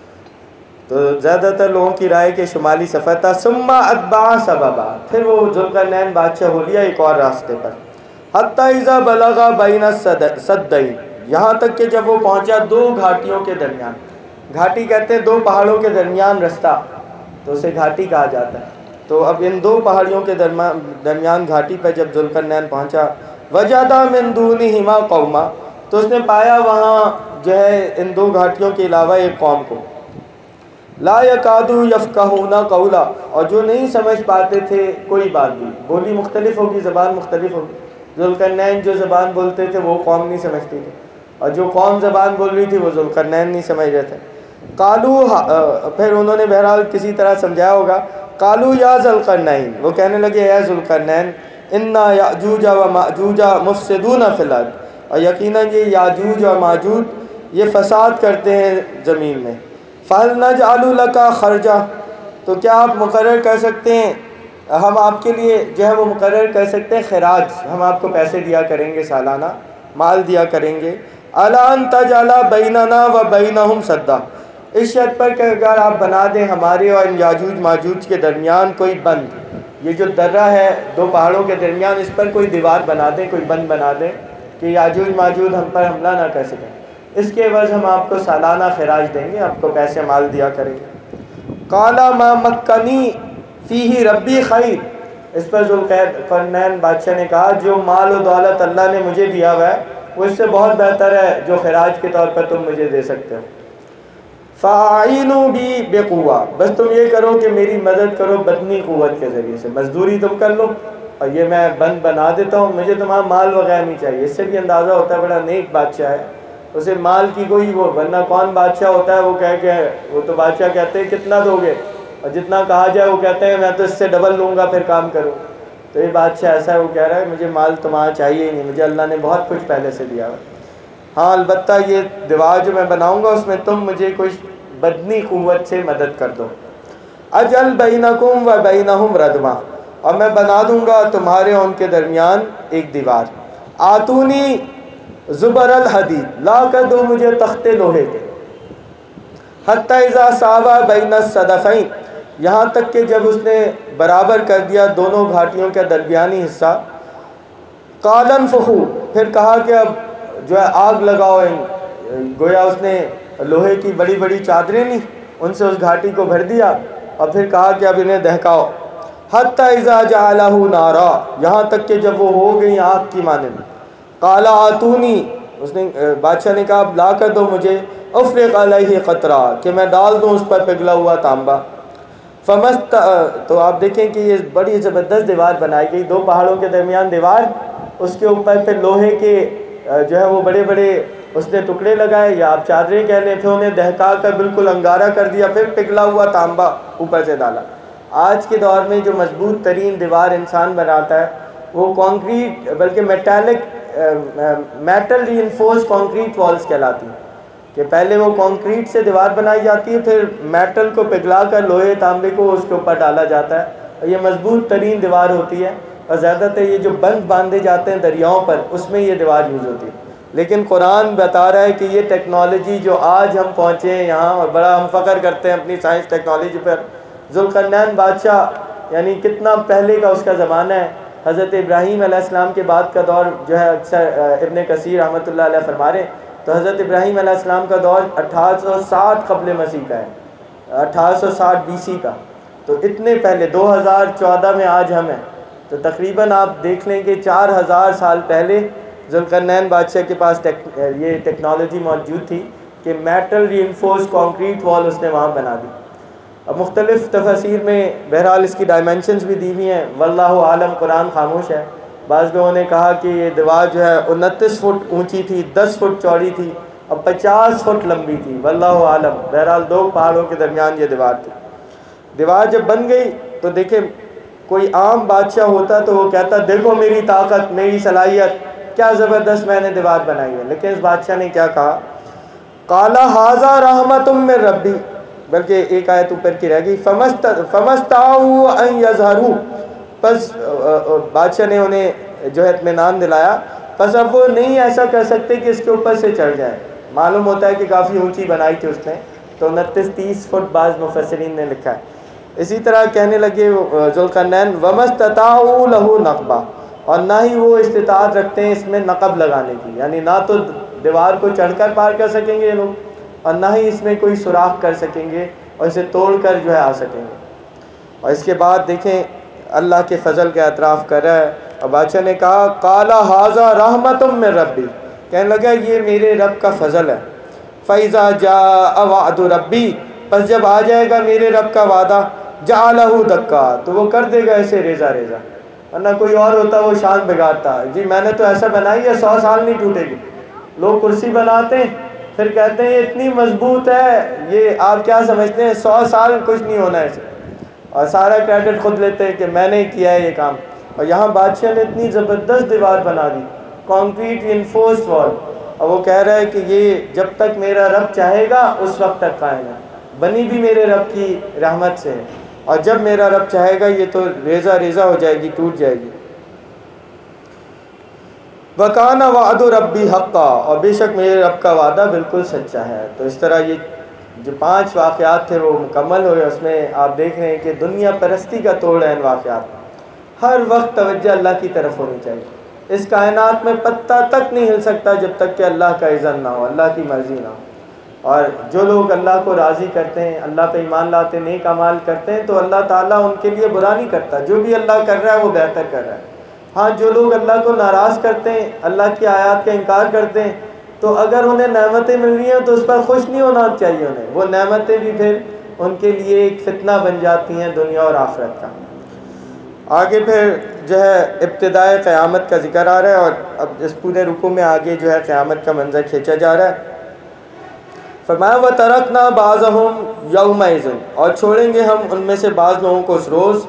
تو زیادہ تر لوگوں کی رائے کہ شمالی سفر تھا۔ ثم اتبع سببا، پھر وہ ذوالقرنین بادشاہ ہو لیا ایک اور راستے پر۔ حتی اذا بلغ بین السدین، یہاں تک کہ جب وہ پہنچا دو گھاٹیوں کے درمیان۔ گھاٹی کہتے ہیں دو پہاڑوں کے درمیان رستہ، تو اسے گھاٹی کہا جاتا ہے۔ تو اب ان دو پہاڑیوں کے درمیان گھاٹی پر جب ذوالقرنین پہنچا، وجد من دونہما قوما، تو اس نے پایا وہاں جو ہے ان دو گھاٹیوں کے علاوہ ایک قوم کو، لا یکادوا یفقہون قولا، اور جو نہیں سمجھ پاتے تھے کوئی بات بھی۔ بولی مختلف ہوگی، زبان مختلف ہوگی۔ ذوالقرنین جو زبان بولتے تھے وہ قوم نہیں سمجھتی تھی، اور جو قوم زبان بول رہی تھی وہ ذوالقرنین نہیں سمجھ رہے تھے۔ قالو، پھر انہوں نے بہرحال کسی طرح سمجھایا ہوگا، قالو یا ذوالقرنین، وہ کہنے لگے اے ذوالقرنین، انا یاجوج و ماجوج مفسدون فی الارض، اور یقیناً یہ یاجوج و ماجوج یہ فساد کرتے ہیں زمین میں۔ فہل نجعل لک خرجا، تو کیا آپ مقرر کر سکتے ہیں، ہم آپ کے لیے جو ہے وہ مقرر کر سکتے ہیں خراج، ہم آپ کو پیسے دیا کریں گے، سالانہ مال دیا کریں گے، الا ان تجعل بیننا و بینہم سدا، اس شرط پر کہ اگر آپ بنا دیں ہمارے اور ان یاجوج ماجوج کے درمیان کوئی بند، یہ جو درہ ہے دو پہاڑوں کے درمیان، اس پر کوئی دیوار بنا دیں، کوئی بند بنا دیں کہ یاجوج ماجوج ہم پر حملہ نہ کر سکیں، اس کے عوض ہم آپ کو سالانہ خراج دیں گے، آپ کو پیسے مال دیا کریں گے۔ قال ما مکنی فیہ ربی خیر، اس پر ذوالقرنین بادشاہ نے کہا جو مال و دولت اللہ نے مجھے دیا ہوا ہے وہ اس سے بہت بہتر ہے جو خراج کے طور پر تم مجھے دے سکتے ہو۔ فاعینوا بی بقوہ، بس تم یہ کرو کہ میری مدد کرو بدنی قوت کے ذریعے سے، مزدوری تم کر لو اور یہ میں بند بنا دیتا ہوں، مجھے تمہارا مال وغیرہ نہیں چاہیے۔ اس سے بھی اندازہ ہوتا ہے بڑا نیک بادشاہ ہے، اسے مال کی کوئی وہ، ورنہ کون بادشاہ ہوتا ہے وہ کہہ کہ وہ تو بادشاہ کہتے ہیں کتنا دو گے، اور جتنا کہا جائے وہ کہتے ہیں میں تو اس سے ڈبل لوں گا پھر کام کروں۔ تو یہ بادشاہ ایسا ہے، وہ کہہ رہا ہے مجھے مال تمہارا چاہیے ہی نہیں، مجھے اللہ نے بہت کچھ پہلے سے دیا ہوا، ہاں البتہ یہ دیوار جو میں بناؤں گا اس میں تم مجھے کوئی بدنی قوت سے مدد کر دو۔ اجل بینکم و بینہم ردما، اور میں بنا دوں گا تمہارے اور ان کے درمیان ایک دیوار۔ آتونی زبر الحدید، لا کر دو مجھے تختے لوہے کے۔ حتی اذا ساوا بین الصدفین، یہاں تک کہ جب اس نے برابر کر دیا دونوں گھاٹیوں کا درمیانی حصہ، قال انفخوا، پھر کہا کہ اب جو ہے آگ لگاؤ، گویا اس نے لوہے کی بڑی بڑی چادریں لی، ان سے اس گھاٹی کو بھر دیا اور پھر کہا کہ اب انہیں دہکاؤ۔ حتی اذا جعلہ نارا، یہاں تک کہ جب وہ ہو گئی آگ کی مانند۔ قال آتونی، اس نے بادشاہ نے کہا اب لا کر دو مجھے، افرغ علیہ قطرہ، کہ میں ڈال دوں اس پر پگھلا ہوا تانبا۔ فمست، تو آپ دیکھیں کہ یہ بڑی زبردست دیوار بنائی گئی، دو پہاڑوں کے درمیان دیوار، اس کے اوپر پھر لوہے کے جو ہے وہ بڑے بڑے اس نے ٹکڑے لگائے یا آپ چادریں کہہ لیں، پھر انہیں دہکا کر بالکل انگارہ کر دیا، پھر پگھلا ہوا تانبا اوپر سے ڈالا۔ آج کے دور میں جو مضبوط ترین دیوار انسان بناتا ہے وہ کانکریٹ بلکہ metallic metal reinforce concrete walls کہلاتی ہیں، کہ پہلے وہ کانکریٹ سے دیوار بنائی جاتی ہے، پھر میٹل کو پگھلا کر لوہے تانبے کو اس کے اوپر ڈالا جاتا ہے، اور یہ مضبوط ترین دیوار ہوتی ہے، اور زیادہ تر یہ جو بند باندھے جاتے ہیں دریاؤں پر اس میں یہ دیوار یوز ہوتی ہے۔ لیکن قرآن بتا رہا ہے کہ یہ ٹیکنالوجی جو آج ہم پہنچے ہیں یہاں، اور بڑا ہم فخر کرتے ہیں اپنی سائنس ٹیکنالوجی پر، ذوالقرنین بادشاہ یعنی کتنا پہلے کا اس کا زمانہ ہے، حضرت ابراہیم علیہ السلام کے بعد کا دور جو ہے اکثر ابن کثیر رحمۃ اللہ علیہ فرما رہے ہیں، تو حضرت ابراہیم علیہ السلام کا دور اٹھارہ سو ساٹھ قبل مسیح کا ہے، اٹھارہ سو ساٹھ بی سی کا، تو اتنے پہلے دو ہزار چودہ میں آج ہم ہیں، تو تقریباً آپ دیکھ لیں کہ چار ہزار سال پہلے ذوالقرنین بادشاہ کے پاس ٹیک یہ ٹیکنالوجی موجود تھی کہ میٹل ری انفورس کانکریٹ وال اس نے وہاں بنا دی۔ اب مختلف تفاسیر میں بہرحال اس کی ڈائمینشنز بھی دی ہوئی ہیں، واللہ عالم، قرآن خاموش ہے۔ بعض لوگوں نے کہا کہ یہ دیوار جو ہے انتیس فٹ اونچی تھی، دس فٹ چوڑی تھی اور پچاس فٹ لمبی تھی، واللہ عالم۔ بہرحال دو پہاڑوں کے درمیان یہ دیوار تھی۔ دیوار جب بن گئی تو دیکھیں کوئی عام بادشاہ ہوتا تو وہ کہتا دیکھو میری طاقت، میری صلاحیت، کیا زبردست میں نے دیوار بنائی ہے، لیکن اس بادشاہ نے کیا کہا، قال ھذا رحمۃ من ربی، بلکہ ایک آیت اوپر کی رہ گئی، فمستطاعوا ان یظہروا، بس بادشاہ نے انہیں جو ہے اطمینان دلایا، بس اب وہ نہیں ایسا کر سکتے کہ اس کے اوپر سے چڑھ جائیں۔ معلوم ہوتا ہے کہ کافی اونچی بنائی تھی اس نے، تو انتیس تیس فٹ بعض مفسرین نے لکھا ہے۔ اسی طرح کہنے لگے ذوالقرنین ومستطاعوا لہ نقبا، اور نہ ہی وہ استطاعت رکھتے ہیں اس میں نقب لگانے کی، یعنی نہ تو دیوار کو چڑھ کر پار کر سکیں گے یہ لوگ، اور نہ ہی اس میں کوئی سوراخ کر سکیں گے اور اسے توڑ کر جو ہے آ سکیں گے۔ اور اس کے بعد دیکھیں اللہ کے فضل کا اعتراف کر رہا ہے، اور بادشاہ نے کہا قال ھذا رحمۃ من ربی، کہنے لگا یہ میرے رب کا فضل ہے۔ فَإِذَا جَاءَ وَعْدُ رَبِّي، پس جب آ جائے گا میرے رب کا وعدہ، جَعَلَهُ دَكَّا، تو وہ کر دے گا اسے ریزہ ریزہ، ورنہ کوئی اور ہوتا وہ شان بگاڑتا، جی میں نے تو ایسا بنائی ہے سو سال نہیں ٹوٹے گی۔ لوگ کرسی بناتے ہیں پھر کہتے ہیں یہ اتنی مضبوط ہے، یہ آپ کیا سمجھتے ہیں سو سال کچھ نہیں ہونا ہے اسے، اور سارا کریڈٹ خود لیتے ہیں کہ میں نے کیا ہے یہ کام۔ اور یہاں بادشاہ نے اتنی زبردست دیوار بنا دی، کانکریٹ انفورسڈ وال، اور وہ کہہ رہا ہے کہ یہ جب تک میرا رب چاہے گا اس وقت تک قائم ہے، بنی بھی میرے رب کی رحمت سے ہے، اور جب میرا رب چاہے گا یہ تو ریزہ ریزہ ہو جائے گی، ٹوٹ جائے گی۔ وَكَانَ وَعْدُ رَبِّي حَقًّا، اور بے شک میرے رب کا وعدہ بالکل سچا ہے۔ تو اس طرح یہ جو پانچ واقعات تھے وہ مکمل ہوئے۔ اس میں آپ دیکھ رہے ہیں کہ دنیا پرستی کا توڑ ہے ان واقعات، ہر وقت توجہ اللہ کی طرف ہونی چاہیے۔ اس کائنات میں پتہ تک نہیں ہل سکتا جب تک کہ اللہ کا اذن نہ ہو، اللہ کی مرضی نہ ہو۔ اور جو لوگ اللہ کو راضی کرتے ہیں، اللہ پہ ایمان لاتے ہیں، نیک اعمال کرتے ہیں، تو اللہ تعالیٰ ان کے لیے برا نہیں کرتا، جو بھی اللہ کر رہا ہے وہ بہتر کر رہا ہے۔ ہاں جو لوگ اللہ کو ناراض کرتے ہیں، اللہ کی آیات کا انکار کرتے ہیں، تو اگر انہیں نعمتیں مل رہی ہیں تو اس پر خوش نہیں ہونا چاہیے انہیں، وہ نعمتیں بھی پھر ان کے لیے ایک فتنہ بن جاتی ہیں دنیا اور آخرت کا۔ آگے پھر جو ہے ابتدائے قیامت کا ذکر آ رہا ہے، اور اب اس پورے رکوع میں آگے جو ہے قیامت کا منظر کھینچا جا رہا ہے۔ فرمایا وَتَرَكْنَا بَعْضَهُمْ يَوْمَئِذٍ، اور چھوڑیں گے ہم ان میں سے بعض لوگوں کو اس روز،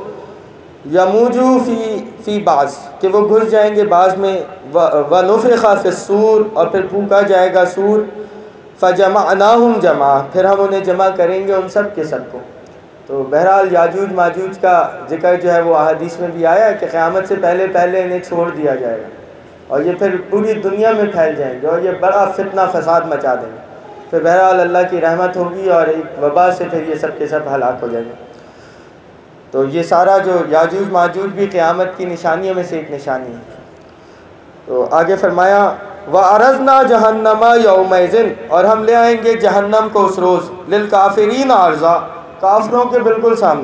یموجو فی فی بعض، کہ وہ گھس جائیں گے بعض میں، وَنُفِخَ فِی الصُّورِ، اور پھر پھونکا جائے گا سور، فَجَمَعْنَاهُمْ جَمْعًا، پھر ہم انہیں جمع کریں گے ان سب کے سب کو۔ تو بہرحال یاجوج ماجوج کا ذکر جو ہے وہ احادیث میں بھی آیا ہے کہ قیامت سے پہلے پہلے انہیں چھوڑ دیا جائے گا، اور یہ پھر پوری دنیا میں پھیل جائیں گے اور یہ بڑا فتنہ فساد مچا دیں گے۔ پھر بہرحال اللہ کی رحمت ہوگی اور ایک وبا سے پھر یہ سب کے سب ہلاک ہو جائیں گے۔ تو یہ سارا جو یاجوج ماجوج بھی قیامت کی نشانیوں میں سے ایک نشانی ہے۔ تو آگے فرمایا وَعَرَضْنَا جَهَنَّمَ يَوْمَئِذٍ، اور ہم لے آئیں گے جہنم کو اس روز، لِلْكَافِرِينَ عَرْضًا، کافروں کے بالکل سامنے،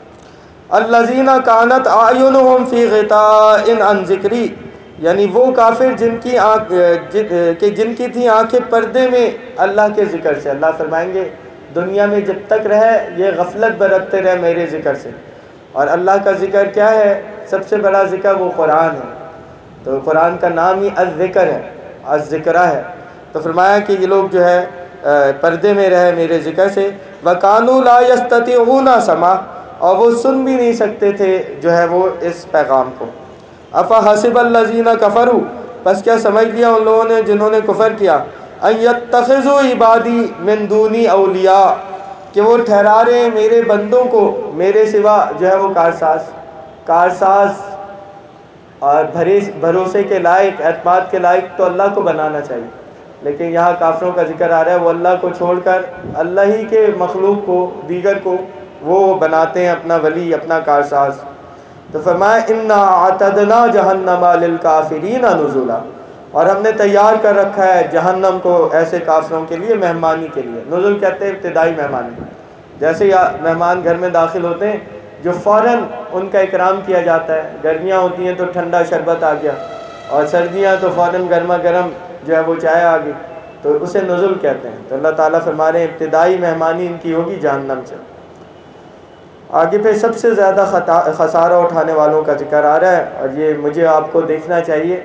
الَّذِينَ كَانَتْ أَعْيُنُهُمْ فِي غِطَاءٍ عَنْ ذِكْرِي، یعنی وہ کافر جن کی آنکھ کہ جن کی تھیں آنکھیں پردے میں اللہ کے ذکر سے۔ اللہ فرمائیں گے دنیا میں جب تک رہے یہ غفلت برتتے رہے میرے ذکر سے، اور اللہ کا ذکر کیا ہے؟ سب سے بڑا ذکر وہ قرآن ہے، تو قرآن کا نام ہی الذکر ہے، الذکرہ ہے۔ تو فرمایا کہ یہ لوگ جو ہے پردے میں رہے میرے ذکر سے، وَكَانُوا لَا يَسْتَطِيعُونَ سَمْعًا، اور وہ سن بھی نہیں سکتے تھے جو ہے وہ اس پیغام کو۔ أَفَحَسِبَ الَّذِينَ كَفَرُوا، بس کیا سمجھ لیا ان لوگوں نے جنہوں نے کفر کیا، أَن يَتَّخِذُوا عِبَادِي مِن دُونِي أَوْلِيَاءَ، کہ وہ ٹھہرا رہے ہیں میرے بندوں کو میرے سوا جو ہے وہ کارساز کارساز اور بھروسے کے لائق، اعتماد کے لائق تو اللہ کو بنانا چاہیے، لیکن یہاں کافروں کا ذکر آ رہا ہے وہ اللہ کو چھوڑ کر اللہ ہی کے مخلوق کو، دیگر کو وہ بناتے ہیں اپنا ولی، اپنا کارساز۔ تو فرمایا اِنَّا أَعْتَدْنَا جَهَنَّمَ لِلْكَافِرِينَ نُزُلًا، اور ہم نے تیار کر رکھا ہے جہنم کو ایسے کافروں کے لیے مہمانی کے لیے۔ نزل کہتے ہیں ابتدائی مہمانی، جیسے یا مہمان گھر میں داخل ہوتے ہیں جو فوراً ان کا اکرام کیا جاتا ہے. گرمیاں ہوتی ہیں تو ٹھنڈا شربت آ گیا, اور سردیاں تو فوراً گرما گرم جو ہے وہ چائے آ گئی, تو اسے نزل کہتے ہیں. تو اللہ تعالیٰ فرما رہے ہیں ابتدائی مہمانی ان کی ہوگی جہنم سے. آگے پہ سب سے زیادہ خطا خسارہ اٹھانے والوں کا ذکر آ رہا ہے, اور یہ مجھے آپ کو دیکھنا چاہیے,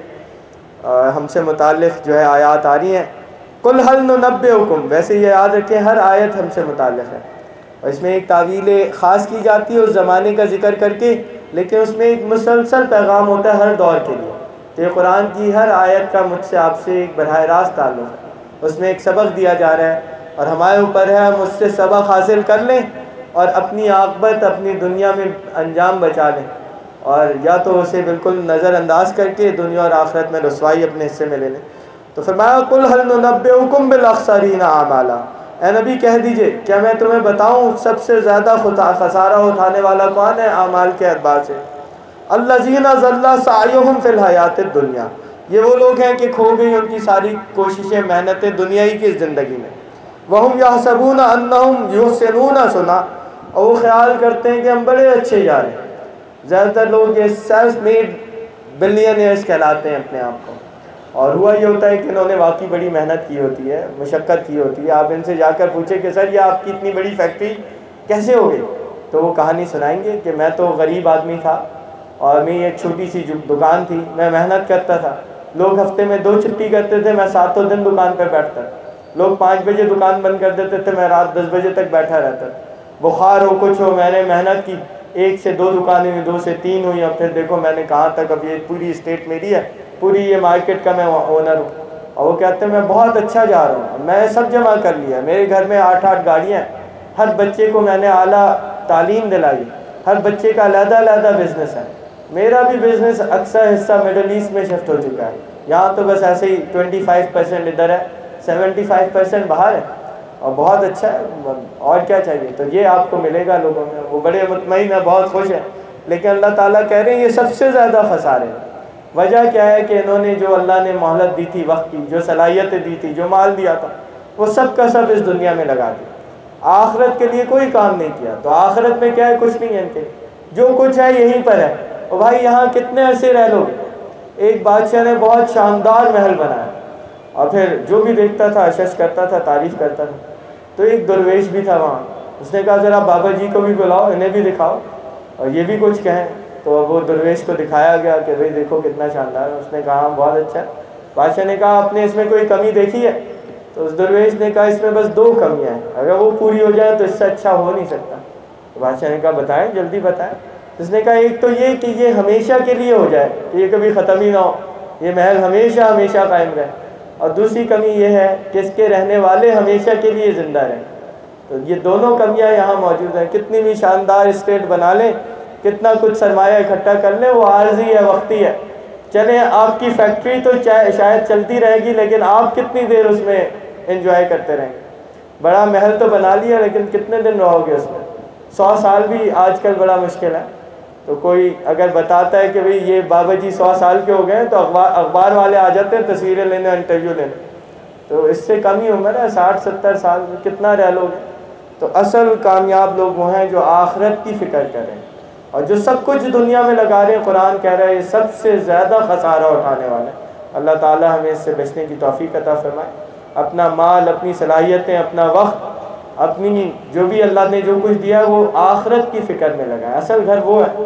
ہم سے متعلق جو ہے آیات آ رہی ہیں. قل هل ننبئکم, ویسے یہ یاد رکھیں ہر آیت ہم سے متعلق ہے, اور اس میں ایک تعویل خاص کی جاتی ہے اس زمانے کا ذکر کر کے, لیکن اس میں ایک مسلسل پیغام ہوتا ہے ہر دور کے لیے. تو یہ قرآن کی ہر آیت کا مجھ سے آپ سے ایک براہ راست تعلق ہے, اس میں ایک سبق دیا جا رہا ہے, اور ہمارے اوپر ہے ہم اس سے سبق حاصل کر لیں اور اپنی عاقبت اپنی دنیا میں انجام بچا لیں, اور یا تو اسے بالکل نظر انداز کر کے دنیا اور آخرت میں رسوائی اپنے حصے میں لے لیں. تو فرمایا قل هل ننبئکم بالاخسرین اعمالا, اے نبی کہہ دیجئے کیا میں تمہیں بتاؤں سب سے زیادہ خسارہ اٹھانے والا کون ہے اعمال کے اعتبار سے؟ الذین ضل سعیہم فی الحیات الدنیا, یہ وہ لوگ ہیں کہ کھو گئی ان کی ساری کوششیں محنتیں دنیائی کی زندگی میں. وہم یحسبون انہم یحسنون صنعا, اور وہ خیال کرتے ہیں کہ ہم بڑے اچھے جا رہے ہیں. زیادہ تر لوگ یہ سیلف میڈ بلینئرز کہلاتے ہیں اپنے آپ کو, اور ہوا یہ ہوتا ہے کہ انہوں نے واقعی بڑی محنت کی ہوتی ہے, مشقت کی ہوتی ہے. آپ ان سے جا کر پوچھیں کہ سر یہ آپ کی اتنی بڑی فیکٹری کیسے ہو گئی, تو وہ کہانی سنائیں گے کہ میں تو غریب آدمی تھا, اور میری ایک چھوٹی سی دکان تھی, میں محنت کرتا تھا. لوگ ہفتے میں دو چھٹی کرتے تھے, میں ساتوں دن دکان پہ بیٹھتا. لوگ پانچ بجے دکان بند کر دیتے تھے, میں رات دس بجے تک بیٹھا رہتا. بخار ہو کچھ ہو, میں نے محنت کی, ایک سے دو دکانیں ہوئی, دو سے تین ہوئی, اور پھر دیکھو میں نے کہاں تک, اب یہ پوری اسٹیٹ میری ہے, پوری یہ مارکیٹ کا میں اونر ہوں. اور وہ کہتے ہیں میں بہت اچھا جا رہا ہوں, میں سب جمع کر لیا, میرے گھر میں آٹھ آٹھ گاڑیاں ہیں, ہر بچے کو میں نے اعلیٰ تعلیم دلائی, ہر بچے کا علیحدہ علیحدہ بزنس ہے. میرا بھی بزنس اکثر حصہ مڈل ایسٹ میں شفٹ ہو چکا ہے, یہاں تو بس ایسے ہی ٹوینٹی فائیو پرسینٹ ادھر ہے, سیونٹی فائیو پرسینٹ باہر ہے, اور بہت اچھا ہے, اور کیا چاہیے. تو یہ آپ کو ملے گا لوگوں میں, وہ بڑے مطمئن ہیں, بہت خوش ہیں. لیکن اللہ تعالیٰ کہہ رہے ہیں یہ سب سے زیادہ خسارے ہیں. وجہ کیا ہے کہ انہوں نے جو اللہ نے مہلت دی تھی وقت کی, جو صلاحیتیں دی تھی, جو مال دیا تھا, وہ سب کا سب اس دنیا میں لگا دیا, آخرت کے لیے کوئی کام نہیں کیا. تو آخرت میں کیا ہے, کچھ نہیں ہے ان کے, جو کچھ ہے یہیں پر ہے. اور بھائی یہاں کتنے عرصے رہ لو گے؟ ایک بادشاہ نے بہت شاندار محل بنایا, اور پھر جو بھی دیکھتا تھا اشش کرتا تھا, تعریف کرتا تھا. تو ایک درویش بھی تھا وہاں, اس نے کہا ذرا بابا جی کو بھی بلاؤ, انہیں بھی دکھاؤ اور یہ بھی کچھ کہیں. تو وہ درویش کو دکھایا گیا کہ بھئی دیکھو کتنا شاندار ہے. اس نے کہا بہت اچھا. بادشاہ نے کہا آپ نے اس میں کوئی کمی دیکھی ہے؟ تو اس درویش نے کہا اس میں بس دو کمیاں ہیں, اگر وہ پوری ہو جائے تو اس سے اچھا ہو نہیں سکتا. تو بادشاہ نے کہا بتائیں, جلدی بتائیں. اس نے کہا ایک تو یہ کہ یہ ہمیشہ کے لیے ہو جائے, کہ یہ کبھی ختم ہی نہ ہو, یہ محل ہمیشہ ہمیشہ قائم رہے. اور دوسری کمی یہ ہے کہ اس کے رہنے والے ہمیشہ کے لیے زندہ رہیں. تو یہ دونوں کمیاں یہاں موجود ہیں. کتنی بھی شاندار اسٹیٹ بنا لیں, کتنا کچھ سرمایہ اکٹھا کر لیں, وہ عارضی ہے, وقتی ہے. چلیں آپ کی فیکٹری تو شاید چلتی رہے گی, لیکن آپ کتنی دیر اس میں انجوائے کرتے رہیں گے؟ بڑا محل تو بنا لیا, لیکن کتنے دن رہو گے اس میں؟ سو سال بھی آج کل بڑا مشکل ہے. تو کوئی اگر بتاتا ہے کہ بھئی یہ بابا جی سو سال کے ہو گئے, تو اخبار اخبار والے آ جاتے ہیں تصویریں لینے, انٹرویو لینے. تو اس سے کم ہی عمر ہے, ساٹھ ستر سال, کتنا رہ لو گے؟ تو اصل کامیاب لوگ وہ ہیں جو آخرت کی فکر کریں, اور جو سب کچھ دنیا میں لگا رہے ہیں. قرآن کہہ رہا ہے یہ سب سے زیادہ خسارہ اٹھانے والے. اللہ تعالیٰ ہمیں اس سے بچنے کی توفیق عطا فرمائے. اپنا مال, اپنی صلاحیتیں, اپنا وقت, اپنی جو بھی اللہ نے جو کچھ دیا وہ آخرت کی فکر میں لگائے. اصل گھر وہ ہے,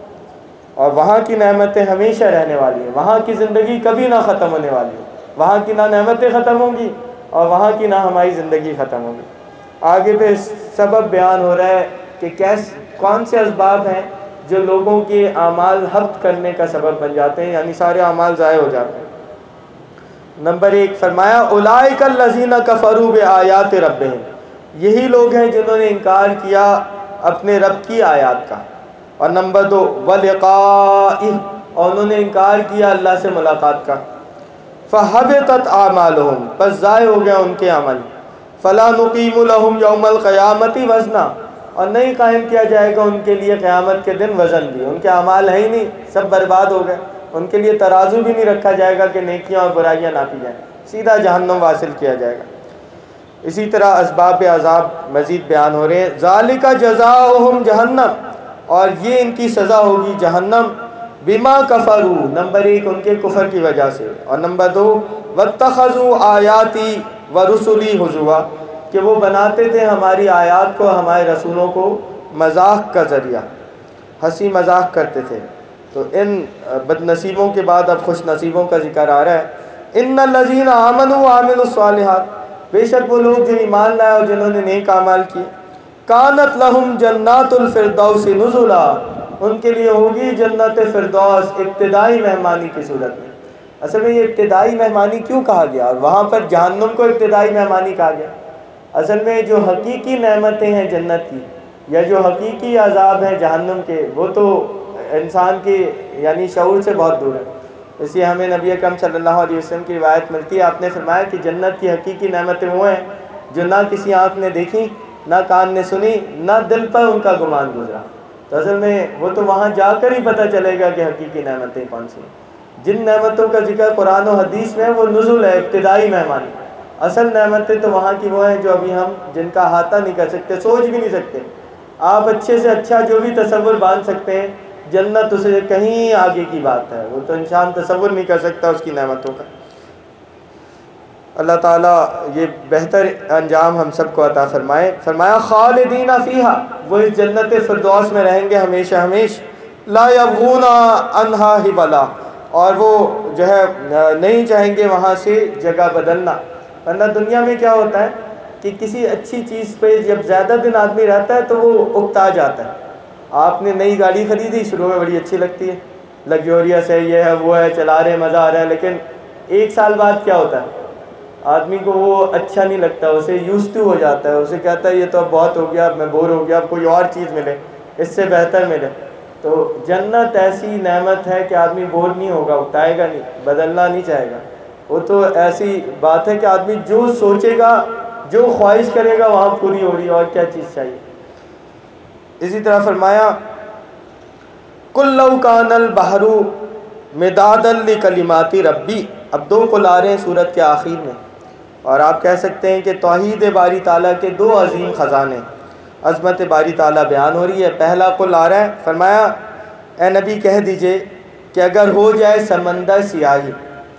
اور وہاں کی نعمتیں ہمیشہ رہنے والی ہیں. وہاں کی زندگی کبھی نہ ختم ہونے والی ہے. وہاں کی نہ نعمتیں ختم ہوں گی, اور وہاں کی نہ ہماری زندگی ختم ہوگی. آگے پہ سبب بیان ہو رہا ہے کہ کیس کون سے اسباب ہیں جو لوگوں کے اعمال حبط کرنے کا سبب بن جاتے ہیں, یعنی سارے اعمال ضائع ہو جاتے ہیں. نمبر ایک فرمایا اولئک الذین کفروا بآیات ربہم, یہی لوگ ہیں جنہوں نے انکار کیا اپنے رب کی آیات کا. اور نمبر دو ولقائہ, اور انہوں نے انکار کیا اللہ سے ملاقات کا. فحبطت اعمالهم, بس ضائع ہو گیا ان کے عمل. فلا نقیم لهم یوم القیامت وزنا, اور نہیں قائم کیا جائے گا ان کے لیے قیامت کے دن وزن بھی. ان کے اعمال ہیں ہی نہیں, سب برباد ہو گئے. ان کے لیے ترازو بھی نہیں رکھا جائے گا کہ نیکیاں اور برائیاں ناپی جائیں, سیدھا جہنم واصل کیا جائے گا. اسی طرح اسباب عذاب مزید بیان ہو رہے ہیں. ذالک جزاؤہم جہنم، اور یہ ان کی سزا ہوگی جہنم. بما کفروا، نمبر ایک ان کے کفر کی وجہ سے، اور نمبر دو واتخذوا آیاتی ورسلی ہزوا، کہ وہ بناتے تھے ہماری آیات کو، ہمارے رسولوں کو مذاق کا ذریعہ، ہنسی مذاق کرتے تھے. تو ان بد نصیبوں کے بعد اب خوش نصیبوں کا ذکر آ رہا ہے. ان الذین آمنوا وعملوا الصالحات، بے شک وہ لوگ جو ایمان لائے اور جنہوں نے نیک اعمال کیے. کانت لہم جنات الفردوس نزلا، ان کے لیے ہوگی جنت فردوس ابتدائی مہمانی کی صورت میں. اصل میں یہ ابتدائی مہمانی کیوں کہا گیا، اور وہاں پر جہنم کو ابتدائی مہمانی کہا گیا؟ اصل میں جو حقیقی نعمتیں ہیں جنت کی، یا جو حقیقی عذاب ہیں جہنم کے، وہ تو انسان کے یعنی شعور سے بہت دور ہے. اس لیے ہمیں نبی اکرم صلی اللہ علیہ وسلم کی روایت ملتی ہے، آپ نے فرمایا کہ جنت کی حقیقی نعمتیں وہ ہیں جو نہ کسی آنکھ نے دیکھی، نہ کان نے سنی، نہ دل پر ان کا گمان گزرا. تو اصل میں وہ تو وہاں جا کر ہی پتہ چلے گا کہ حقیقی نعمتیں کون سی ہیں. جن نعمتوں کا ذکر قرآن و حدیث میں ہے وہ نزول ہے، ابتدائی مہمانی. اصل نعمتیں تو وہاں کی وہ ہیں جو ابھی ہم جن کا احاطہ نہیں کر سکتے، سوچ بھی نہیں سکتے. آپ اچھے سے اچھا جو بھی تصور باندھ سکتے ہیں، جنت اسے کہیں آگے کی بات ہے، وہ تو انسان تصور نہیں کر سکتا اس کی نعمتوں کا. اللہ تعالیٰ یہ بہتر انجام ہم سب کو عطا فرمائے. فرمایا خالدین فیہا، وہ اس جنت فردوس میں رہیں گے ہمیشہ ہمیش. لا یبغون عنہا حولا، اور وہ جو ہے نہیں چاہیں گے وہاں سے جگہ بدلنا. ورنہ دنیا میں کیا ہوتا ہے کہ کسی اچھی چیز پہ جب زیادہ دن آدمی رہتا ہے تو وہ اکتا جاتا ہے. آپ نے نئی گاڑی خریدی، شروع میں بڑی اچھی لگتی ہے، لگزوریس ہے، یہ ہے وہ ہے، چلا رہے مزہ آ رہا ہے، لیکن ایک سال بعد کیا ہوتا ہے، آدمی کو وہ اچھا نہیں لگتا، اسے یوز ٹو ہو جاتا ہے، اسے کہتا ہے یہ تو اب بہت ہو گیا، اب میں بور ہو گیا، اب کوئی اور چیز ملے اس سے بہتر ملے. تو جنت ایسی نعمت ہے کہ آدمی بور نہیں ہوگا، اکتائے گا نہیں، بدلنا نہیں چاہے گا. وہ تو ایسی بات ہے کہ آدمی جو سوچے گا، جو خواہش کرے گا وہاں پوری ہو رہی ہے، اور کیا چیز چاہیے. اسی طرح فرمایا قُل لَوْ كَانَ الْبَحْرُ مِدَادًا لِكَلِمَاتِ رَبِّی. اب دو قل آ رہے ہیں سورت کے آخر میں، اور آپ کہہ سکتے ہیں کہ توحید باری تعالیٰ کے دو عظیم خزانے، عظمت باری تعالیٰ بیان ہو رہی ہے. پہلا قل آ رہا ہے، فرمایا اے نبی کہہ دیجئے کہ اگر ہو جائے سمندر سیاہی،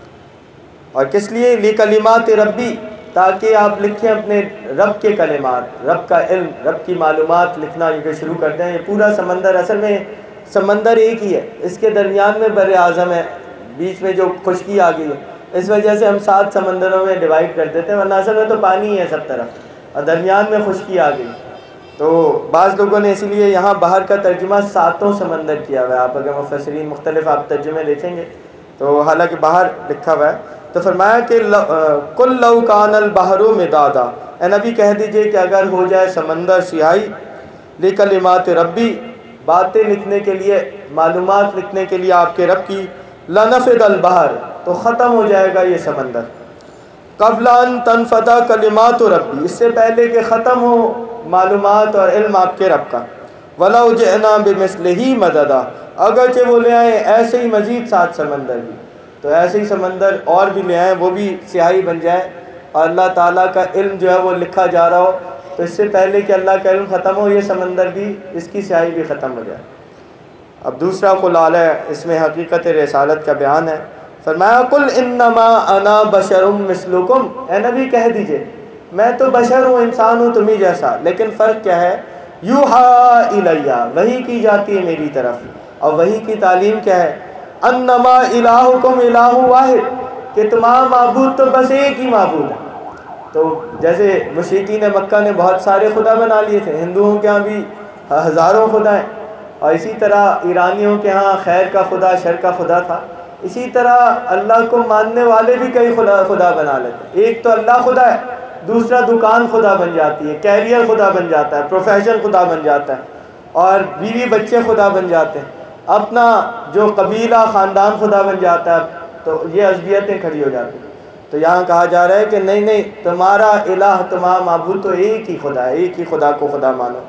اور کس لیے؟ لِکَلِمَاتِ رَبِّی، تاکہ آپ لکھیں اپنے رب کے کلمات، رب کا علم، رب کی معلومات لکھنا یہ شروع کر دیں. یہ پورا سمندر، اصل میں سمندر ایک ہی ہے، اس کے درمیان میں بر اعظم ہے، بیچ میں جو خشکی آ گئی ہے، اس وجہ سے ہم سات سمندروں میں ڈیوائڈ کر دیتے ہیں، ورنہ اصل میں تو پانی ہی ہے سب طرف، اور درمیان میں خشکی آ گئی. تو بعض لوگوں نے اسی لیے یہاں باہر کا ترجمہ ساتوں سمندر کیا ہوا ہے. آپ اگر مفسرین مختلف آپ ترجمے دیکھیں گے تو حالانکہ باہر لکھا ہوا ہے. تو فرمایا کہ قُل لَوْ كَانَ الْبَحْرُ مِدَادًا، اے نبی کہہ دیجئے کہ اگر ہو جائے سمندر سیاہی، لِکَلِمَاتِ رَبِّی، باتیں لکھنے کے لیے، معلومات لکھنے کے لیے آپ کے رب کی، لَنَفِدَ الْبَحْرُ، تو ختم ہو جائے گا یہ سمندر. قَبْلَ أَن تَنْفَدَ كَلِمَاتُ رَبِّی، اس سے پہلے کہ ختم ہو معلومات اور علم آپ کے رب کا. وَلَوْ جِئْنَا بِمِثْلِهِ مَدَدًا، اگرچہ وہ لے آئیں ایسے ہی مزید سات سمندر بھی، تو ایسے ہی سمندر اور بھی لے آئیں، وہ بھی سیاہی بن جائے، اور اللہ تعالیٰ کا علم جو ہے وہ لکھا جا رہا ہو، تو اس سے پہلے کہ اللہ کا علم ختم ہو یہ سمندر بھی، اس کی سیاہی بھی ختم ہو جائے. اب دوسرا قل آ ہے، اس میں حقیقت رسالت کا بیان ہے. فرمایا قل انما انا بشر مثلکم، اے نبی کہہ دیجئے میں تو بشر ہوں، انسان ہوں تمہیں جیسا، لیکن فرق کیا ہے؟ یوحا الیہ، وحی کی جاتی ہے میری طرف. اور وحی کی تعلیم کیا ہے؟ انما الہکم الہ واحد، کہ تمام معبود تو بس ایک ہی معبود ہے. تو جیسے مشرکین مکہ نے بہت سارے خدا بنا لیے تھے، ہندوؤں کے ہاں بھی ہزاروں خدا ہیں، اور اسی طرح ایرانیوں کے ہاں خیر کا خدا، شر کا خدا تھا. اسی طرح اللہ کو ماننے والے بھی کئی خدا خدا بنا لیتے ہیں. ایک تو اللہ خدا ہے، دوسرا دکان خدا بن جاتی ہے، کیریئر خدا بن جاتا ہے، پروفیشن خدا بن جاتا ہے، اور بیوی بچے خدا بن جاتے ہیں، اپنا جو قبیلہ خاندان خدا بن جاتا ہے. تو یہ عصبیتیں کھڑی ہو جاتی ہیں. تو یہاں کہا جا رہا ہے کہ نہیں نہیں، تمہارا الہ، تمام معبود تو ایک ہی خدا ہے، ایک ہی خدا کو خدا مانو.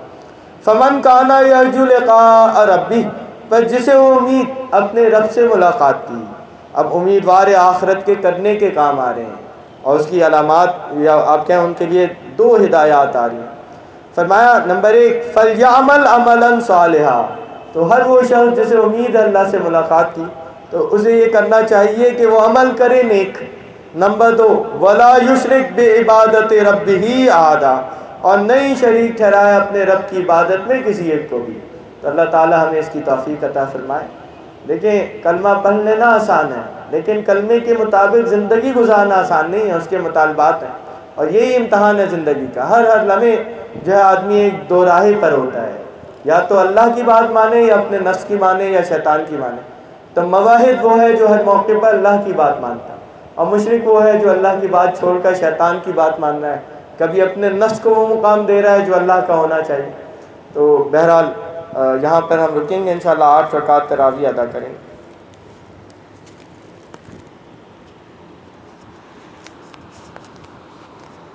فمن کان یرجو لقاء ربہ، پر جسے وہ امید اپنے رب سے ملاقات کی. اب امیدوار آخرت کے کرنے کے کام آ رہے ہیں. اور اس کی علامات یا آپ کہیں ان کے لیے دو ہدایات آ رہی ہیں. فرمایا نمبر ایک فَلْيَعْمَلْ عَمَلًا صَالِحًا، تو ہر وہ شخص جسے امید ہے اللہ سے ملاقات کی تو اسے یہ کرنا چاہیے کہ وہ عمل کرے نیک. نمبر دو وَلَا يُشْرِكْ بِعِبَادَةِ رَبِّهِ أَحَدًا، اور نہیں شریک ٹھہرائے اپنے رب کی عبادت میں کسی ایک کو بھی. تو اللہ تعالی ہمیں اس کی توفیق عطا فرمائے. دیکھیں کلمہ پڑھ لینا آسان ہے لیکن کلمے کے مطابق زندگی گزارنا آسان نہیں ہے، اس کے مطالبات ہیں اور یہی امتحان ہے زندگی کا. ہر ہر لمحے جو ہے آدمی ایک دو راہے پر ہوتا ہے، یا تو اللہ کی بات مانے یا اپنے نفس کی مانے یا شیطان کی مانے. تو موحد وہ ہے جو ہر موقع پر اللہ کی بات مانتا ہے، اور مشرک وہ ہے جو اللہ کی بات چھوڑ کر شیطان کی بات مان رہا ہے، کبھی اپنے نفس کو وہ مقام دے رہا ہے جو اللہ کا ہونا چاہیے. تو بہرحال یہاں پر ہم رکیں گے، انشاءاللہ آٹھ رکعت تراویح ادا کریں گے.